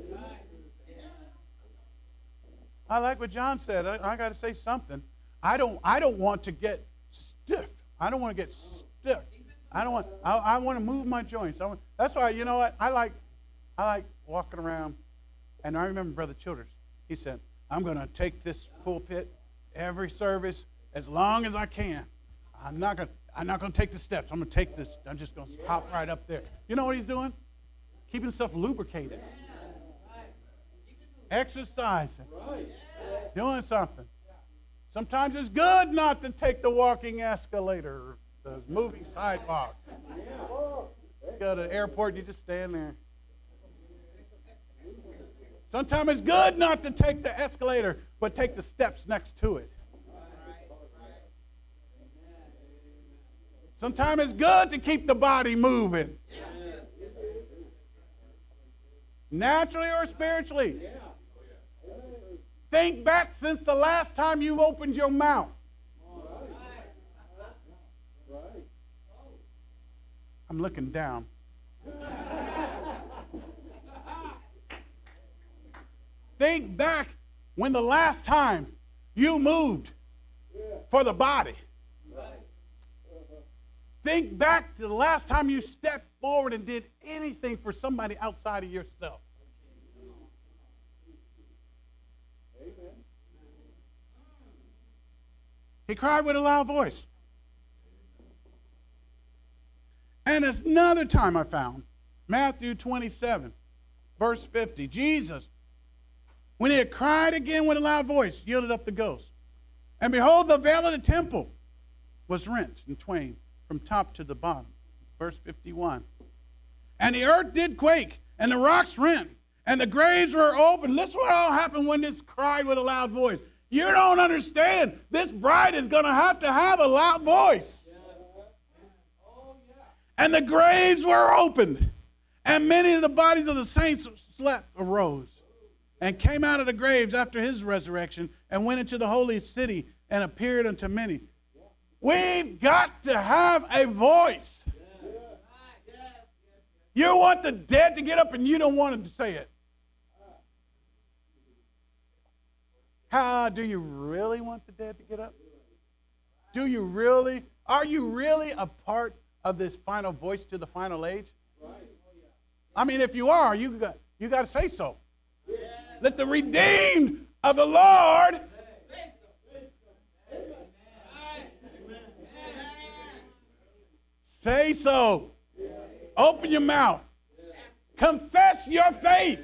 I like what John said. I, I got to say something. I don't. I don't want to get stiff. I don't want to get stiff. I don't want. I, I want to move my joints. I want, that's why. You know what? I like. I like walking around. And I remember Brother Childers. He said, "I'm going to take this pulpit every service as long as I can. I'm not going. I'm not going to take the steps. I'm going to take this. I'm just going to hop right up there." You know what he's doing? Keeping himself lubricated. Exercising. Doing something. Sometimes it's good not to take the walking escalator, the moving sidewalks. You go to the airport, you just stand there. Sometimes it's good not to take the escalator, but take the steps next to it. Sometimes it's good to keep the body moving. Naturally or spiritually. Think back since the last time you opened your mouth. I'm looking down. Think back when the last time you moved for the body. Think back to the last time you stepped forward and did anything for somebody outside of yourself. He cried with a loud voice. And another time I found, Matthew twenty-seven. verse fifty. Jesus, when he had cried again with a loud voice, yielded up the ghost. And behold, the veil of the temple was rent in twain from top to the bottom. Verse fifty-one. And the earth did quake, and the rocks rent, and the graves were opened. Listen what all happened when this cried with a loud voice. You don't understand. This bride is going to have to have a loud voice. And the graves were opened, and many of the bodies of the saints slept arose, and came out of the graves after his resurrection, and went into the holy city, and appeared unto many. We've got to have a voice. You want the dead to get up, and you don't want them to say it. How do you really want the dead to get up? Do you really? Are you really a part of this final voice to the final age? I mean, if you are, you got you got to say so. Let the redeemed of the Lord say so. Open your mouth. Confess your faith.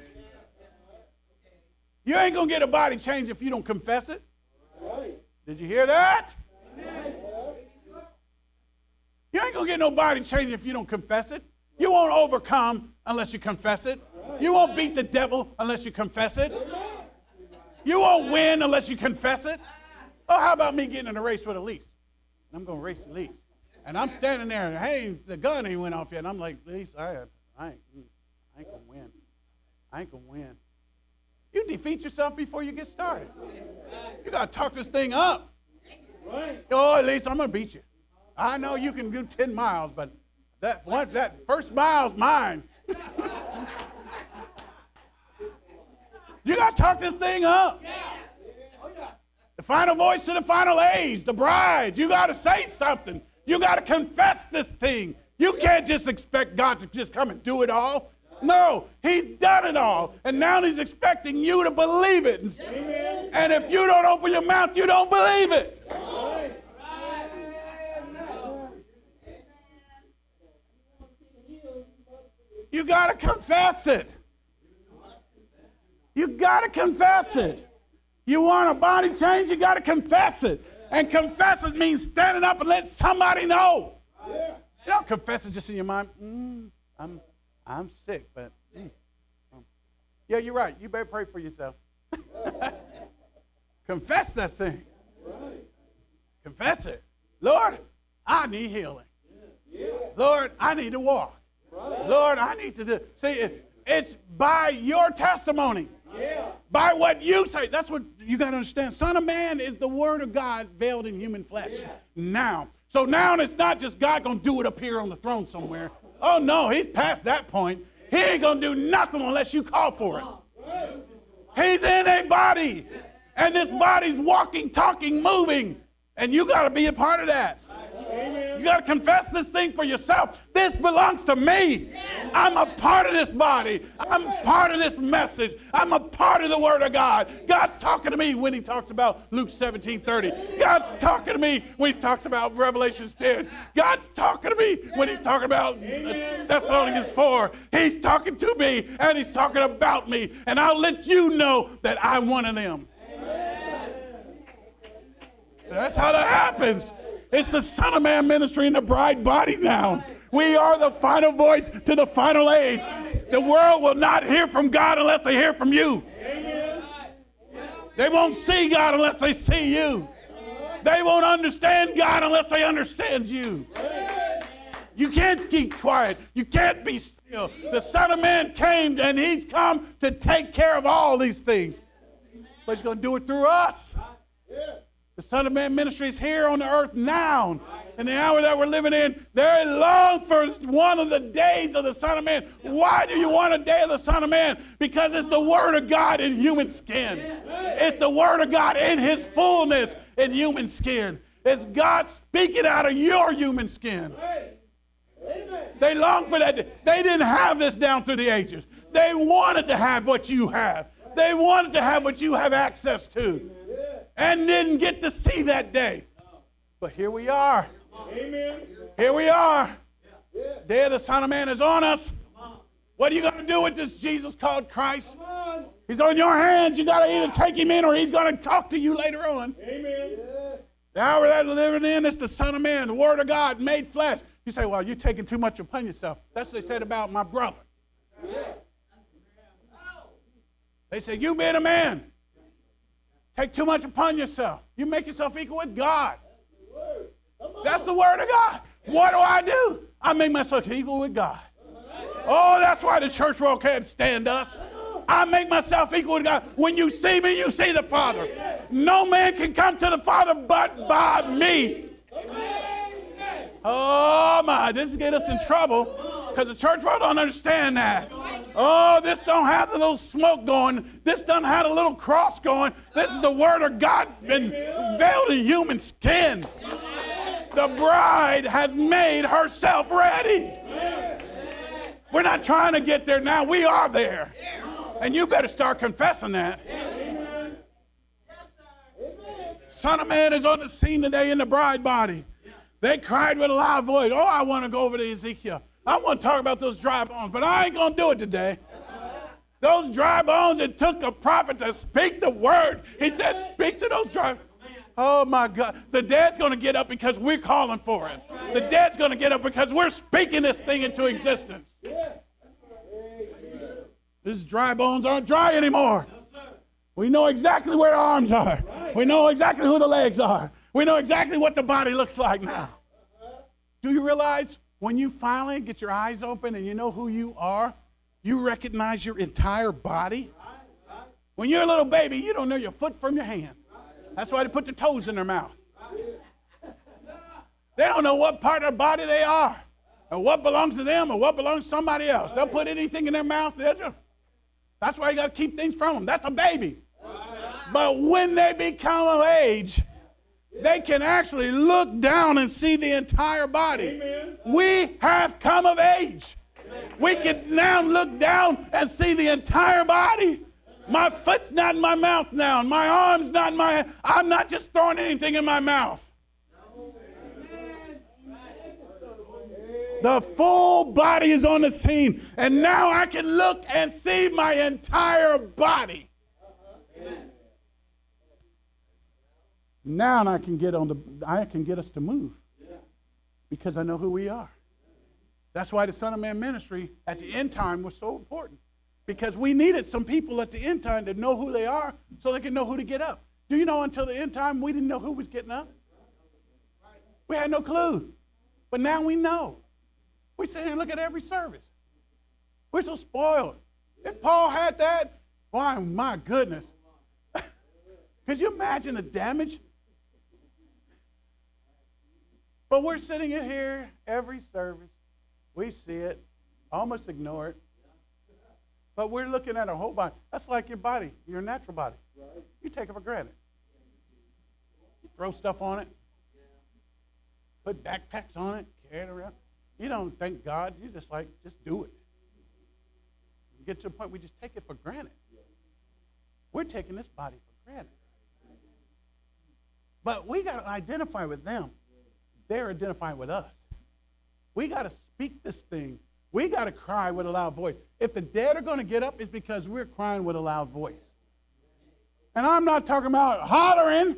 You ain't going to get a body change if you don't confess it. Did you hear that? You ain't going to get no body change if you don't confess it. You won't overcome unless you confess it. You won't beat the devil unless you confess it. You won't win unless you confess it. Oh, how about me getting in a race with Elise? I'm going to race Elise. And I'm standing there, and hey, the gun ain't went off yet. And I'm like, Elise, I, I ain't, I ain't going to win. I ain't going to win. You defeat yourself before you get started. You got to talk this thing up. Oh, at least I'm going to beat you. I know you can do ten miles, but that one, that first mile's mine. You got to talk this thing up. The final voice to the final age, the bride. You got to say something. You got to confess this thing. You can't just expect God to just come and do it all. No, he's done it all. And now he's expecting you to believe it. Amen. And if you don't open your mouth, you don't believe it. You got to confess it. You got to confess it. You want a body change, you got to confess it. And confess it means standing up and letting somebody know. You don't confess it just in your mind. Mm, I'm I'm sick, but mm, um, yeah, you're right. You better pray for yourself. Confess that thing. Confess it. Lord, I need healing. Lord, I need to walk. Lord, I need to do. See, it, it's by your testimony. By what you say. That's what you got to understand. Son of Man is the Word of God veiled in human flesh. Now. So now it's not just God going to do it up here on the throne somewhere. Oh, no, he's past that point. He ain't going to do nothing unless you call for it. He's in a body. And this body's walking, talking, moving. And you got to be a part of that. You got to confess this thing for yourself. This belongs to me. I'm a part of this body. I'm part of this message. I'm a part of the Word of God. God's talking to me when he talks about Luke seventeen thirty. God's talking to me when he talks about Revelation ten. God's talking to me when he's talking about Thessalonians four. He's talking to me and he's talking about me. And I'll let you know that I'm one of them. That's how that happens. It's the Son of Man ministry in the bride body now. We are the final voice to the final age. The world will not hear from God unless they hear from you. They won't see God unless they see you. They won't understand God unless they understand you. You can't keep quiet. You can't be still. The Son of Man came and he's come to take care of all these things. But he's going to do it through us. The Son of Man ministry is here on the earth now. In the hour that we're living in, they long for one of the days of the Son of Man. Why do you want a day of the Son of Man? Because it's the Word of God in human skin. It's the Word of God in His fullness in human skin. It's God speaking out of your human skin. They long for that day. They didn't have this down through the ages. They wanted to have what you have. They wanted to have what you have access to. And didn't get to see that day. But here we are. Amen. Here we are. Day of the Son of Man is on us. What are you going to do with this Jesus called Christ? He's on your hands. You got to either take him in or he's going to talk to you later on. Amen. The hour that we're living in is the Son of Man, the Word of God made flesh. You say, well, you're taking too much upon yourself. That's what they said about my brother. They said, you being a man, take too much upon yourself. You make yourself equal with God. That's the Word of God. What do I do? I make myself equal with God. Oh, that's why the church world can't stand us. I make myself equal with God. When you see me, you see the Father. No man can come to the Father but by me. Oh, my. This is getting us in trouble because the church world don't understand that. Oh, this don't have the little smoke going. This doesn't have a little cross going. This is the Word of God been veiled in human skin. The bride has made herself ready. We're not trying to get there now. We are there. And you better start confessing that. Son of Man is on the scene today in the bride body. They cried with a loud voice, oh, I want to go over to Ezekiel. I want to talk about those dry bones, but I ain't going to do it today. Those dry bones, it took a prophet to speak the word. He said, speak to those dry bones. Oh, my God. The dead's going to get up because we're calling for it. The dead's going to get up because we're speaking this thing into existence. These dry bones aren't dry anymore. We know exactly where the arms are. We know exactly who the legs are. We know exactly what the body looks like now. Do you realize when you finally get your eyes open and you know who you are, you recognize your entire body? When you're a little baby, you don't know your foot from your hand. That's why they put the toes in their mouth. They don't know what part of their body they are, or what belongs to them, or what belongs to somebody else. They'll put anything in their mouth. Just, that's why you got to keep things from them. That's a baby. But when they become of age, they can actually look down and see the entire body. Amen. We have come of age. Amen. We can now look down and see the entire body. My foot's not in my mouth now. My arm's not in my... I'm not just throwing anything in my mouth. The full body is on the scene. And now I can look and see my entire body. Now I can get on the I can get us to move. Because I know who we are. That's why the Son of Man ministry at the end time was so important. Because we needed some people at the end time to know who they are so they can know who to get up. Do you know until the end time we didn't know who was getting up? We had no clue. But now we know. We sit here and look at every service. We're so spoiled. If Paul had that, why, my goodness. Could you imagine the damage? But we're sitting in here every service. We see it, almost ignore it. But we're looking at our whole body. That's like your body, your natural body. You take it for granted. You throw stuff on it. Put backpacks on it, carry it around. You don't thank God. You just like, just do it. You get to a point we just take it for granted. We're taking this body for granted. But we got to identify with them. They're identifying with us. We got to speak this thing. We got to cry with a loud voice. If the dead are going to get up, it's because we're crying with a loud voice. And I'm not talking about hollering.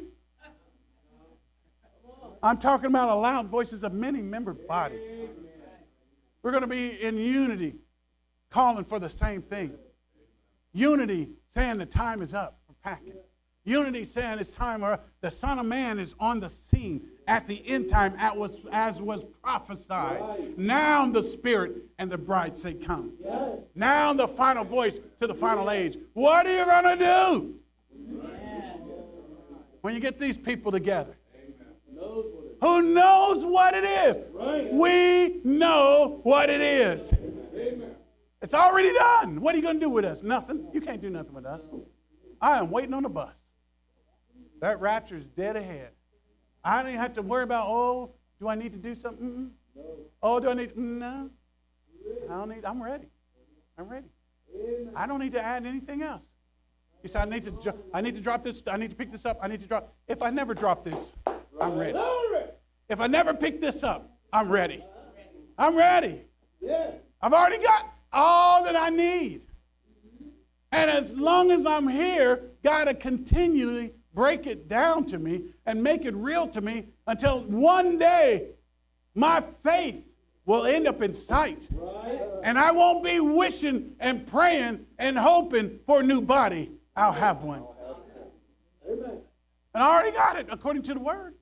I'm talking about a loud voice as a many-membered body. We're going to be in unity, calling for the same thing. Unity saying the time is up for packing. Unity saying it's time, or the Son of Man is on the scene at the end time as was, as was prophesied. Right. Now the Spirit and the bride say, come. Yes. Now the final voice to the final age. What are you going to do? Yes. When you get these people together? Amen. Who knows what it is? Right. We know what it is. Amen. It's already done. What are you going to do with us? Nothing. You can't do nothing with us. I am waiting on the bus. That rapture is dead ahead. I don't even have to worry about, oh, do I need to do something? No. Oh, do I need to? No. I don't need, I'm ready. I'm ready. I don't need to add anything else. You say, I need to I need to drop this, I need to pick this up, I need to drop. If I never drop this, I'm ready. If I never pick this up, I'm ready. I'm ready. I've already got all that I need. And as long as I'm here, God will continually break it down to me and make it real to me until one day my faith will end up in sight. And I won't be wishing and praying and hoping for a new body. I'll have one. And I already got it according to the word.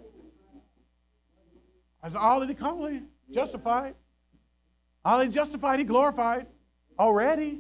That's all that he called it. Justified. All he justified, he glorified. Already.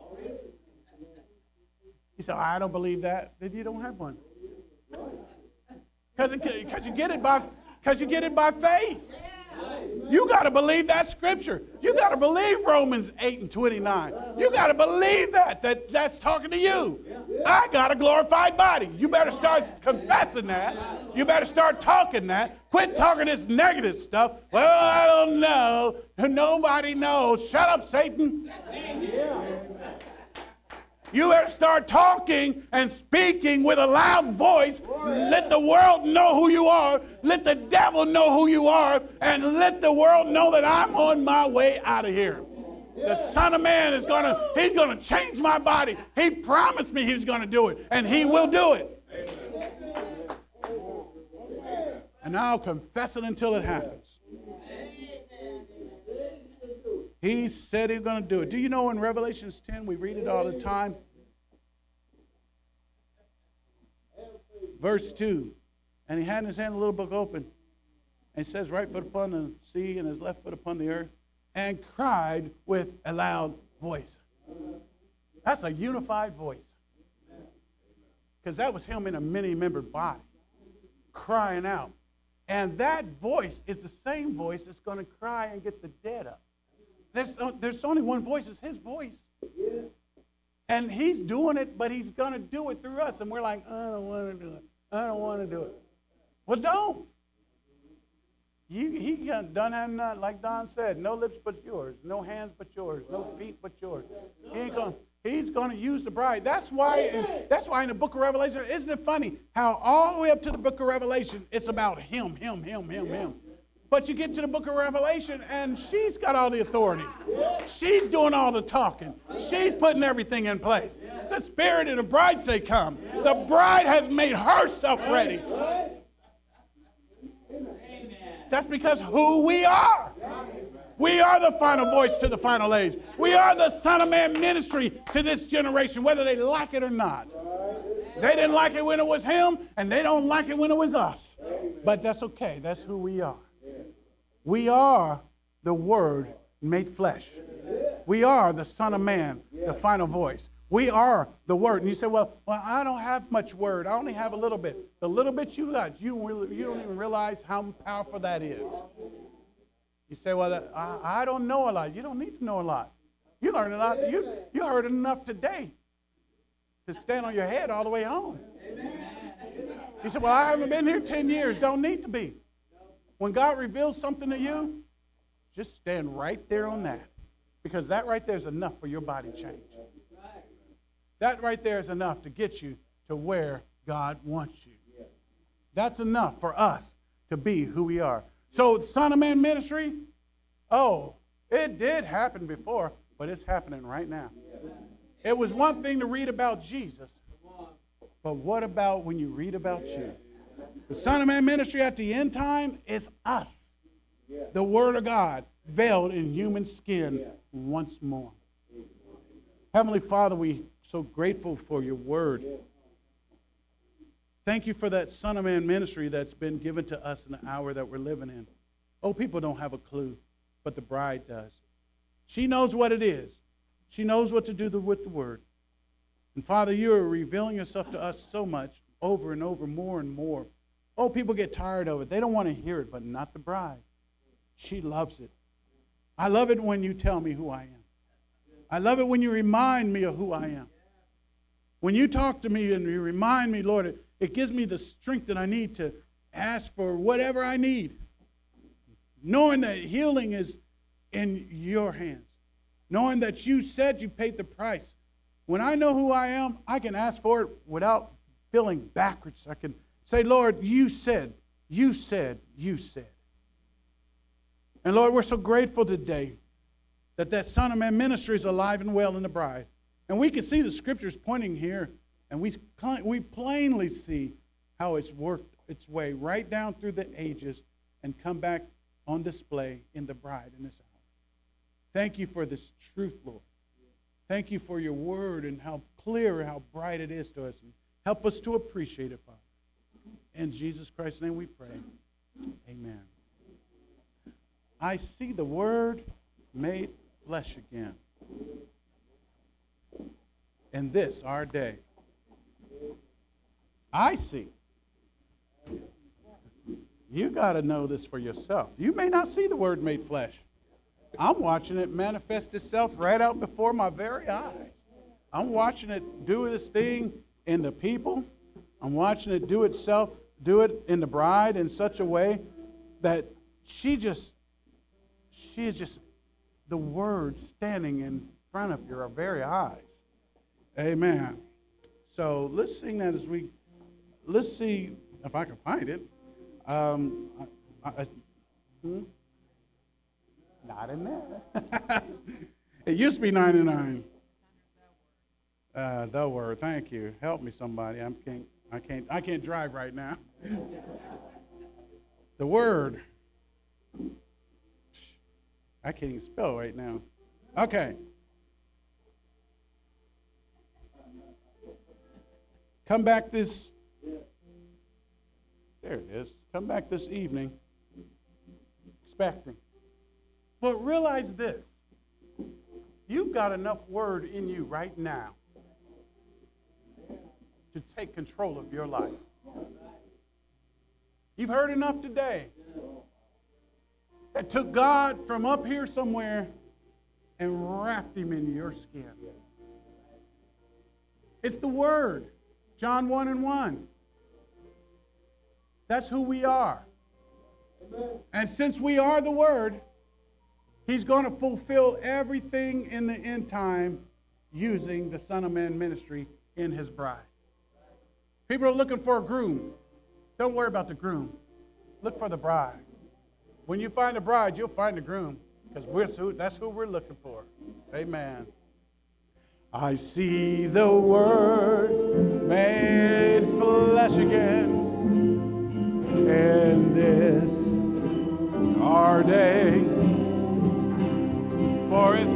He said, I don't believe that. Then you don't have one. Because you get it by because you get it by faith. You got to believe that scripture. You got to believe Romans eight and twenty-nine. You got to believe that, that that's talking to you. I got a glorified body. You better start confessing that. You better start talking that. Quit talking this negative stuff. Well, I don't know. Nobody knows. Shut up, Satan. You better start talking and speaking with a loud voice. Let the world know who you are. Let the devil know who you are. And let the world know that I'm on my way out of here. The Son of Man is going to, he's going to change my body. He promised me he was going to do it. And he will do it. And I'll confess it until it happens. He said he's going to do it. Do you know in Revelation ten, we read it all the time? Verse two. And he had in his hand a little book open. And it says, right foot upon the sea and his left foot upon the earth. And cried with a loud voice. That's a unified voice. Because that was him in a many-membered body. Crying out. And that voice is the same voice that's going to cry and get the dead up. There's, uh, there's only one voice. It's his voice. And he's doing it, but he's going to do it through us. And we're like, I don't want to do it. I don't want to do it. Well, don't. You, he done have not, like Don said, no lips but yours, no hands but yours, no feet but yours. He ain't gonna, he's going to use the bride. That's why, in, that's why in the book of Revelation, isn't it funny how all the way up to the book of Revelation, it's about him, him, him, him, him. But you get to the book of Revelation, and she's got all the authority. She's doing all the talking. She's putting everything in place. The Spirit and the bride say, come. The bride has made herself ready. That's because who we are. We are the final voice to the final age. We are the Son of Man ministry to this generation, whether they like it or not. They didn't like it when it was him, and they don't like it when it was us. But that's okay. That's who we are. We are the Word made flesh. We are the Son of Man, the final voice. We are the Word. And you say, well, well, I don't have much Word. I only have a little bit. The little bit you got, you, really, you don't even realize how powerful that is. You say, well, I, I don't know a lot. You don't need to know a lot. You learned a lot. You, you heard enough today to stand on your head all the way home. You said, well, I haven't been here ten years. Don't need to be. When God reveals something to you, just stand right there on that. Because that right there is enough for your body change. That right there is enough to get you to where God wants you. That's enough for us to be who we are. So, Son of Man ministry, oh, it did happen before, but it's happening right now. It was one thing to read about Jesus, but what about when you read about you? The Son of Man ministry at the end time is us. The Word of God veiled in human skin once more. Heavenly Father, we are so grateful for your Word. Thank you for that Son of Man ministry that's been given to us in the hour that we're living in. Oh, people don't have a clue, but the bride does. She knows what it is. She knows what to do with the Word. And Father, you are revealing yourself to us so much, over and over, more and more. Oh, people get tired of it. They don't want to hear it, but not the bride. She loves it. I love it when you tell me who I am. I love it when you remind me of who I am. When you talk to me and you remind me, Lord, it, it gives me the strength that I need to ask for whatever I need. Knowing that healing is in your hands. Knowing that you said you paid the price. When I know who I am, I can ask for it without feeling backwards. I can say, Lord, you said, you said, you said. And Lord, we're so grateful today that that Son of Man ministry is alive and well in the bride. And we can see the scriptures pointing here, and we, we plainly see how it's worked its way right down through the ages and come back on display in the bride in this hour. Thank you for this truth, Lord. Thank you for your word and how clear and how bright it is to us. And help us to appreciate it, Father. In Jesus Christ's name we pray. Amen. I see the Word made flesh again. In this, our day. I see. You got to know this for yourself. You may not see the Word made flesh. I'm watching it manifest itself right out before my very eyes. I'm watching it do this thing in the people. I'm watching it do itself, do it in the bride in such a way that she just, she is just the Word standing in front of your very eyes. Amen. So let's sing that as we, let's see if I can find it. Um, I, I, hmm? Not in there. It used to be ninety-nine. Uh, the Word. Thank you. Help me, somebody. I can't. I can't. I can't drive right now. The Word. I can't even spell right now. Okay. Come back this. There it is. Come back this evening. Expecting. But realize this. You've got enough Word in you right now to take control of your life. You've heard enough today that took God from up here somewhere and wrapped Him in your skin. It's the Word. John one and one. That's who we are. And since we are the Word, He's going to fulfill everything in the end time using the Son of Man ministry in His bride. People are looking for a groom. Don't worry about the groom. Look for the bride. When you find a bride, you'll find a groom, because we're who, that's who we're looking for. Amen. I see the Word made flesh again in this our day. For His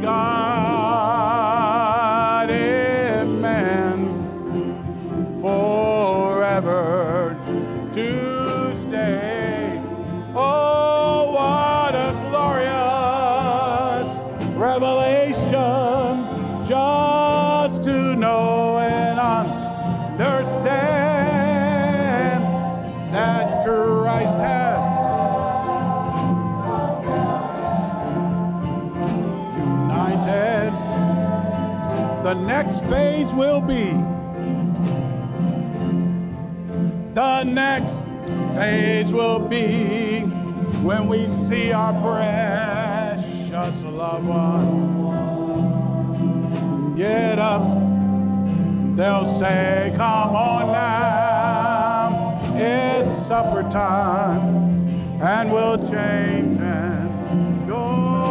God in man forever to stay. Oh, what a glorious revelation just to know and understand that Christ has united. The next phase will be, the next phase will be when we see our precious loved one get up. They'll say, come on now, it's supper time, and we'll change and go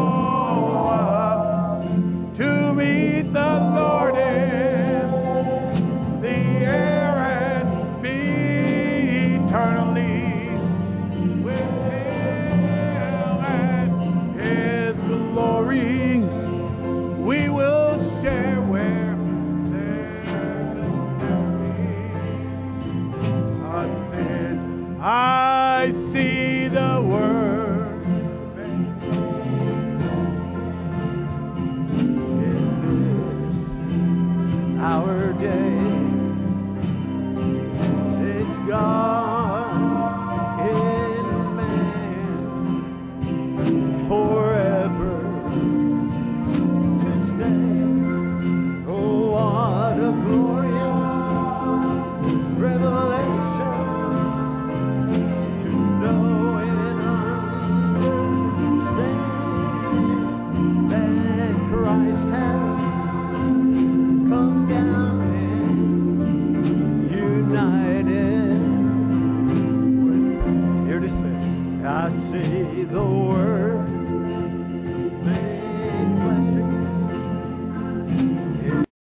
up to meet the Lord in the air and be eternally with Him and His glory. We will share where there can be a sin. I see the Word in this our day. It's God in man forever to stay. Oh, what a glorious revelation to know and understand that Christ has come down and united with. Here it is. I see the Word